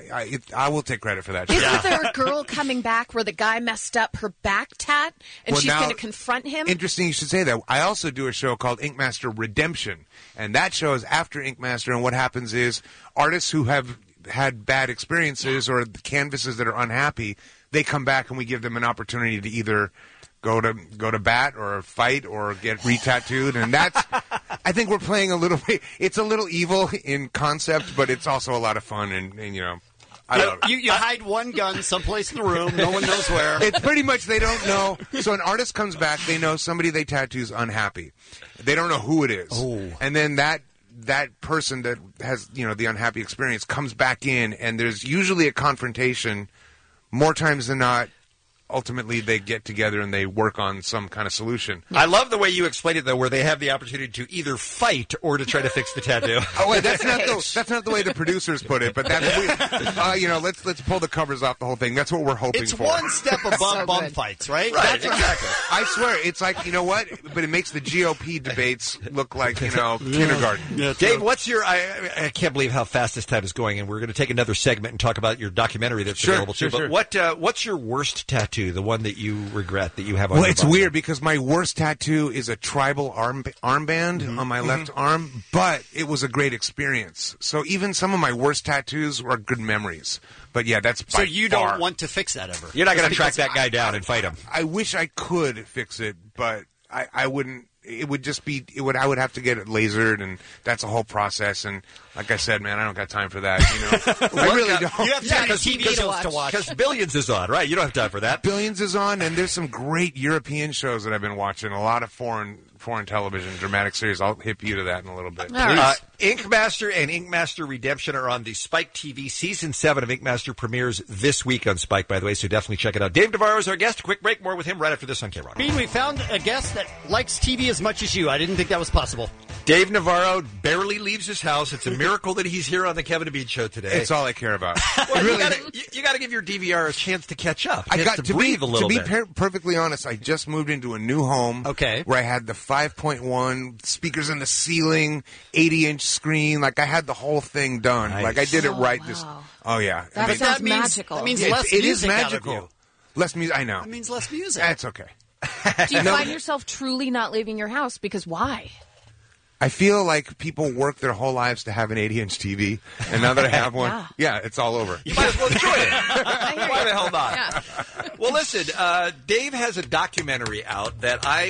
I will take credit for that. Isn't there a girl coming back where the guy messed up her back tat and Well, she's now- going to confront him? Interesting you should say that. I also do a show called Ink Master Redemption, and that show is after Ink Master, and what happens is artists who have had bad experiences or canvases that are unhappy, they come back and we give them an opportunity to either go to bat or fight or get re-tattooed, and that's I think we're playing a little bit. It's a little evil in concept, but it's also a lot of fun, and you know. I love it. You hide one gun someplace in the room. No one knows where. It's pretty much they don't know. So an artist comes back, they know somebody they tattoo is unhappy. They don't know who it is. Oh. And then that person that has, you know, the unhappy experience comes back in, and there's usually a confrontation. More times than not, ultimately they get together and they work on some kind of solution. I love the way you explained it, though, where they have the opportunity to either fight or to try to fix the tattoo. Oh, wait, that's not the way the producers put it, but that's you know, let's pull the covers off the whole thing. That's what we're hoping It's for. one step above bum fights, right? Right, exactly. I swear, it's like, you know what? But it makes the GOP debates look like, you know, kindergarten. Dave, what's your? I can't believe how fast this time is going, and we're going to take another segment and talk about your documentary that's available too. Sure. But what's your worst tattoo? The one that you regret that you have on Well, your it's body? weird because my worst tattoo is a tribal armband on my left arm, but it was a great experience. So even some of my worst tattoos are good memories. But yeah, that's So by you far. don't want to fix that ever. You're not going to track that guy down and fight him. I wish I could fix it, but I wouldn't. It would just be. I would have to get it lasered, and that's a whole process. And like I said, man, I don't got time for that. You know, I really don't. You have time TV shows to watch because Billions is on, right? You don't have time for that. Billions is on, and there's some great European shows that I've been watching. A lot of foreign television, dramatic series. I'll hip you to that in a little bit. Ink Master and Ink Master Redemption are on the Spike TV. Season 7 of Ink Master premieres this week on Spike, by the way, so definitely check it out. Dave Navarro is our guest. Quick break. More with him right after this on K-Rock. Bean, we found a guest that likes TV as much as you. I didn't think that was possible. Dave Navarro barely leaves his house. It's a miracle that he's here on the Kevin and Bean Show today. It's all I care about. Well, you got to give your DVR a chance to catch up. I got to breathe a little bit. To be perfectly honest, I just moved into a new home. Okay. Where I had the 5.1 speakers in the ceiling, 80-inch screen. Like I had the whole thing done. Nice. Like I did it right. Wow. Oh yeah. That sounds magical. That means Yeah, less it is music out of magical. you. Less music. I know. That means less music. That's okay. Do you find yourself truly not leaving your house? Because why? I feel like people work their whole lives to have an 80-inch TV, and now that I have one, yeah, it's all over. You might as well enjoy it. Why the hell not? Yeah. Well, listen, Dave has a documentary out that I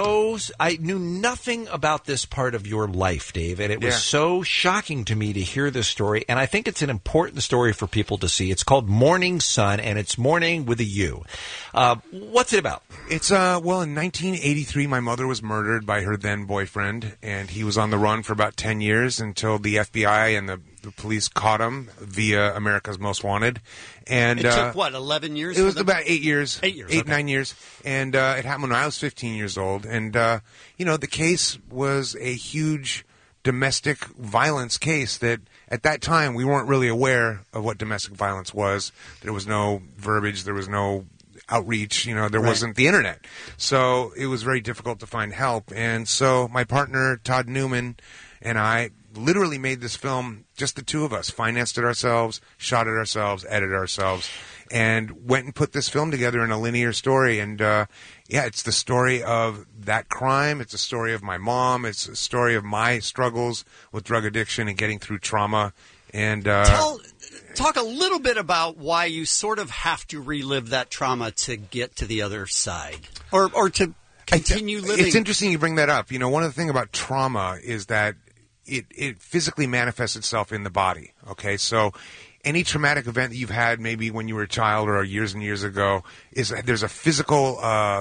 knew nothing about this part of your life, Dave, and it was so shocking to me to hear this story, and I think it's an important story for people to see. It's called Morning Sun, and it's morning with a U. What's it about? It's, well, in 1983, my mother was murdered by her then boyfriend, and he was on the run for about 10 years until the FBI and the police caught him via America's Most Wanted. And it took, what, 11 years? It was about 8 years. 8 years. 9 years. And it happened when I was 15 years old. And, the case was a huge domestic violence case that at that time we weren't really aware of what domestic violence was. There was no verbiage. There was no outreach, there wasn't the internet. So it was very difficult to find help. And so my partner, Todd Newman, and I literally made this film, just the two of us, financed it ourselves, shot it ourselves, edited ourselves, and went and put this film together in a linear story. And, it's the story of that crime. It's a story of my mom. It's a story of my struggles with drug addiction and getting through trauma. And talk a little bit about why you sort of have to relive that trauma to get to the other side, or to continue living. It's interesting you bring that up. One of the things about trauma is that it physically manifests itself in the body. Okay, so any traumatic event that you've had, maybe when you were a child or years and years ago, there's a physical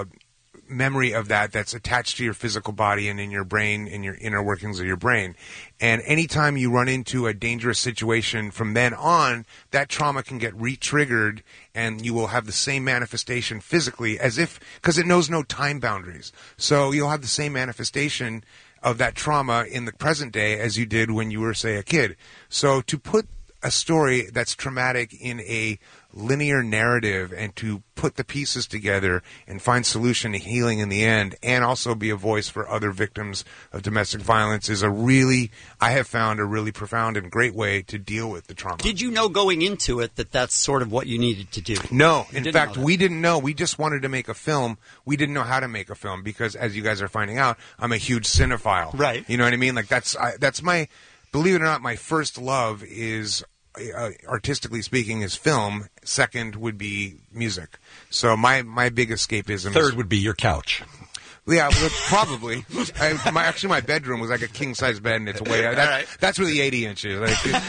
memory of that's attached to your physical body and in your brain, in your inner workings of your brain. And anytime you run into a dangerous situation from then on, that trauma can get re-triggered and you will have the same manifestation physically because it knows no time boundaries. So you'll have the same manifestation of that trauma in the present day as you did when you were, say, a kid. So to put a story that's traumatic in a linear narrative and to put the pieces together and find solution to healing in the end and also be a voice for other victims of domestic violence is I have found a really profound and great way to deal with the trauma. Did you know going into it that that's sort of what you needed to do? No. In fact, we didn't know. We just wanted to make a film. We didn't know how to make a film because, as you guys are finding out, I'm a huge cinephile. Right. You know what I mean? Like that's my, believe it or not, my first love is, artistically speaking, is film. Second would be music. So my big escapism. Third would be your couch. Yeah, well, probably. My bedroom was like a king size bed, and it's way. That's where the 80-inch is.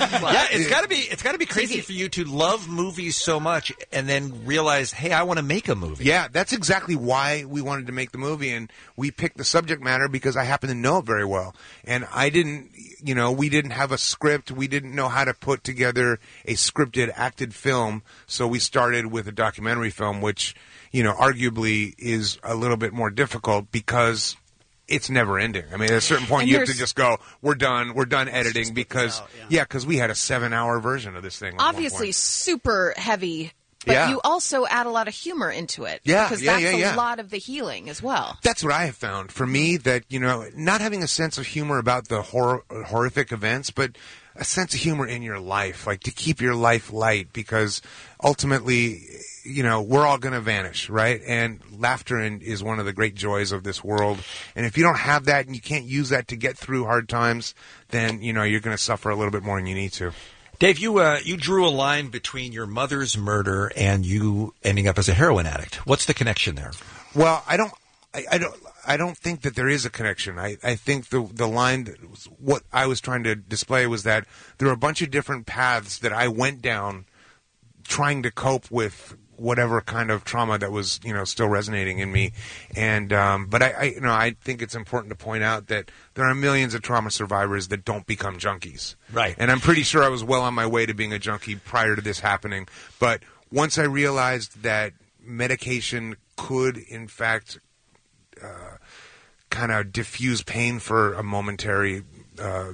It's got to be crazy for you to love movies so much and then realize, hey, I want to make a movie. Yeah, that's exactly why we wanted to make the movie, and we picked the subject matter because I happen to know it very well, and I didn't. We didn't have a script. We didn't know how to put together a scripted, acted film, so we started with a documentary film, which, arguably is a little bit more difficult because it's never ending. I mean, at a certain point, you have to just go, we're done editing because we had a 7-hour version of this thing. Obviously, super heavy. But you also add a lot of humor into it. Because that's a lot of the healing as well. That's what I have found. For me, that, not having a sense of humor about the horrific events, but a sense of humor in your life, like to keep your life light, because ultimately, we're all going to vanish, right? And laughter is one of the great joys of this world. And if you don't have that and you can't use that to get through hard times, then, you're going to suffer a little bit more than you need to. Dave, you drew a line between your mother's murder and you ending up as a heroin addict. What's the connection there? Well, I don't think that there is a connection. I think the line, what I was trying to display was that there are a bunch of different paths that I went down trying to cope with whatever kind of trauma that was, still resonating in me. And, but I think it's important to point out that there are millions of trauma survivors that don't become junkies. Right. And I'm pretty sure I was well on my way to being a junkie prior to this happening. But once I realized that medication could, in fact, kind of diffuse pain for a momentary, for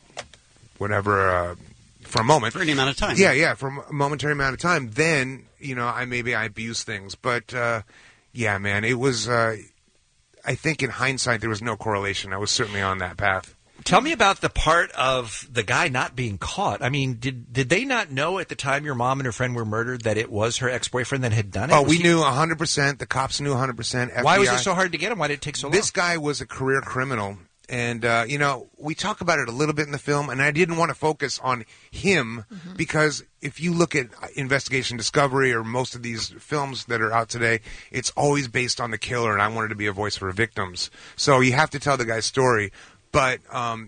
a moment. For any amount of time. Yeah, for a momentary amount of time. Then, I abuse things. But, yeah, man, it was, I think in hindsight there was no correlation. I was certainly on that path. Tell me about the part of the guy not being caught. I mean, did they not know at the time your mom and her friend were murdered that it was her ex-boyfriend that had done it? Oh, we knew 100%. The cops knew 100%. FBI. Why was it so hard to get him? Why did it take so long? This guy was a career criminal. And, we talk about it a little bit in the film, and I didn't want to focus on him because if you look at Investigation Discovery or most of these films that are out today, it's always based on the killer, and I wanted to be a voice for victims. So you have to tell the guy's story. But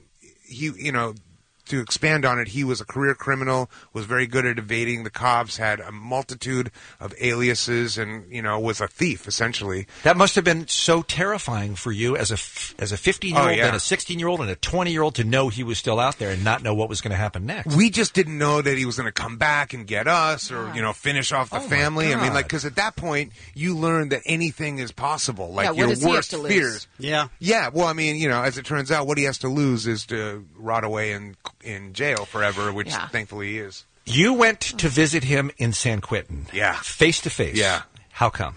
to expand on it, he was a career criminal, was very good at evading the cops, had a multitude of aliases, and, was a thief, essentially. That must have been so terrifying for you as a 15-year-old and a 16-year-old and a 20-year-old to know he was still out there and not know what was going to happen next. We just didn't know that he was going to come back and get us or, finish off the family. I mean, because at that point, you learn that anything is possible. Like your worst fears. Yeah. Yeah. Well, I mean, as it turns out, what he has to lose is to rot away in jail forever, which thankfully he is. You went to visit him in San Quentin. Yeah. Face to face. Yeah. How come?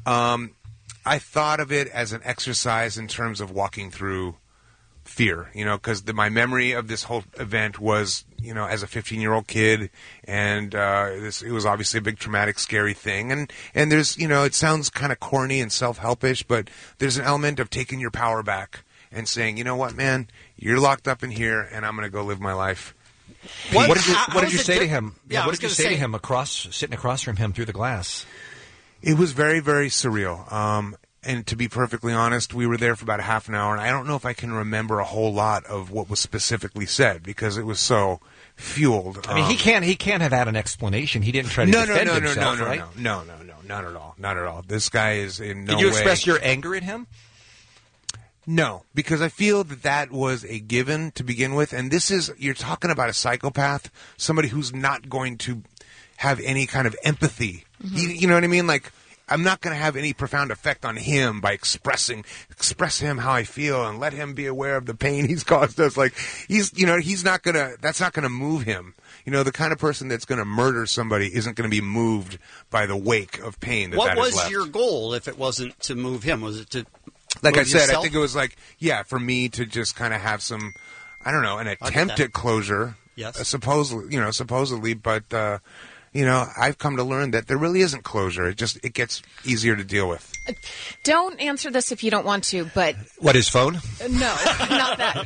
I thought of it as an exercise in terms of walking through fear, because my memory of this whole event was, as a 15-year-old kid, and it was obviously a big traumatic, scary thing. And there's, it sounds kind of corny and self-helpish, but there's an element of taking your power back and saying, you know what, man, you're locked up in here, and I'm going to go live my life. What did you say to him? Yeah, what did you say to him sitting across from him through the glass? It was very, very surreal. And to be perfectly honest, we were there for about a half an hour, and I don't know if I can remember a whole lot of what was specifically said because it was so fueled. I mean, he can't have had an explanation. He didn't try to defend himself, right? No, not at all. Not at all. This guy is in no way. Did you express your anger at him? No, because I feel that was a given to begin with. And you're talking about a psychopath, somebody who's not going to have any kind of empathy. You know what I mean? Like, I'm not going to have any profound effect on him by express him how I feel and let him be aware of the pain he's caused us. Like, that's not going to move him. The kind of person that's going to murder somebody isn't going to be moved by the wake of pain that What that has was left. your goal if it wasn't to move him? Was it to Like move I said, yourself? I think it was for me to just kind of have some, I don't know, an attempt at closure. Yes. Supposedly, but, I've come to learn that there really isn't closure. It gets easier to deal with. Don't answer this if you don't want to, but... What, his phone? No, not that.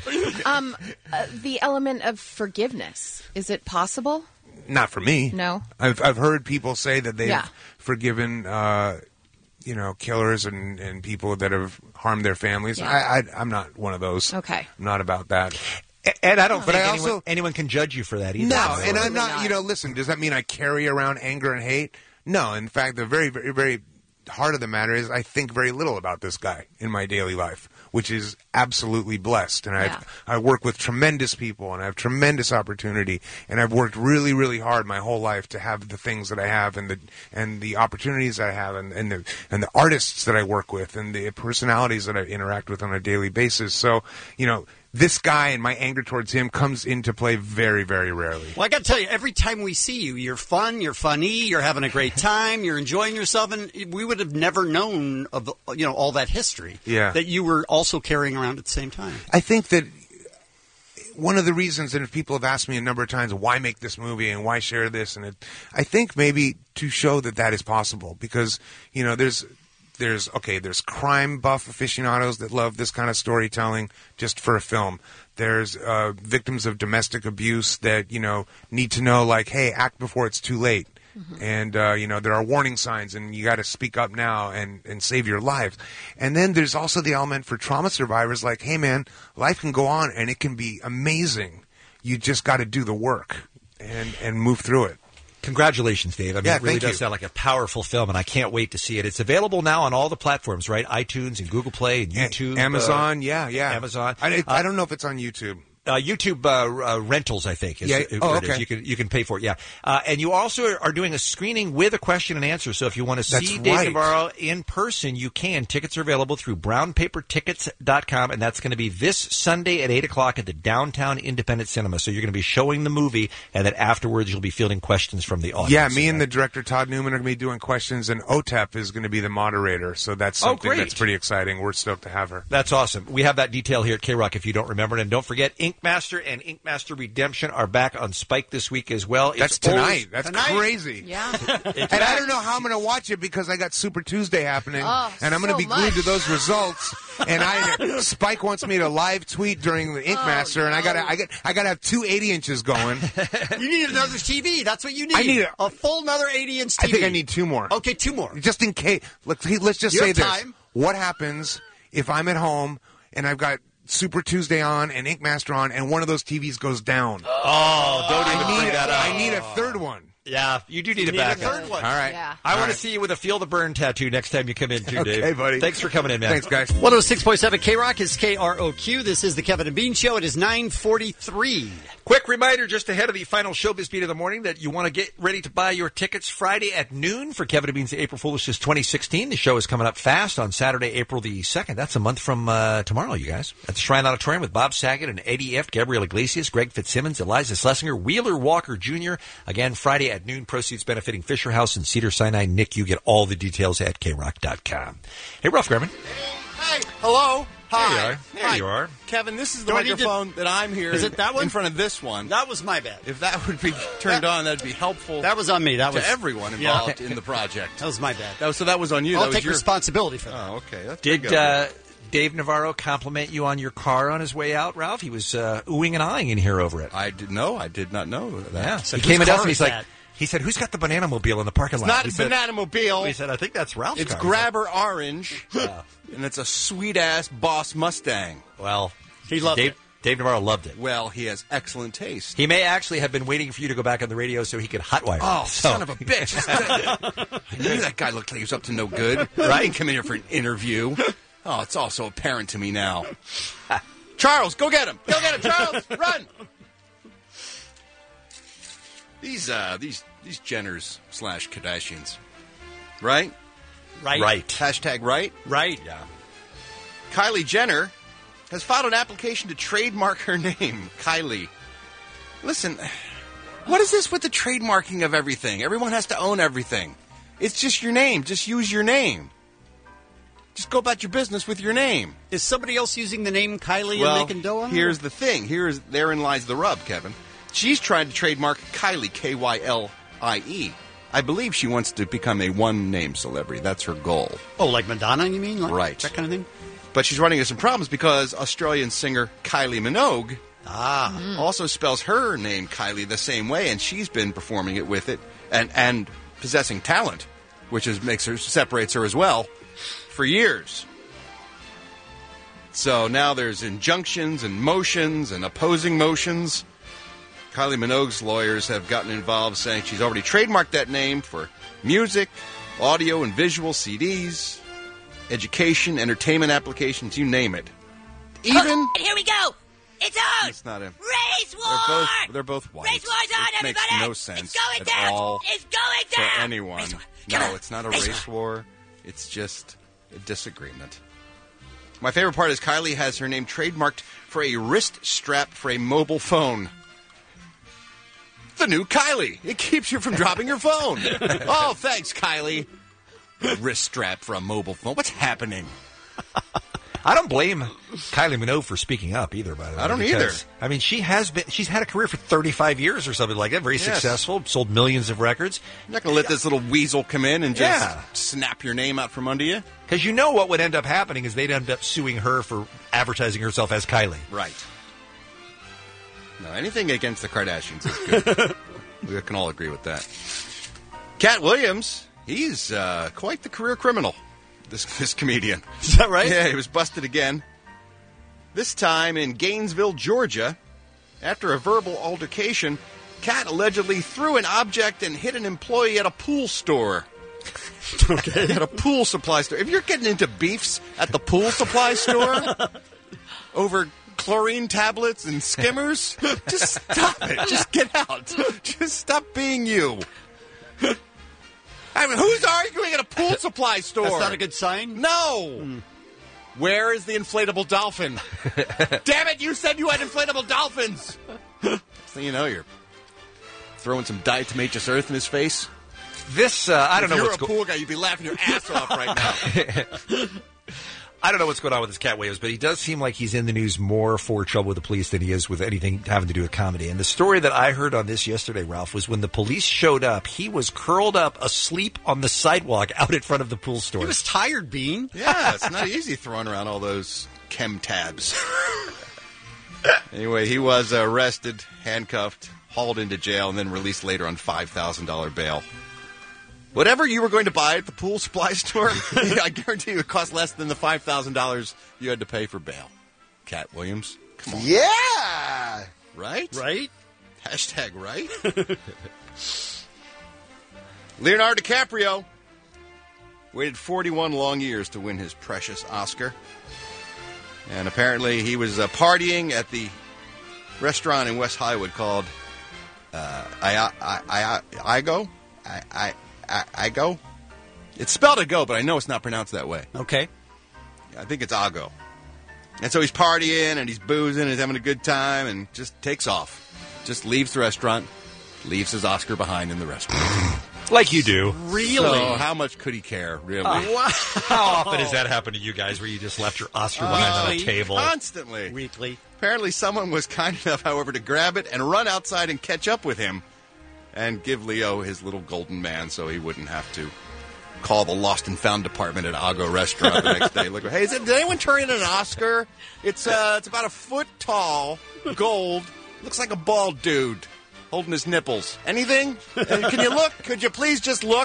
The element of forgiveness. Is it possible? Not for me. No? I've heard people say that they've forgiven, killers and people that have harmed their families. Yeah. I'm not one of those. Okay. I'm not about that. And I don't think anyone can judge you for that either. No, and I'm not, listen, does that mean I carry around anger and hate? No, in fact, the very, very, very heart of the matter is I think very little about this guy in my daily life, which is absolutely blessed. And I work with tremendous people, and I have tremendous opportunity, and I've worked really, really hard my whole life to have the things that I have and the opportunities I have and the artists that I work with and the personalities that I interact with on a daily basis. So, this guy and my anger towards him comes into play very, very rarely. Well, I got to tell you, every time we see you, you're fun, you're funny, you're having a great time, you're enjoying yourself, and we would have never known of all that history that you were also carrying around at the same time. I think that one of the reasons, and if people have asked me a number of times, why make this movie and why share this, I think maybe to show that is possible because there's crime buff aficionados that love this kind of storytelling just for a film. There's victims of domestic abuse that, need to know, like, hey, act before it's too late. Mm-hmm. And, there are warning signs and you got to speak up now and save your lives. And then there's also the element for trauma survivors like, hey, man, life can go on and it can be amazing. You just got to do the work and move through it. Congratulations, Dave. I mean, it really does sound like a powerful film, and I can't wait to see it. It's available now on all the platforms, right? iTunes and Google Play and YouTube. Amazon, yeah. Amazon. I don't know if it's on YouTube. YouTube rentals, I think. Is, Yeah. Oh, it is. okay. You can pay for it. Yeah. And you also are doing a screening with a question and answer. So if you want to see That's Dave right. Navarro in person, you can. Tickets are available through brownpapertickets.com, and that's going to be this Sunday at 8 o'clock at the Downtown Independent Cinema. So you're going to be showing the movie, and then afterwards you'll be fielding questions from the audience. Yeah, me and the director Todd Newman are going to be doing questions, and OTEP is going to be the moderator. So that's something great. that's pretty exciting. We're stoked to have her. That's awesome. We have that detail here at K-Rock if you don't remember it. And don't forget, Ink Master and Ink Master Redemption are back on Spike this week as well. That's It's tonight. always- That's crazy. Yeah. And I don't know how I'm going to watch it because I got Super Tuesday happening, Oh, and I'm going to so be glued much. to those results. And Spike wants me to live tweet during the Ink Master, and I gotta have 2 80-inches going. You need another TV. That's what you need. I need a full another 80-inch TV. I think I need 2 more. Okay, 2 more. Just in case. Let's just You say have this: time. what happens if I'm at home and I've got Super Tuesday on and Ink Master on, and one of those TVs goes down? Oh, don't even bring that up. I need a third one. Yeah, you do need a need backup. a third one. All right. Yeah. I All want to right. see you with a Feel the Burn tattoo next time you come in, too, Dave. Okay, buddy. Thanks for coming in, man. Thanks, guys. 106.7 K-Rock is KROQ. This is the Kevin and Bean Show. It is 9:43. Quick reminder just ahead of the final Showbiz Beat of the morning that you want to get ready to buy your tickets Friday at noon for Kevin and Bean's April Foolishness 2016. The show is coming up fast on Saturday, April the 2nd. That's a month from tomorrow, you guys. At the Shrine Auditorium with Bob Saget and Eddie F., Gabrielle Iglesias, Greg Fitzsimmons, Eliza Schlesinger, Wheeler Walker Jr. Again, Friday at noon, proceeds benefiting Fisher House and Cedar Sinai. Nick, you get all the details at krock.com. Hey, Ralph Garman. Hey, hello. Hi. There you are. There Hi. you are. Kevin, this is the Do I need to- microphone that I'm here Is it that one? in front of this one. That was my bad. If that would be turned on, that'd be helpful That was on me. That to was everyone Yeah. involved in the project. That was my bad. So that was on you. I'll that was take your... responsibility for that. Oh, okay. That's Did pretty good. Dave Navarro compliment you on your car on his way out, Ralph? He was oohing and eyeing in here over it. I did not know that. Yeah. So He whose came into us car and is he's like, that? he said, who's got the banana mobile in the parking lot? Not We a said- banana-mobile. We said, I think that's Ralph's It's car. Grabber Orange, and it's a sweet-ass Boss Mustang. Well, He loved it. Dave Navarro loved it. Well, he has excellent taste. He may actually have been waiting for you to go back on the radio so he could hotwire. Oh, it. So- son of a bitch. I knew that guy looked like he was up to no good. Right? He didn't come in here for an interview. Oh, it's all so apparent to me now. Charles, go get him. Go get him, Charles. Run. These Jenners / Kardashians. Right? Right. Hashtag right? Right. Yeah. Kylie Jenner has filed an application to trademark her name, Kylie. Listen, what is this with the trademarking of everything? Everyone has to own everything. It's just your name. Just use your name. Just go about your business with your name. Is somebody else using the name Kylie Well, and making dough on it? here's the thing. Therein lies the rub, Kevin. She's trying to trademark Kylie, K-Y-L-I-E. I believe she wants to become a one-name celebrity. That's her goal. Oh, like Madonna, you mean? Like Right. That kind of thing? But she's running into some problems because Australian singer Kylie Minogue also spells her name Kylie the same way, and she's been performing it with it and possessing talent, which separates her as well for years. So now there's injunctions and motions and opposing motions. Kylie Minogue's lawyers have gotten involved, saying she's already trademarked that name for music, audio and visual CDs, education, entertainment applications, you name it. Even Here we go. It's on. it's not a Race war. they're both white. Race war's on, It makes everybody. no sense It's going at down. all It's going for down. anyone. Race war. No, Come on. it's not a Race race war. It's just a disagreement. My favorite part is Kylie has her name trademarked for a wrist strap for a mobile phone. The new Kylie. It keeps you from dropping your phone. Oh, thanks, Kylie. Wrist strap for a mobile phone. What's happening? I don't blame Kylie Minogue for speaking up either, by the way. I don't because, I mean, she's had a career for 35 years or something like that. Very Yes. successful, sold millions of records. You're not going to let this little weasel come in and just Yeah. snap your name out from under you? Because you know what would end up happening is they'd end up suing her for advertising herself as Kylie. Right. No, anything against the Kardashians is good. We can all agree with that. Cat Williams, he's quite the career criminal, this comedian. Is that right? Yeah, he was busted again. This time in Gainesville, Georgia. After a verbal altercation, Cat allegedly threw an object and hit an employee at a pool store. Okay. At a pool supply store. If you're getting into beefs at the pool supply store over chlorine tablets and skimmers? Just stop it. Just get out. Just stop being you. I mean, who's arguing at a pool supply store? That's not a good sign? No. Where is the inflatable dolphin? Damn it, you said you had inflatable dolphins. So you know you're throwing some diatomaceous earth in his face. This, I don't know If what's you're a pool guy, you'd be laughing your ass off right now. I don't know what's going on with this Cat Williams, but he does seem like he's in the news more for trouble with the police than he is with anything having to do with comedy. And the story that I heard on this yesterday, Ralph, was when the police showed up, he was curled up asleep on the sidewalk out in front of the pool store. He was tired, Bean. Yeah, it's not easy throwing around all those chem tabs. Anyway, he was arrested, handcuffed, hauled into jail, and then released later on $5,000 bail. Whatever you were going to buy at the pool supply store, I guarantee you it cost less than the $5,000 you had to pay for bail. Cat Williams, come on. Yeah! Right? Right? Hashtag right? Leonardo DiCaprio waited 41 long years to win his precious Oscar. And apparently he was partying at the restaurant in West Hollywood called Igo? Igo? It's spelled Ago, but I know it's not pronounced that way. Okay. I think it's Ago. And so he's partying and he's boozing and he's having a good time and just takes off. Just leaves the restaurant, leaves his Oscar behind in the restaurant. Like you do. Really? So how much could he care, really? Wow. How often has that happened to you guys where you just left your Oscar behind on a table? Constantly. Weekly. Apparently someone was kind enough, however, to grab it and run outside and catch up with him and give Leo his little golden man so he wouldn't have to call the lost and found department at Ago restaurant the next day. Look, hey, did anyone turn in an Oscar? It's about a foot tall, gold, looks like a bald dude holding his nipples. Anything? Can you look? Could you please just look?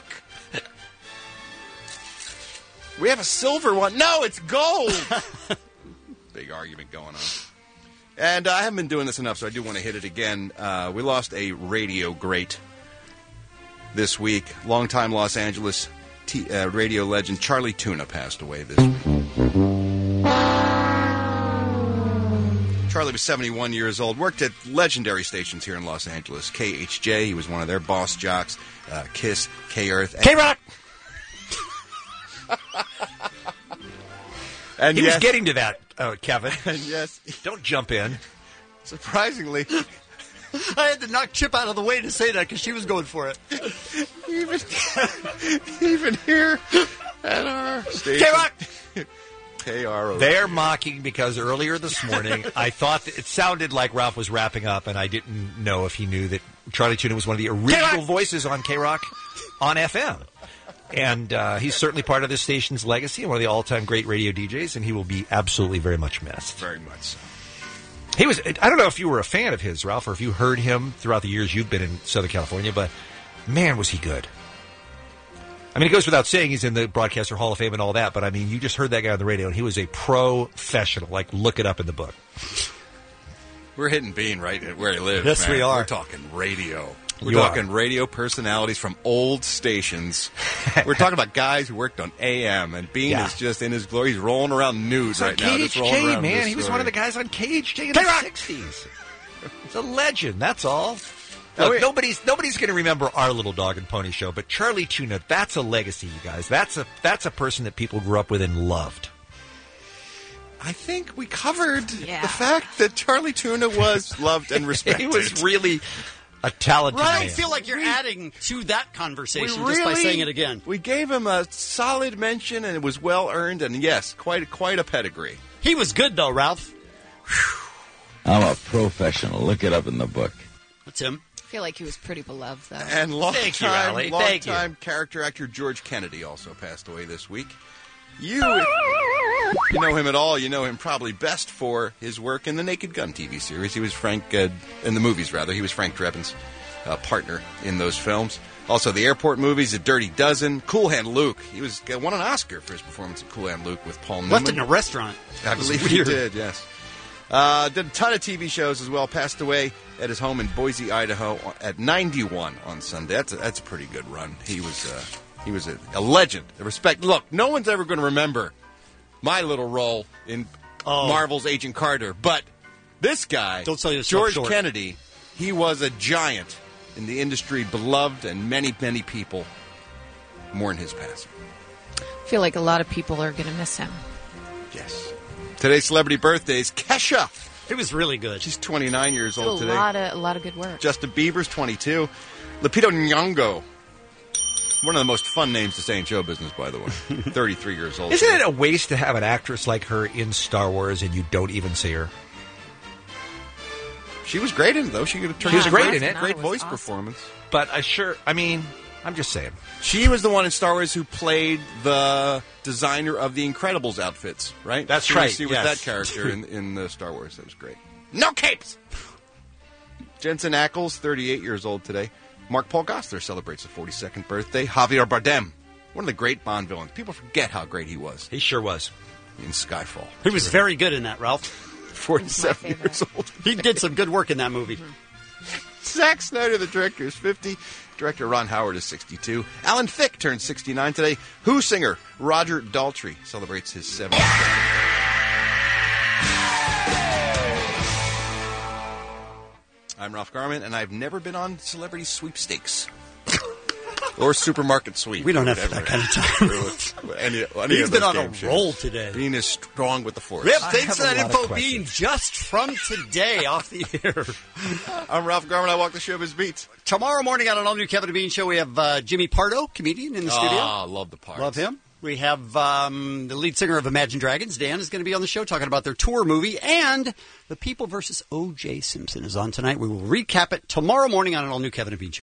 We have a silver one. No, it's gold. Big argument going on. And I haven't been doing this enough, so I do want to hit it again. We lost a radio great this week. Longtime Los Angeles radio legend Charlie Tuna passed away this week. Charlie was 71 years old, worked at legendary stations here in Los Angeles. KHJ, he was one of their boss jocks. KISS, K-Earth. K-Rock! And he was getting to that, Kevin. And yes. Don't jump in. Surprisingly, I had to knock Chip out of the way to say that because she was going for it. Even here at our station. K-Rock! KRO. They're mocking because earlier this morning, I thought that it sounded like Ralph was wrapping up, and I didn't know if he knew that Charlie Tuna was one of the original voices on K-Rock on FM. And he's certainly part of this station's legacy and one of the all-time great radio DJs, and he will be absolutely very much missed. Very much so. He was. I don't know if you were a fan of his, Ralph, or if you heard him throughout the years you've been in Southern California, but man, was he good. I mean, it goes without saying he's in the Broadcaster Hall of Fame and all that, but I mean, you just heard that guy on the radio, and he was a professional. Like, look it up in the book. We're hitting Bean right where he lives. Yes, man. we are. We're talking radio. We're You talking are. radio personalities from old stations. We're talking about guys who worked on AM, and Bean is just in his glory. He's rolling around nude right now. Just rolling KHJ, around man. this He was story. one of the guys on KHJ in the 60s. He's a legend, that's all. Look, nobody's going to remember our little dog and pony show, but Charlie Tuna, that's a legacy, you guys. That's a person that people grew up with and loved. I think we covered the fact that Charlie Tuna was loved and respected. He was really a talented I man. don't feel like you're adding to that conversation just by saying it again. We gave him a solid mention, and it was well earned. And yes, quite a pedigree. He was good though, Ralph. I'm a professional. Look it up in the book. That's him. I feel like he was pretty beloved, though. And Thank you, Allie. Thank you. long-time character actor George Kennedy also passed away this week. You know him at all. You know him probably best for his work in the Naked Gun TV series. He was Frank, in the movies rather. He was Frank Drebin's partner in those films. Also, the airport movies, The Dirty Dozen, Cool Hand Luke. He won an Oscar for his performance in Cool Hand Luke with Paul Newman. Left in a restaurant. I believe he did, yes. Did a ton of TV shows as well. Passed away at his home in Boise, Idaho at 91 on Sunday. That's a pretty good run. He was a legend. A respect. Look, no one's ever going to remember my little role in Marvel's Agent Carter, but This guy, Don't sell yourself George short. Kennedy, he was a giant in the industry, beloved, and many, many people mourn his passing. I feel like a lot of people are going to miss him. Yes. Today's celebrity birthdays, Kesha. It was really good. She's 29 years old a today. lot of good work. Justin Bieber's 22. Lupita Nyong'o. One of the most fun names to say in show business, by the way. 33 years old. Isn't it a waste to have an actress like her in Star Wars and you don't even see her? She was great in it, though. She could have turned She was out great in it. Great voice performance. But I'm just saying. She was the one in Star Wars who played the designer of the Incredibles outfits, right? That's she right, She was yes. that character in the Star Wars. That was great. No capes! Jensen Ackles, 38 years old today. Mark Paul Gosselaar celebrates his 42nd birthday. Javier Bardem, one of the great Bond villains. People forget how great he was. He sure was. In Skyfall. He was very good in that, Ralph. 47 years old. He did some good work in that movie. Zack Snyder, the director, is 50. Director Ron Howard is 62. Alan Thicke turns 69 today. Who singer Roger Daltrey celebrates his 70th birthday. I'm Ralph Garman, and I've never been on Celebrity Sweepstakes. Or Supermarket Sweep. We don't have that kind of time. any He's of been those on a game shows. roll today. Bean is strong with the force. We have thanks for that info, Bean, just from today off the air. I'm Ralph Garman. I walk the showbiz beats. Tomorrow morning on an all-new Kevin and Bean show, we have Jimmy Pardo, comedian, in the studio. Ah, love the parts. Love him. We have the lead singer of Imagine Dragons, Dan, is going to be on the show talking about their tour movie. And The People versus O.J. Simpson is on tonight. We will recap it tomorrow morning on an all-new Kevin and Bean show.